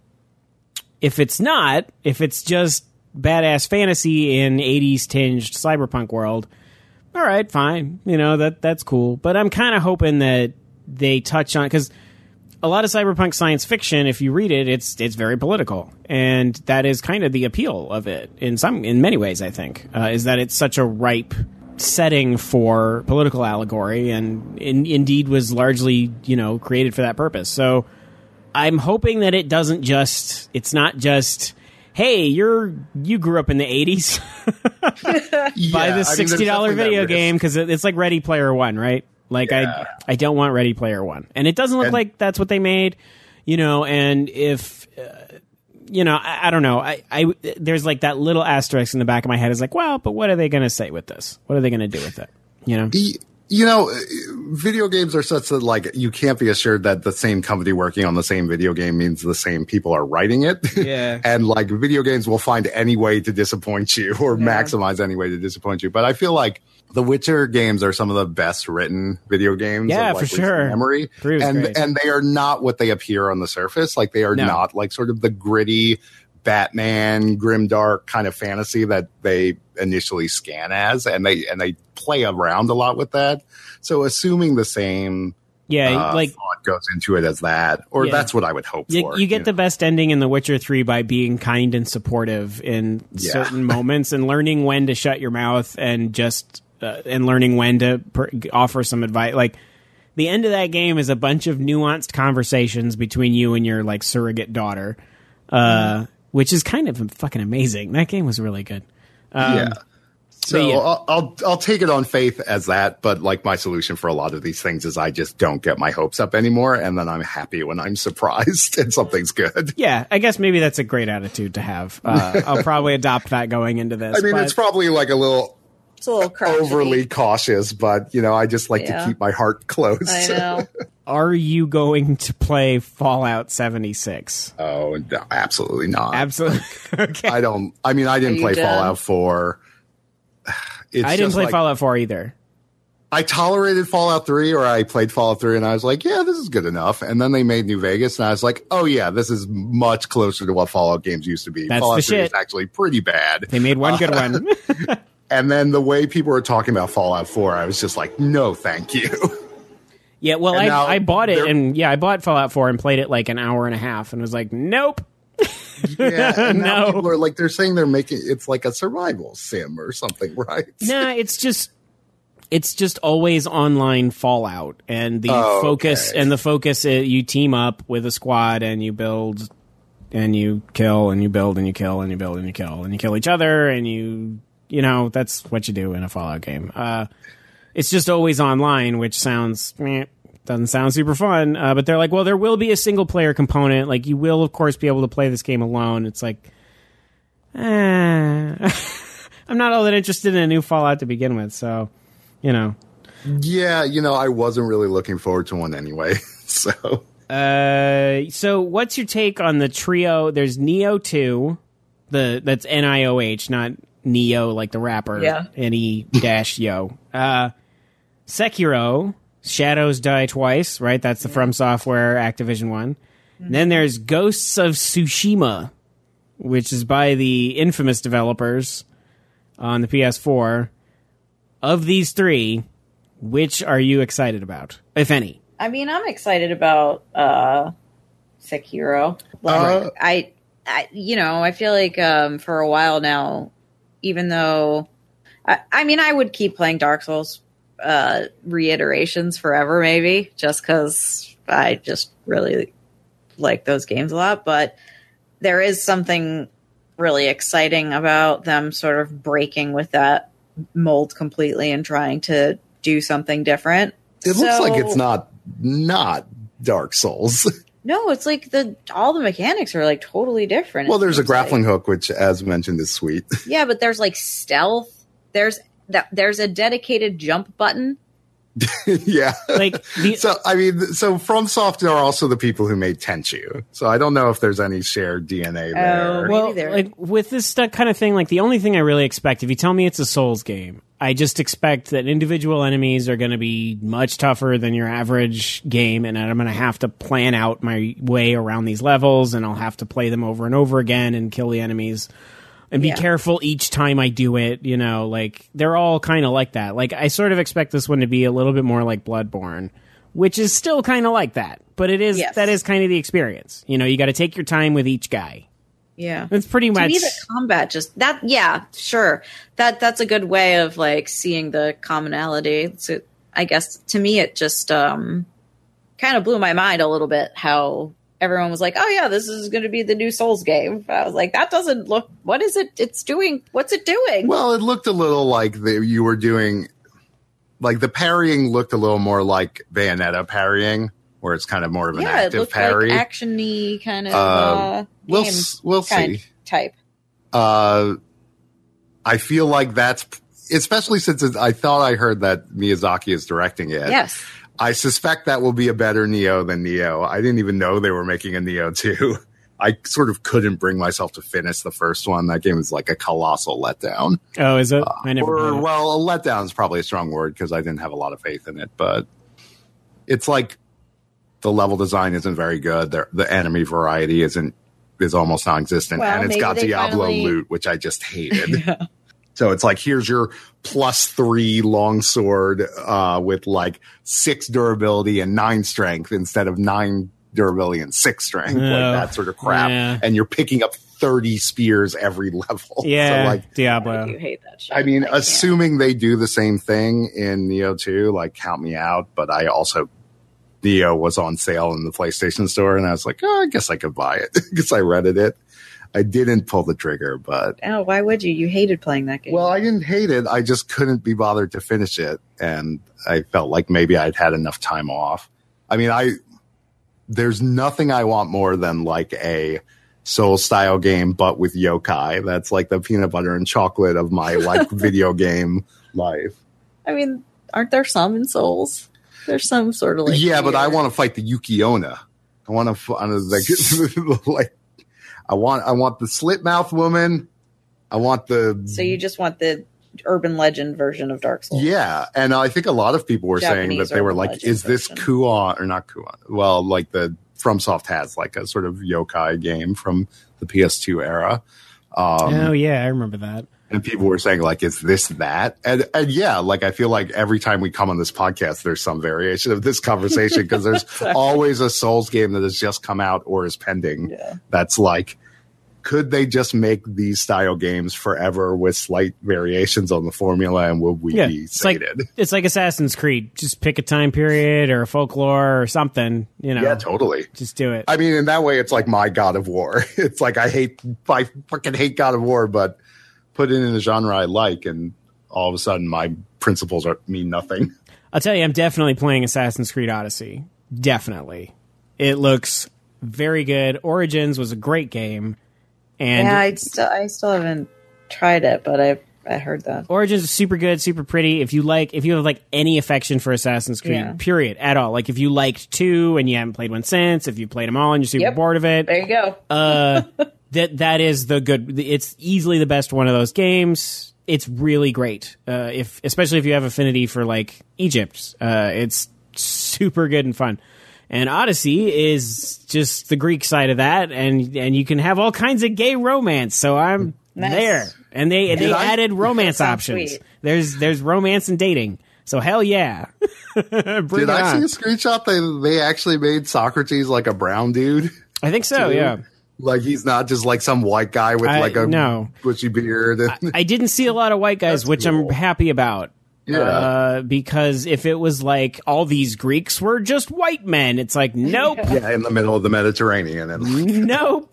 if it's not, if it's just badass fantasy in eighties tinged cyberpunk world, all right, fine. You know, that that's cool. But I'm kind of hoping that they touch on, because a lot of cyberpunk science fiction, if you read it, it's it's very political, and that is kind of the appeal of it in some in many ways. I think uh, is that it's such a ripe setting for political allegory, and in, indeed was largely you know created for that purpose. So I'm hoping that it doesn't just. It's not just. Hey, you're you grew up in the eighties. Yeah, Buy this I mean, sixty dollar there's definitely video that game risk. because it's like Ready Player One, right? Like Yeah. I, I don't want Ready Player One, and it doesn't look And- like that's what they made, you know. And if, uh, you know, I, I don't know. I, I there's like that little asterisk in the back of my head is like, well, but what are they going to say with this? What are they going to do with it? You know. Y- You know, video games are such that like you can't be assured that the same company working on the same video game means the same people are writing it. Yeah. And like video games will find any way to disappoint you or maximize any way to disappoint you. But I feel like the Witcher games are some of the best written video games. Yeah, of, like, for recent sure. Memory. Three was and great. and they are not what they appear on the surface. Like they are No. not like sort of the gritty Batman, grimdark kind of fantasy that they initially scan as, and they and they play around a lot with that. So assuming the same Yeah, uh, like thought goes into it as that, or Yeah. that's what I would hope you, for. you get know? the best ending in The Witcher three by being kind and supportive in Yeah. certain moments and learning when to shut your mouth and just uh, and learning when to per- offer some advice. Like the end of that game is a bunch of nuanced conversations between you and your like surrogate daughter, uh, which is kind of fucking amazing. That game was really good. Um, yeah. So yeah. I'll, I'll I'll take it on faith as that, but like my solution for a lot of these things is I just don't get my hopes up anymore, and then I'm happy when I'm surprised and something's good. Yeah, I guess maybe that's a great attitude to have. Uh, I'll probably adopt that going into this. I mean, but- it's probably like a little It's a little crotchety. overly cautious, but you know, I just like Yeah. to keep my heart close. I know. Are you going to play Fallout seventy-six? Oh, no, absolutely not. Absolutely. Okay. I don't. I mean, I didn't you play done? Fallout four. It's I didn't just play like- Fallout four either. I tolerated Fallout three, or I played Fallout three, and I was like, yeah, this is good enough. And then they made New Vegas, and I was like, oh yeah, this is much closer to what Fallout games used to be. That's Fallout the three shit. is actually pretty bad. They made one good one. And then the way people were talking about Fallout four, I was just like, no, thank you. Yeah, well, And I, now I bought it, they're- and yeah, I bought Fallout four and played it like an hour and a half, and was like, nope. Yeah, and now No. people are like, they're saying they're making it's like a survival sim or something, right? Nah, it's just it's just always online Fallout, and the Oh, focus okay. and the focus uh, you team up with a squad and you build and you kill and you build and you kill and you build and you kill and you kill each other and you you know that's what you do in a Fallout game. Uh, it's just always online, which sounds meh, doesn't sound super fun. Uh, but they're like, well, there will be a single player component. Like you will, of course, be able to play this game alone. It's like, eh. I'm not all that interested in a new Fallout to begin with, so you know. Yeah, you know, I wasn't really looking forward to one anyway. So Uh, so what's your take on the trio? There's Neo two, the that's N I O H, not Neo like the rapper. Yeah. N E dash yo. Uh, Sekiro, Shadows Die Twice, right? That's the From Software Activision one. Then there's Ghosts of Tsushima, which is by the infamous developers on the P S four. Of these three, which are you excited about, if any? I mean, I'm excited about uh, Sekiro. Uh, I, I, you know, I feel like um, for a while now, even though, I, I mean, I would keep playing Dark Souls uh, reiterations forever, maybe, just because I just really like those games a lot. But there is something really exciting about them sort of breaking with that mold completely and trying to do something different. it looks So- like it's not not Dark Souls. No, it's like the all the mechanics are like totally different. Well, it there's a seems like. grappling hook, which, as mentioned, is sweet. Yeah, but there's like stealth. There's that. There's a dedicated jump button. Yeah. Like the, So, I mean, so FromSoft are also the people who made Tenchu. So I don't know if there's any shared D N A there. well, Maybe they're- like with this stuff kind of thing, like the only thing I really expect, if you tell me it's a Souls game, I just expect that individual enemies are going to be much tougher than your average game, and I'm going to have to plan out my way around these levels, and I'll have to play them over and over again and kill the enemies. And be Yeah. careful each time I do it, you know, like they're all kind of like that. Like I sort of expect this one to be a little bit more like Bloodborne, which is still kind of like that, but it is Yes. that is kind of the experience. You know, you got to take your time with each guy. Yeah. It's pretty To much me, the combat just that. Yeah, sure. That that's a good way of like seeing the commonality. So I guess to me, it just um kind of blew my mind a little bit how everyone was like, "Oh yeah, this is going to be the new Souls game." I was like, "That doesn't look. What is it? It's doing. What's it doing?" Well, it looked a little like the, you were doing, like the parrying looked a little more like Bayonetta parrying, where it's kind of more of an yeah, active it looked parry. like action-y kind of Uh, uh, we'll game s- we'll kind see. type. Uh, I feel like that's, especially since it's, I thought I heard that Miyazaki is directing it. Yes. I suspect that will be a better Neo than Neo. I didn't even know they were making a Neo two. I sort of couldn't bring myself to finish the first one. That game was like a colossal letdown. Oh, is it? I never. Or, played it. well, a letdown is probably a strong word because I didn't have a lot of faith in it. But it's like the level design isn't very good. The, the enemy variety isn't is almost non-existent, Well, and it's maybe got they Diablo finally- loot, which I just hated. So it's like, here's your plus three longsword uh, with like six durability and nine strength instead of nine durability and six strength, Oh, like that sort of crap. yeah. And you're picking up thirty spears every level. Yeah, So like, Diablo. You hate that shit. I mean, can't. assuming they do the same thing in Neo two, like count me out. But I also, Neo was on sale in the PlayStation Store, and I was like, oh, I guess I could buy it because I rented it. I didn't pull the trigger, but Oh, why would you? You hated playing that game. well, I didn't hate it. I just couldn't be bothered to finish it, and I felt like maybe I'd had enough time off. I mean, I there's nothing I want more than like a Soul style game, but with yokai. That's like the peanut butter and chocolate of my like video game life. I mean, aren't there some in Souls? There's some sort of like yeah, but I weird- want to fight the Yuki-onna. I want to like, like I want I want the slit mouth woman. I want the So you just want the urban legend version of Dark Souls? yeah, and I think a lot of people were saying Japanese that they were urban like, legend "Is this version. Kuon or not Kuon?" Well, like the FromSoft has like a sort of yokai game from the P S two era. Um, Oh yeah, I remember that. And people were saying, like, is this that? And, and yeah, like, I feel like every time we come on this podcast, there's some variation of this conversation because there's always a Souls game that has just come out or is pending. Yeah. That's like, could they just make these style games forever with slight variations on the formula and would we Yeah, be it's like sated? it's like Assassin's Creed. Just pick a time period or a folklore or something. You know, Yeah, totally. just do it. I mean, in that way, it's like my God of War. It's like I hate, I fucking hate God of War, but put it in a genre I like, and all of a sudden my principles are, mean nothing. I'll tell you, I'm definitely playing Assassin's Creed Odyssey. Definitely, it looks very good. Origins was a great game, and yeah, I still I still haven't tried it, but I I heard that. Origins is super good, super pretty. If you like, if you have like any affection for Assassin's Creed, Yeah. period, at all. Like if you liked two and you haven't played one since, if you played them all and you're super Yep. bored of it, There you go. uh, that that is the good. It's easily the best one of those games. It's really great. Uh, if especially if you have affinity for like Egypt, uh, it's super good and fun. And Odyssey is just the Greek side of that, and and you can have all kinds of gay romance. So I'm Nice. there, and they they I- added romance That sounds options. sweet. There's there's romance and dating. So hell yeah, bring Did it I on. see a screenshot? They they actually made Socrates like a brown dude. I think so. too? Yeah. Like he's not just like some white guy with I- like a no. bushy beard. And, I didn't see a lot of white guys, That's which I'm cool. happy about. Yeah. Uh, because if it was like all these Greeks were just white men, it's like, nope, yeah, in the middle of the Mediterranean. And like, nope.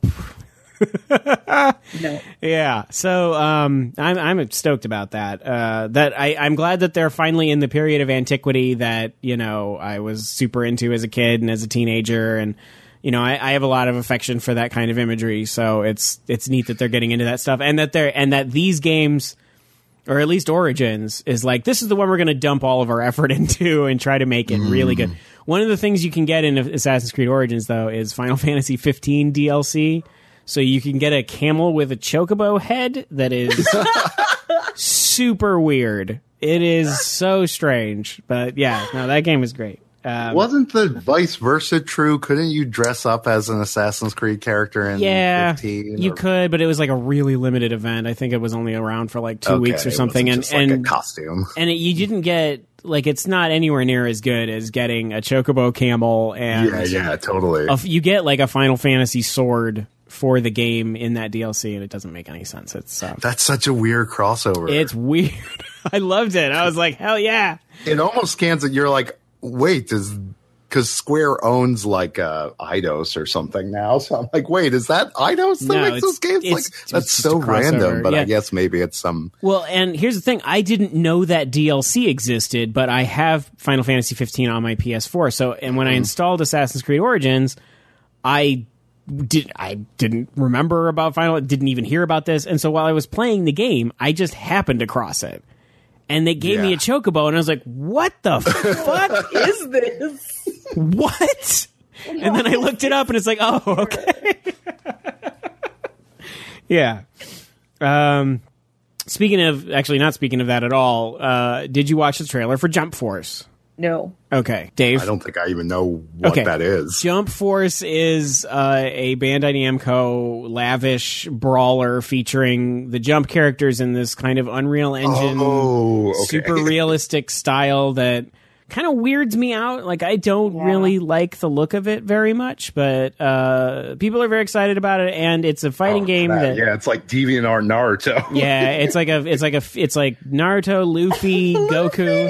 No. Yeah. So um, I'm I'm stoked about that. Uh, that I, I'm glad that they're finally in the period of antiquity that, you know, I was super into as a kid and as a teenager, and you know, I, I have a lot of affection for that kind of imagery. So it's it's neat that they're getting into that stuff, and that they're and that these games, or at least Origins, is like, this is the one we're going to dump all of our effort into and try to make it really good. One of the things you can get in Assassin's Creed Origins, though, is Final Fantasy fifteen D L C. So you can get a camel with a chocobo head that is super weird. It is so strange. But yeah, no, that game is great. Um, wasn't the vice versa true? Couldn't you dress up as an Assassin's Creed character in yeah, fifteen? you or- could, but it was like a really limited event. I think it was only around for like two Okay, weeks or it something. wasn't And just like and a costume. and it, you didn't get, like, it's not anywhere near as good as getting a chocobo camel and Yeah, yeah, totally. a- you get like a Final Fantasy sword for the game in that D L C, and it doesn't make any sense. It's uh, That's such a weird crossover. it's weird. I loved it. I was like, hell yeah. it almost scans it. You're like, wait, does because Square owns like uh, Eidos or something now. So I'm like, wait, is that Eidos that No, makes it's- those games? it's- Like, it's that's just so a crossover, random, but yeah. I guess maybe it's some. Well, and here's the thing. I didn't know that D L C existed, but I have Final Fantasy fifteen on my P S four. So, and when I installed Assassin's Creed Origins, I did I didn't remember about Final, didn't even hear about this. And so while I was playing the game, I just happened across it. And they gave me Yeah. a chocobo, and I was like, what the fuck Is this? what? And then I looked it up, and it's like, oh, okay. Yeah. Um, speaking of, actually not speaking of that at all, uh, did you watch the trailer for Jump Force? No. Okay. Dave? I don't think I even know what Okay. that is. Jump Force is uh, a Bandai Namco lavish brawler featuring the Jump characters in this kind of Unreal Engine, Oh, okay. super realistic style that kind of weirds me out. Like, I don't Yeah. really like the look of it very much, but uh, people are very excited about it, and it's a fighting Oh, game that- that. yeah, it's like DeviantArt Naruto. Yeah, it's like a, it's like a, it's like Naruto, Luffy, Goku,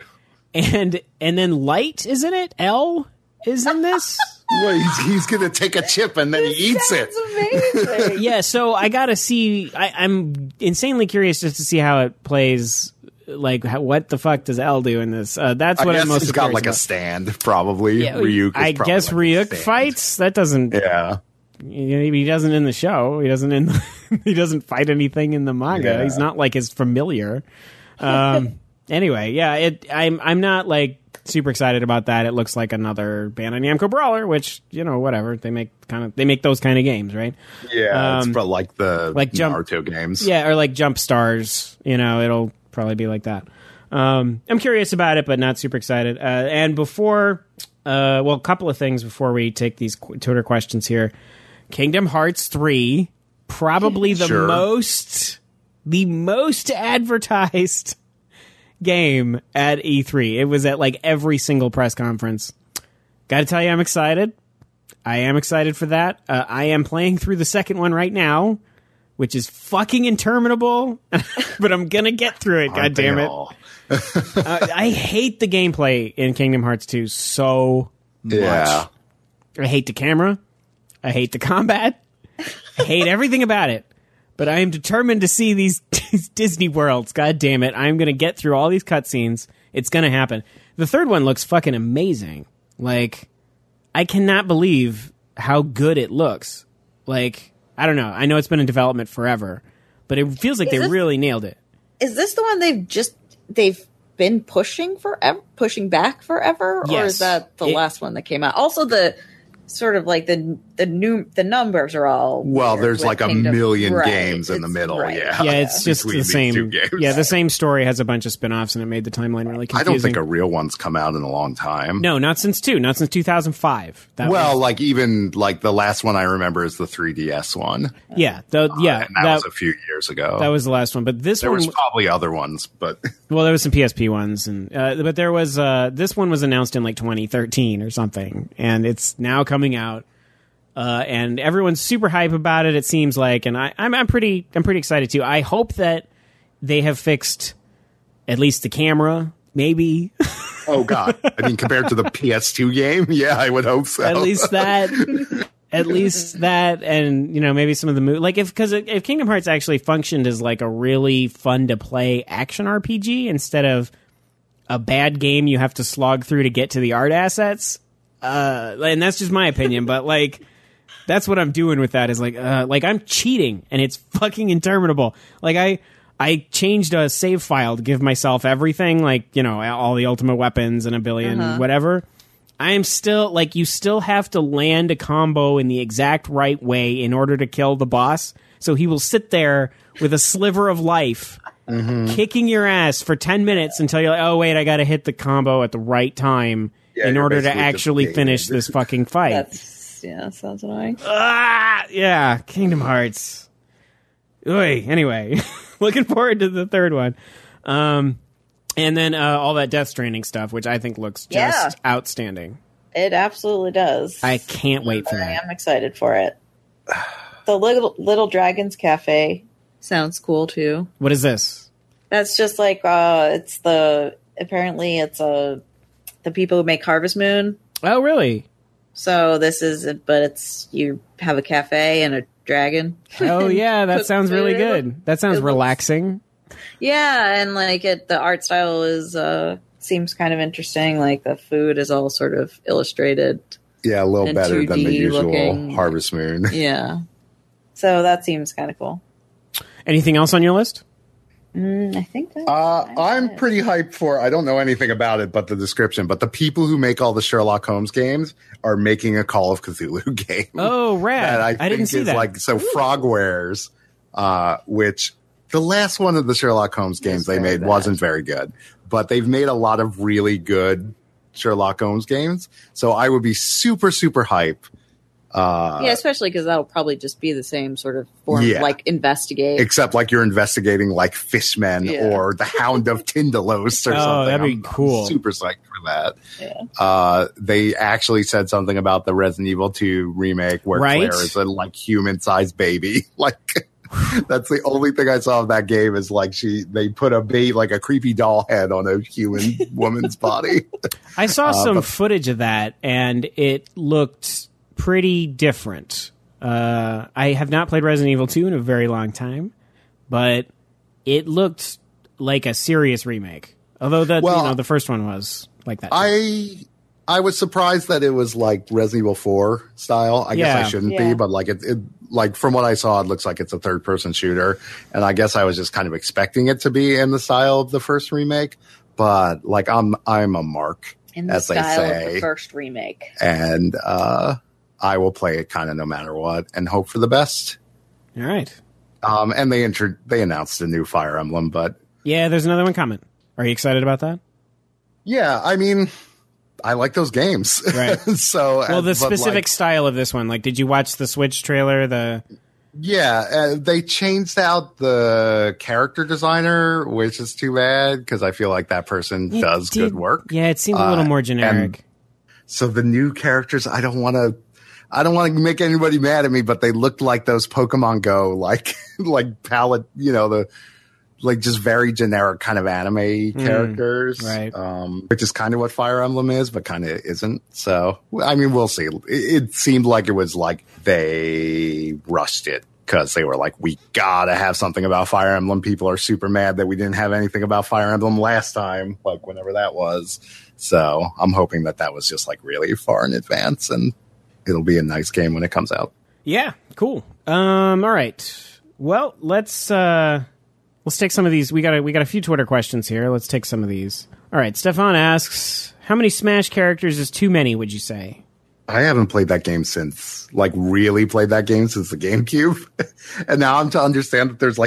and and then Light is in it. L is in this. Well, he's, he's gonna take a chip and then he eats it. It's amazing. Yeah, so I gotta see. I, I'm insanely curious just to see how it plays. Like, how, what the fuck does L do in this? Uh, that's I what guess I'm most he's got curious like a about. stand, probably. Yeah, Ryuk. Is I probably guess like a Ryuk stand. fights. That doesn't. Yeah. You know, he doesn't in the show. He doesn't in. The, he doesn't fight anything in the manga. Yeah. He's not like his familiar. Um. anyway, yeah. It. I'm. I'm not like super excited about that. It looks like another Bandai Namco brawler, which you know, whatever. They make kind of. They make those kind of games, right? Yeah, Um, it's but like the like Jump- Naruto games. Yeah, or like Jump Stars. You know, it'll probably be like that. Um, I'm curious about it, but not super excited. Uh, and before, uh, well, a couple of things before we take these qu- Twitter questions here. Kingdom Hearts three, probably the Sure. most, the most advertised game at E three. It was at like every single press conference. Got to tell you, I'm excited. I am excited for that. Uh, I am playing through the second one right now, which is fucking interminable, but I'm gonna get through it. God Aren't they damn it! all? uh, I hate the gameplay in Kingdom Hearts two so much. Yeah. I hate the camera. I hate the combat. I hate everything about it. But I am determined to see these, these Disney worlds. God damn it. I'm going to get through all these cutscenes. It's going to happen. The third one looks fucking amazing. Like, I cannot believe how good it looks. Like, I don't know. I know it's been in development forever, but it feels like Is they this- really nailed it. Is this the one they've just they've been pushing forever, pushing back forever, or Yes. is that the It- last one that came out? Also, the sort of like the the new the numbers are all Well, weird there's with like a Kingdom- million Right, games in the it's- middle. right. Yeah, Yeah, it's just between the these same. two games. Yeah, the same story has a bunch of spin-offs, and it made the timeline really confusing. I don't think a real one's come out in a long time. No, not since two. Not since two thousand five. That Well, was, like even like the last one I remember is the three D S one. yeah, the, yeah, and that, that, was a few years ago. that was the last one. But this there one, was probably other ones, but well, there was some P S P ones, and uh, but there was uh, this one was announced in like twenty thirteen or something, and it's now coming out. Uh, and everyone's super hype about it. It seems like, and I, I'm, I'm pretty, I'm pretty excited too. I hope that they have fixed at least the camera, maybe. oh god, I mean compared to the P S two game, yeah, I would hope so. At least that, at least that, and you know maybe some of the mo- like if because if Kingdom Hearts actually functioned as like a really fun to play action R P G instead of a bad game you have to slog through to get to the art assets, uh, and that's just my opinion, but like. That's what I'm doing with that is like, uh, like I'm cheating and it's fucking interminable. Like I, I changed a save file to give myself everything, like, you know, all the ultimate weapons and a billion Uh-huh. whatever. I am still like, you still have to land a combo in the exact right way in order to kill the boss. So he will sit there with a sliver of life, kicking your ass for ten minutes until you're like, oh wait, I got to hit the combo at the right time Yeah, in you're order to basically just actually gated. finish this fucking fight. That's yeah, that sounds annoying. Ah, yeah, Kingdom Hearts. Oy, anyway, looking forward to the third one. Um, and then uh, all that Death Stranding stuff, which I think looks just outstanding. It absolutely does. I can't wait for I that. am excited for it. The little Little Dragons Cafe sounds cool too. What is this? That's just like uh it's the apparently it's a the people who make Harvest Moon. Oh, really? So this is it, but it's you have a cafe and a dragon. Oh, yeah, that Cook sounds really food. good. That sounds It looks- relaxing. Yeah, and like it, the art style is uh seems kind of interesting. Like the food is all sort of illustrated. Yeah, a little And better than the two D usual looking. Harvest Moon. Yeah, so that seems kind of cool. Anything else on your list? Mm, I think that's, Uh, that's I'm it. pretty hyped for. I don't know anything about it, but the description. But the people who make all the Sherlock Holmes games are making a Call of Cthulhu game. Oh, rad. that I, I, think didn't see is that. like so. Frogwares, uh, which the last one of the Sherlock Holmes games It's they very made bad. wasn't very good, but they've made a lot of really good Sherlock Holmes games. So I would be super super hype. Uh, yeah, especially because that'll probably just be the same sort of form, Yeah. like investigate. Except like you're investigating like Fishmen Yeah. or the Hound of Tyndalos or Oh, something. that'd be I'm- I'm cool. super psyched for that. Yeah. Uh, they actually said something about the Resident Evil two remake where Right. Claire is a like human sized baby. Like that's the only thing I saw of that game is like she they put a baby like a creepy doll head on a human woman's body. I saw Uh, some but- footage of that, and it looked pretty different. Uh, I have not played Resident Evil two in a very long time, but it looked like a serious remake. Although the Well, you know the first one was like that. too. I I was surprised that it was like Resident Evil four style. I guess Yeah. I shouldn't Yeah. be, but like it, it like from what I saw, it looks like it's a third person shooter, and I guess I was just kind of expecting it to be in the style of the first remake. But like I'm I'm a mark, In the as they style of say. the first remake. and uh, I will play it kind of no matter what, and hope for the best. All right. Um, and they intro- they announced a new Fire Emblem, but Yeah, there's another one coming. Are you excited about that? yeah, I mean, I like those games, Right. so Well, the but, specific like, style of this one, like, did you watch the Switch trailer? The yeah, uh, they changed out the character designer, which is too bad because I feel like that person It does did- good work. Yeah, it seemed a little Uh, more generic. So the new characters, I don't want to. I don't want to make anybody mad at me, but they looked like those Pokemon Go, like like palette, you know, the like just very generic kind of anime characters, right. Um, which is kind of what Fire Emblem is, but kind of isn't. So I mean, we'll see. It, it seemed like it was like they rushed it because they were like, we gotta have something about Fire Emblem. People are super mad that we didn't have anything about Fire Emblem last time, like whenever that was. So I'm hoping that that was just like really far in advance, and it'll be a nice game when it comes out. Yeah, cool. Um, all right. Well, let's uh, let's take some of these. We got a, we got a few Twitter questions here. Let's take some of these. All right. Stefan asks, how many Smash characters is too many? Would you say? I haven't played that game since, like, really played that game since the GameCube, and now I'm to understand that there's like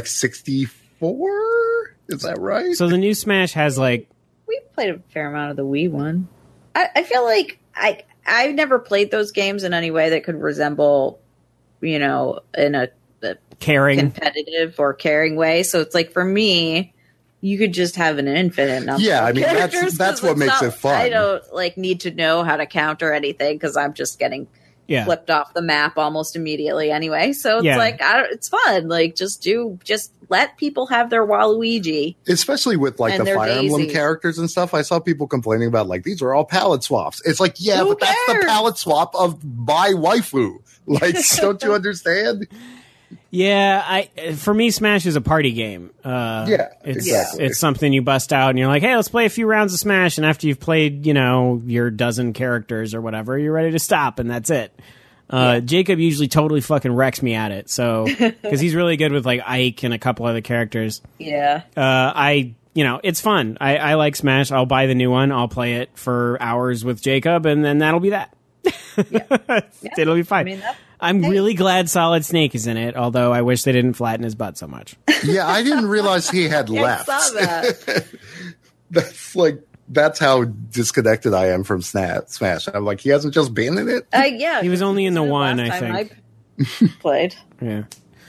sixty-four. Is that right? So the new Smash has like We played a fair amount of the Wii one. I, I feel like I I've never played those games in any way that could resemble, you know, in a, a caring. competitive or caring way. So it's like for me, you could just have an infinite number. Yeah, of I mean, that's- characters, that's 'cause what it's makes not- it fun. I don't like need to know how to counter anything because I'm just getting Yeah. flipped off the map almost immediately anyway. So it's Yeah. like I don't, it's fun. Like just do just let people have their Waluigi. Especially with like And the they're Fire Emblem daisies. characters and stuff. I saw people complaining about like these are all palette swaps. It's like, yeah, Who but that's the cares? palette swap of my waifu. Like, don't you understand? Yeah, I for me, Smash is a party game. Uh, Yeah, it's exactly. it's something you bust out and you're like, hey, let's play a few rounds of Smash, and after you've played, you know, your dozen characters or whatever, you're ready to stop, and that's it. Uh, Jacob usually totally fucking wrecks me at it, so because he's really good with like Ike and a couple other characters. Yeah. Uh, I, you know, it's fun. I, I like Smash. I'll buy the new one. I'll play it for hours with Jacob, and then that'll be that. It'll be fine. I mean, that- I'm hey. really glad Solid Snake is in it, although I wish they didn't flatten his butt so much. Yeah, I didn't realize he had I left. saw that. That's like that's how disconnected I am from Snap Smash. I'm like, he hasn't just been in it. Uh, yeah, He was only in the last one, I time think. I played. Yeah.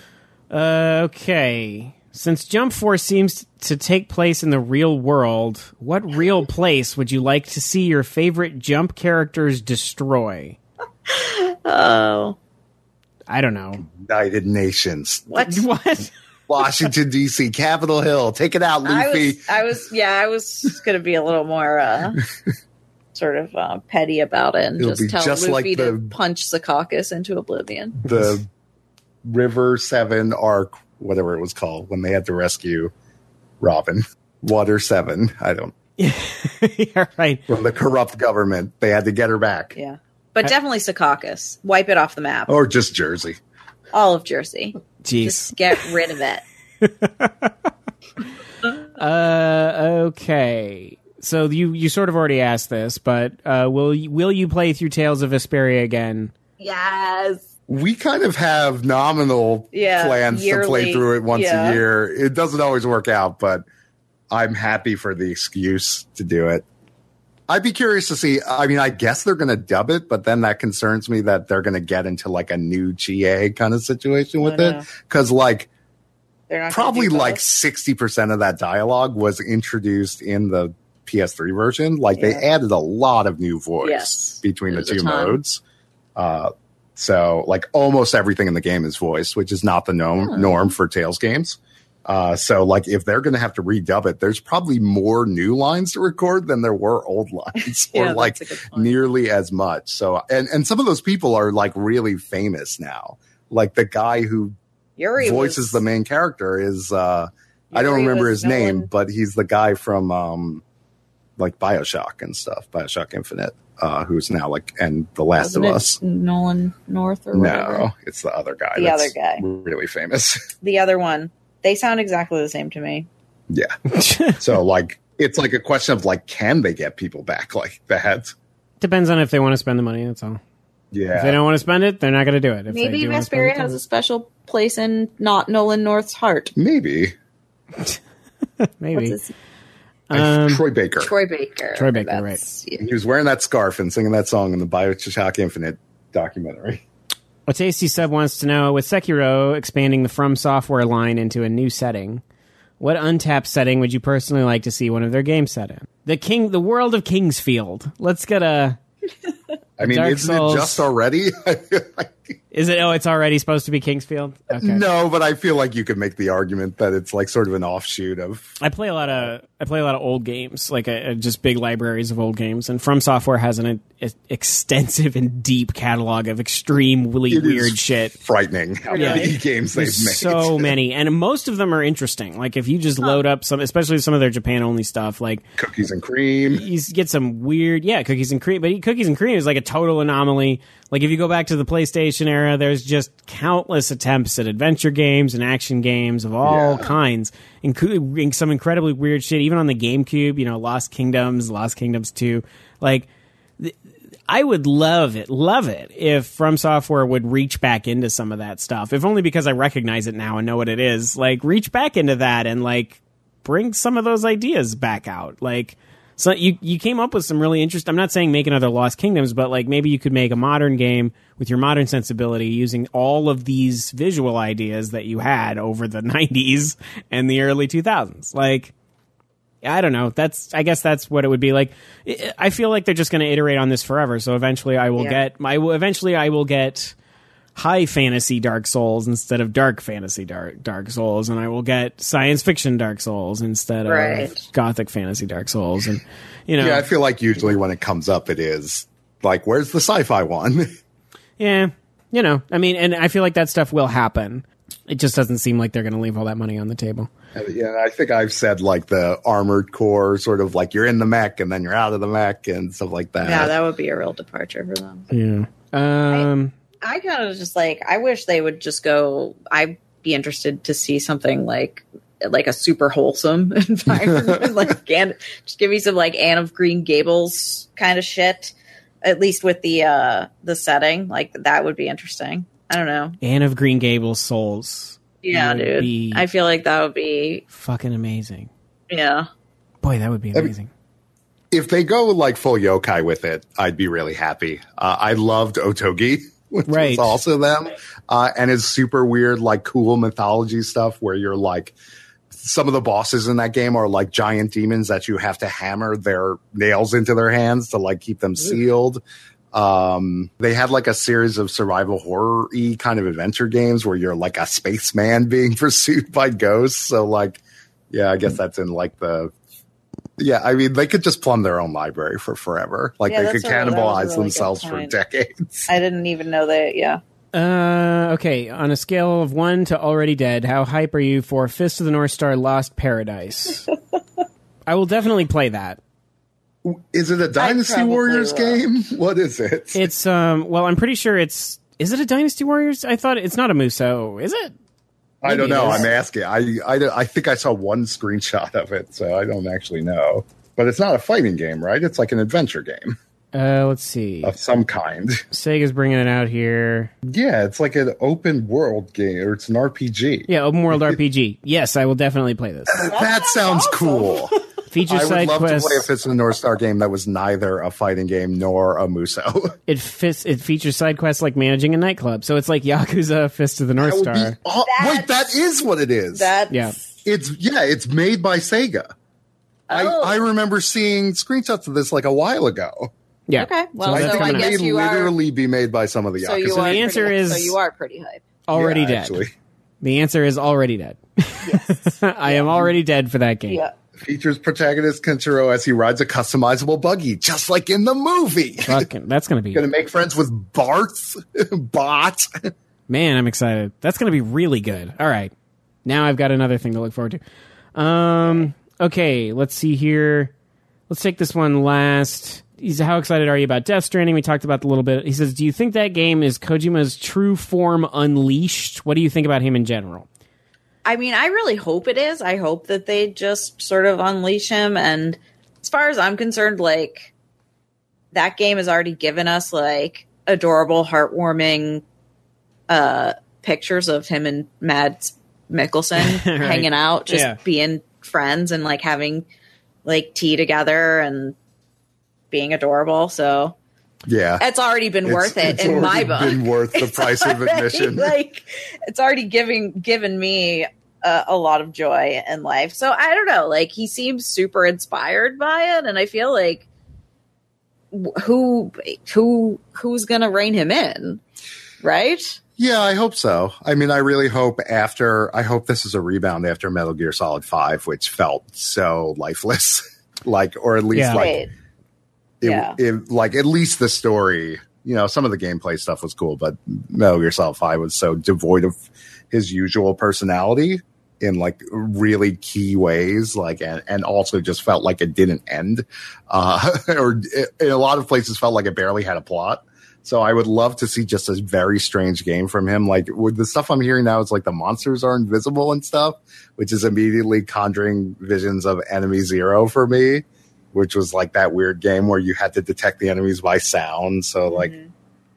Uh, okay. Since Jump Force seems to take place in the real world, what real place would you like to see your favorite Jump characters destroy? Oh, I don't know. United Nations, what? What? Washington D C, Capitol Hill. Take it out, I Luffy. was, I was, yeah, I was going to be a little more uh, sort of uh, petty about it and It'll just be tell just Luffy like to the- punch Secaucus into oblivion. The River Seven arc, whatever it was called, when they had to rescue Robin. Water Seven. I don't. Yeah, right. From the corrupt government, they had to get her back, Yeah. But definitely Secaucus. Wipe it off the map. or just Jersey. All of Jersey. Jeez. Just get rid of it. Uh, okay. So you you sort of already asked this, but uh, will you, will you play through Tales of Vesperia again? Yes. We kind of have nominal Yeah, plans to play yearly. through it once Yeah. a year. It doesn't always work out, but I'm happy for the excuse to do it. I'd be curious to see. I mean, I guess they're going to dub it, but then that concerns me that they're going to get into like a new G A kind of situation with I know. it. Because like They're not gonna probably do like both. sixty percent of that dialogue was introduced in the P S three version. Like they Yeah. added a lot of new voice Yes. between the There's a two ton. modes. Uh, so like almost everything in the game is voiced, which is not the norm, Hmm. norm for Tales games. Uh, so like if they're going to have to redub it, there's probably more new lines to record than there were old lines, Yeah, or that's like a good point. nearly as much. So and and some of those people are like really famous now. Like the guy who Yuri voices was, the main character is uh I don't Yuri remember was his name, Nolan- but he's the guy from um like BioShock and stuff, BioShock Infinite, uh who's now like and The Last wasn't of it Us. Nolan North or whatever. No, it's the other guy. The that's other guy. really famous. The other one. They sound exactly the same to me. Yeah. So like it's like a question of like can they get people back like that? Depends on if they want to spend the money. That's all. Yeah. If they don't want to spend it, they're not going to do it. If they Maybe do wanna spend Vesperia it, has a special place in not Nolan North's heart. Maybe. maybe. What's his- Um, Troy Baker. Troy Baker. Troy Baker, That's- yeah. He was wearing that scarf and singing that song in the BioShock Infinite documentary. A Tasty Sub wants to know, with Sekiro expanding the From Software line into a new setting, what untapped setting would you personally like to see one of their games set in? The King, the world of Kingsfield. Let's get a. I mean, Dark isn't Souls. it just already? I feel like- Is it? Oh, it's already supposed to be Kingsfield. Okay. No, but I feel like you could make the argument that it's like sort of an offshoot of. I play a lot of I play a lot of old games, like uh just big libraries of old games, and From Software has an a, extensive and deep catalog of extremely It is weird shit. Frightening how Yeah. many games they've There's made. so many, and most of them are interesting. Like if you just load up some, especially some of their Japan only stuff, like Cookies and cream. you get some weird, yeah, cookies and cream. But cookies and cream is like a total anomaly. Like if you go back to the PlayStation era, there's just countless attempts at adventure games and action games of all Yeah. kinds, including some incredibly weird shit. Even on the GameCube, you know, Lost Kingdoms, Lost Kingdoms two. Like, th- I would love it, love it if From Software would reach back into some of that stuff. If only because I recognize it now and know what it is. Like, reach back into that and like bring some of those ideas back out. Like. So you you came up with some really interesting. I'm not saying make another Lost Kingdoms, but like maybe you could make a modern game with your modern sensibility using all of these visual ideas that you had over the nineties and the early two thousands. Like, I don't know. That's I guess that's what it would be like. I I feel like they're just going to iterate on this forever. So eventually, I will Yeah. get I will eventually I will get high fantasy Dark Souls instead of dark fantasy Dark Dark Souls, and I will get science fiction Dark Souls instead of Right. gothic fantasy Dark Souls, and you know, Yeah, I feel like usually when it comes up, it is like, where's the sci-fi one? yeah, you know, I mean, and I feel like that stuff will happen. It just doesn't seem like they're going to leave all that money on the table. Yeah, I think I've said like the Armored Core, sort of like you're in the mech and then you're out of the mech and stuff like that. Yeah, that would be a real departure for them. Yeah. Um. I kind of just like, I wish they would just go, I'd be interested to see something like, like a super wholesome environment. Like, and just give me some like Anne of Green Gables kind of shit, at least with the, uh, the setting. Like, that would be interesting. I don't know. Anne of Green Gables Souls. Yeah, Would dude. be I feel like that would be, fucking amazing. yeah. Boy, that would be amazing. If they go like full yokai with it, I'd be really happy. Uh, I loved Otogi, which Right. was also them, uh, and it's super weird, like cool mythology stuff where you're like, some of the bosses in that game are like giant demons that you have to hammer their nails into their hands to like keep them sealed. Um, they had like a series of survival horror-y kind of adventure games where you're like a spaceman being pursued by ghosts. So like, yeah, I guess that's in like the Yeah, I mean, they could just plumb their own library for forever. Like, Yeah, they could that's a- that was a cannibalize really good themselves for point. decades. I didn't even know that. Yeah. Uh, okay, on a scale of one to already dead, how hype are you for Fist of the North Star Lost Paradise? I will definitely play that. Is it a Dynasty probably Warriors will. game? What is it? It's, um, well, I'm pretty sure it's, is it a Dynasty Warriors? I thought it's not a Muso, is it? I don't maybe it know. is. I'm asking. I, I, I think I saw one screenshot of it, so I don't actually know. But it's not a fighting game, right? It's like an adventure game Uh, let's see. of some kind. Sega's bringing it out here. Yeah, it's like an open world game, or it's an R P G. Yeah, open world R P G. Yes, I will definitely play this. That sounds cool. Feature I would side love quests. to play a Fist of the North Star game that was neither a fighting game nor a Muso. It fits. It features side quests like managing a nightclub. So it's like Yakuza Fist of the North That would be Star. aw- Wait, that is what it is. That's Yeah. It's yeah, it's made by Sega. Oh. I, I remember seeing screenshots of this like a while ago. Yeah. Okay, well, so so that's I coming it out. guess may you are- literally be made by some of the So Yakuza. you the are answer pretty, is- so you are pretty hype. already Yeah, dead. Actually. The answer is already dead. I am already dead for that game. Yeah. Features protagonist Kenshiro as he rides a customizable buggy, just like in the movie. Fucking, that's gonna be Gonna make friends with Barth, Bot. man. I'm excited. That's gonna be really good. All right, now I've got another thing to look forward to. Um. Okay, let's see here. Let's take this one last. He's, how excited are you about Death Stranding? We talked about it a little bit. He says, do you think that game is Kojima's true form unleashed? What do you think about him in general? I mean, I really hope it is. I hope that they just sort of unleash him. And as far as I'm concerned, like, that game has already given us, like, adorable, heartwarming uh, pictures of him and Mads Mikkelsen Right. hanging out, just Yeah. being friends and, like, having, like, tea together and being adorable. So Yeah. it's already been worth it It's in my already book. been worth the price of admission. like, it's already giving given me a, a lot of joy in life. So I don't know. Like, he seems super inspired by it, and I feel like wh- who who who's gonna rein him in, right? Yeah, I hope so. I mean, I really hope after, I hope this is a rebound after Metal Gear Solid five, which felt so lifeless. Like, or at least Yeah. like, Right. it, Yeah. it, like at least the story, you know, some of the gameplay stuff was cool, but Metal Gear Solid five was so devoid of his usual personality in like really key ways, like, and, and also just felt like it didn't end, uh, or it, in a lot of places felt like it barely had a plot. So I would love to see just a very strange game from him. Like, with the stuff I'm hearing now, it's like the monsters are invisible and stuff, which is immediately conjuring visions of Enemy Zero for me, which was like that weird game where you had to detect the enemies by sound. So like, Mhm.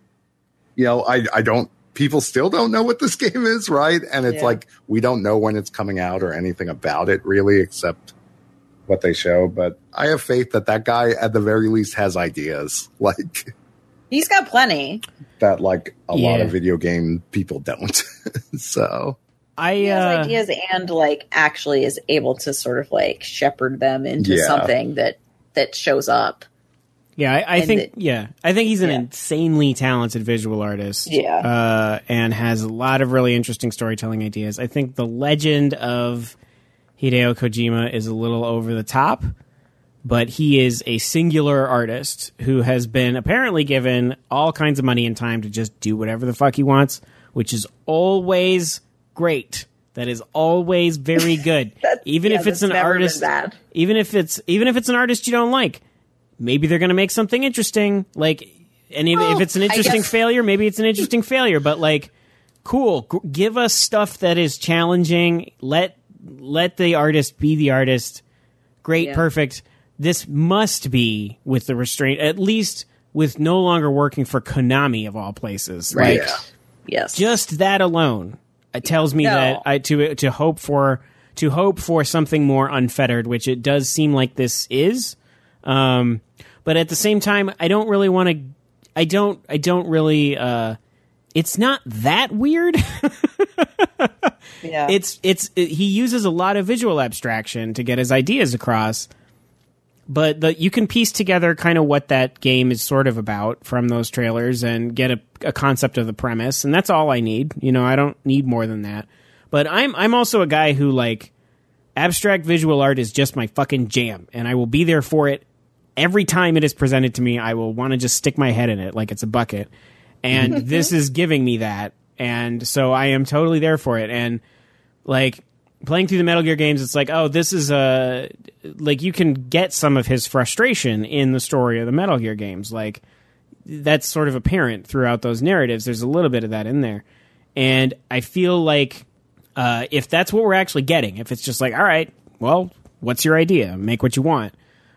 you know, I, I don't, people still don't know what this game is, right? And it's Yeah. like, we don't know when it's coming out or anything about it really, except what they show. But I have faith that that guy at the very least has ideas like He's got plenty. that, like a lot Yeah. of video game people don't. So I He has uh, ideas and like actually is able to sort of like shepherd them into Yeah. something that that shows up. yeah, I, I and think the- yeah, I think he's an Yeah. insanely talented visual artist. Yeah. uh, and has a lot of really interesting storytelling ideas. I think the legend of Hideo Kojima is a little over the top, but he is a singular artist who has been apparently given all kinds of money and time to just do whatever the fuck he wants, which is always great. That is always very good. That's- even yeah, if it's that's an never been artist, bad. even if it's even if it's an artist you don't like, maybe they're going to make something interesting. Like, and if, Well, if it's an I interesting guess- failure, maybe it's an interesting failure. But like, cool, G- give us stuff that is challenging. Let let the artist be the artist. Great, Yeah. perfect. This must be with the restraint, at least with no longer working for Konami of all places. Right. Like, yeah. Yes. just that alone it tells me No. that I to to hope for to hope for something more unfettered, which it does seem like this is. Um, but at the same time, I don't really want to. I don't. I don't really. Uh, it's not that weird. yeah. it's it's it, he uses a lot of visual abstraction to get his ideas across, but the, you can piece together kind of what that game is sort of about from those trailers and get a, a concept of the premise, and that's all I need. You know, I don't need more than that. But I'm I'm also a guy who like abstract visual art is just my fucking jam, and I will be there for it every time it is presented to me. I will want to just stick my head in it like it's a bucket, and this is giving me that, and so I am totally there for it. And like playing through the Metal Gear games, it's like, oh, this is a like you can get some of his frustration in the story of the Metal Gear games, like that's sort of apparent throughout those narratives. There's a little bit of that in there, and I feel like uh, if that's what we're actually getting, if it's just like, all right, well, what's your idea? Make what you want.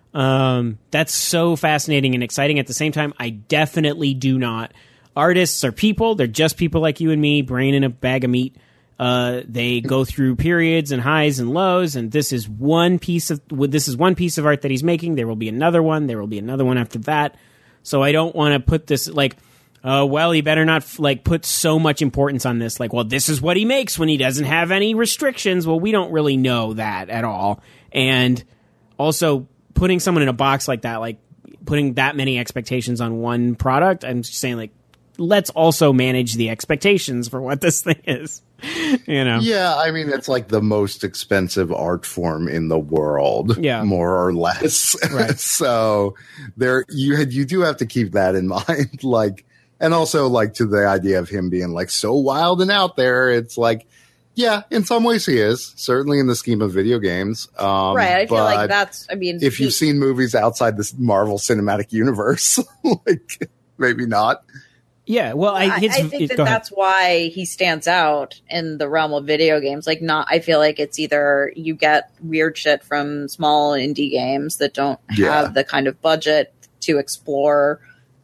Um, that's so fascinating and exciting. At the same time, I definitely do not. Artists are people. They're just people like you and me, brain in a bag of meat. Uh, they go through periods and highs and lows, and this is one piece of this is one piece of art that he's making. There will be another one. There will be another one after that. So I don't want to put this like, uh, well, he better not like put so much importance on this. Like, well, this is what he makes when he doesn't have any restrictions. Well, we don't really know that at all. And also putting someone in a box like that, like putting that many expectations on one product, I'm just saying like, let's also manage the expectations for what this thing is. You know? Yeah, I mean, it's like the most expensive art form in the world, yeah, more or less. Right. So there, you you do have to keep that in mind. Like, and also like to the idea of him being like so wild and out there. It's like, yeah, in some ways he is, certainly in the scheme of video games. Um, right. I feel like that's, I mean, if he, you've seen movies outside this Marvel Cinematic Universe, like maybe not. Yeah, well, I, I, I think that that's why he stands out in the realm of video games. Like, not, I feel like it's either you get weird shit from small indie games that don't yeah. have the kind of budget to explore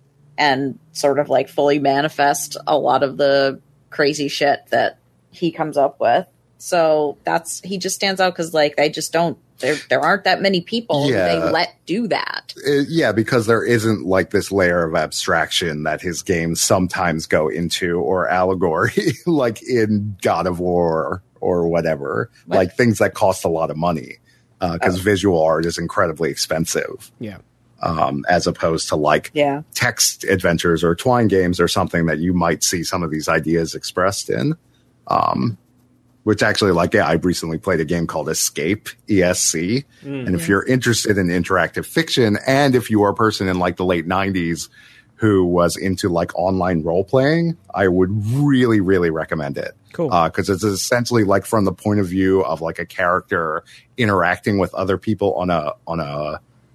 and sort of like fully manifest a lot of the crazy shit that he comes up with. So that's, he just stands out because like they just don't, there there aren't that many people yeah. who they let do that. Uh, yeah, because there isn't like this layer of abstraction that his games sometimes go into, or allegory, like in God of War or whatever, what? Like things that cost a lot of money because uh, oh. visual art is incredibly expensive. Yeah. Um, as opposed to like yeah. text adventures or Twine games or something that you might see some of these ideas expressed in. Um, Which actually, like, yeah, I recently played a game called Escape, E S C. Mm-hmm. And if you're interested in interactive fiction, and if you are a person in like the late nineties who was into like online role playing, I would really, really recommend it. Cool. Uh, cause it's essentially like from the point of view of like a character interacting with other people on a, on a,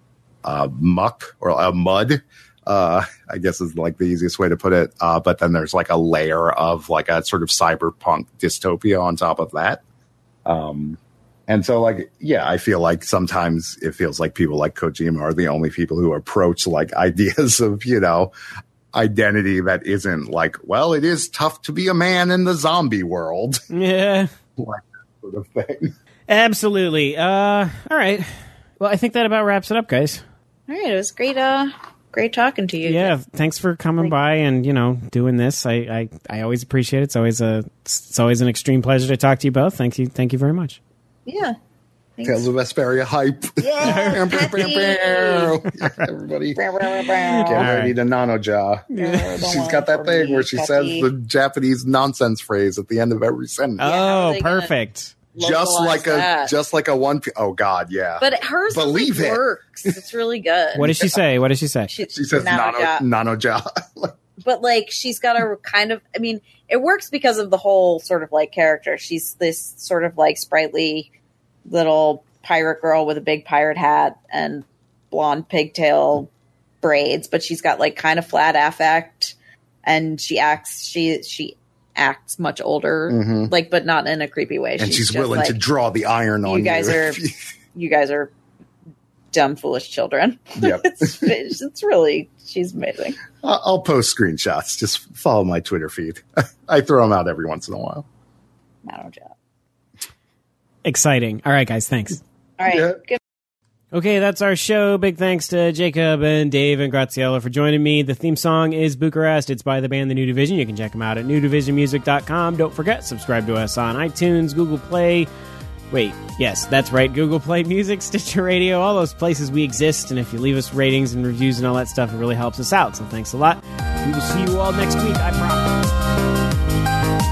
a muck or a mud. Uh, I guess is like the easiest way to put it. Uh, but then there's like a layer of like a sort of cyberpunk dystopia on top of that. Um, and so like, yeah, I feel like sometimes it feels like people like Kojima are the only people who approach like ideas of, you know, identity that isn't like, well, it is tough to be a man in the zombie world. Yeah. Like that sort of thing. Absolutely. Uh, all right. Well, I think that about wraps it up, guys. All right. It was great. Uh, Great talking to you. Yeah, thanks for coming by and, you know, doing this. I, I, I always appreciate it. It's always a it's always an extreme pleasure to talk to you both. Thank you. Thank you very much. Yeah. Tales of Vesperia hype. Yeah. Everybody. Get ready to Nano Jaw. Yeah. She's got that thing where she says the Japanese nonsense phrase at the end of every sentence. Oh, perfect. Just like that. a, just like a one. P- oh God, yeah. But hers Believe like it. works. It's really good. What did she say? What did she say? She, she says nano, nano jaw. But like, she's got a kind of. I mean, it works because of the whole sort of like character. She's this sort of like sprightly little pirate girl with a big pirate hat and blonde pigtail braids, but she's got like kind of flat affect, and she acts. She she. acts much older, mm-hmm. like, but not in a creepy way. And she's, she's willing like, to draw the iron on you. You guys are, you guys are dumb, foolish children. Yep. it's, it's really, she's amazing. I'll post screenshots. Just follow my Twitter feed. I throw them out every once in a while. Nano Jaw. Exciting. All right, guys. Thanks. All right. Yeah. Good. Okay, that's our show. Big thanks to Jacob and Dave and Graziella for joining me. The theme song is Bucharest. It's by the band The New Division. You can check them out at new division music dot com. Don't forget, subscribe to us on iTunes, Google Play. Wait, yes, that's right. Google Play Music, Stitcher Radio, all those places we exist. And if you leave us ratings and reviews and all that stuff, it really helps us out. So thanks a lot. We will see you all next week, I promise.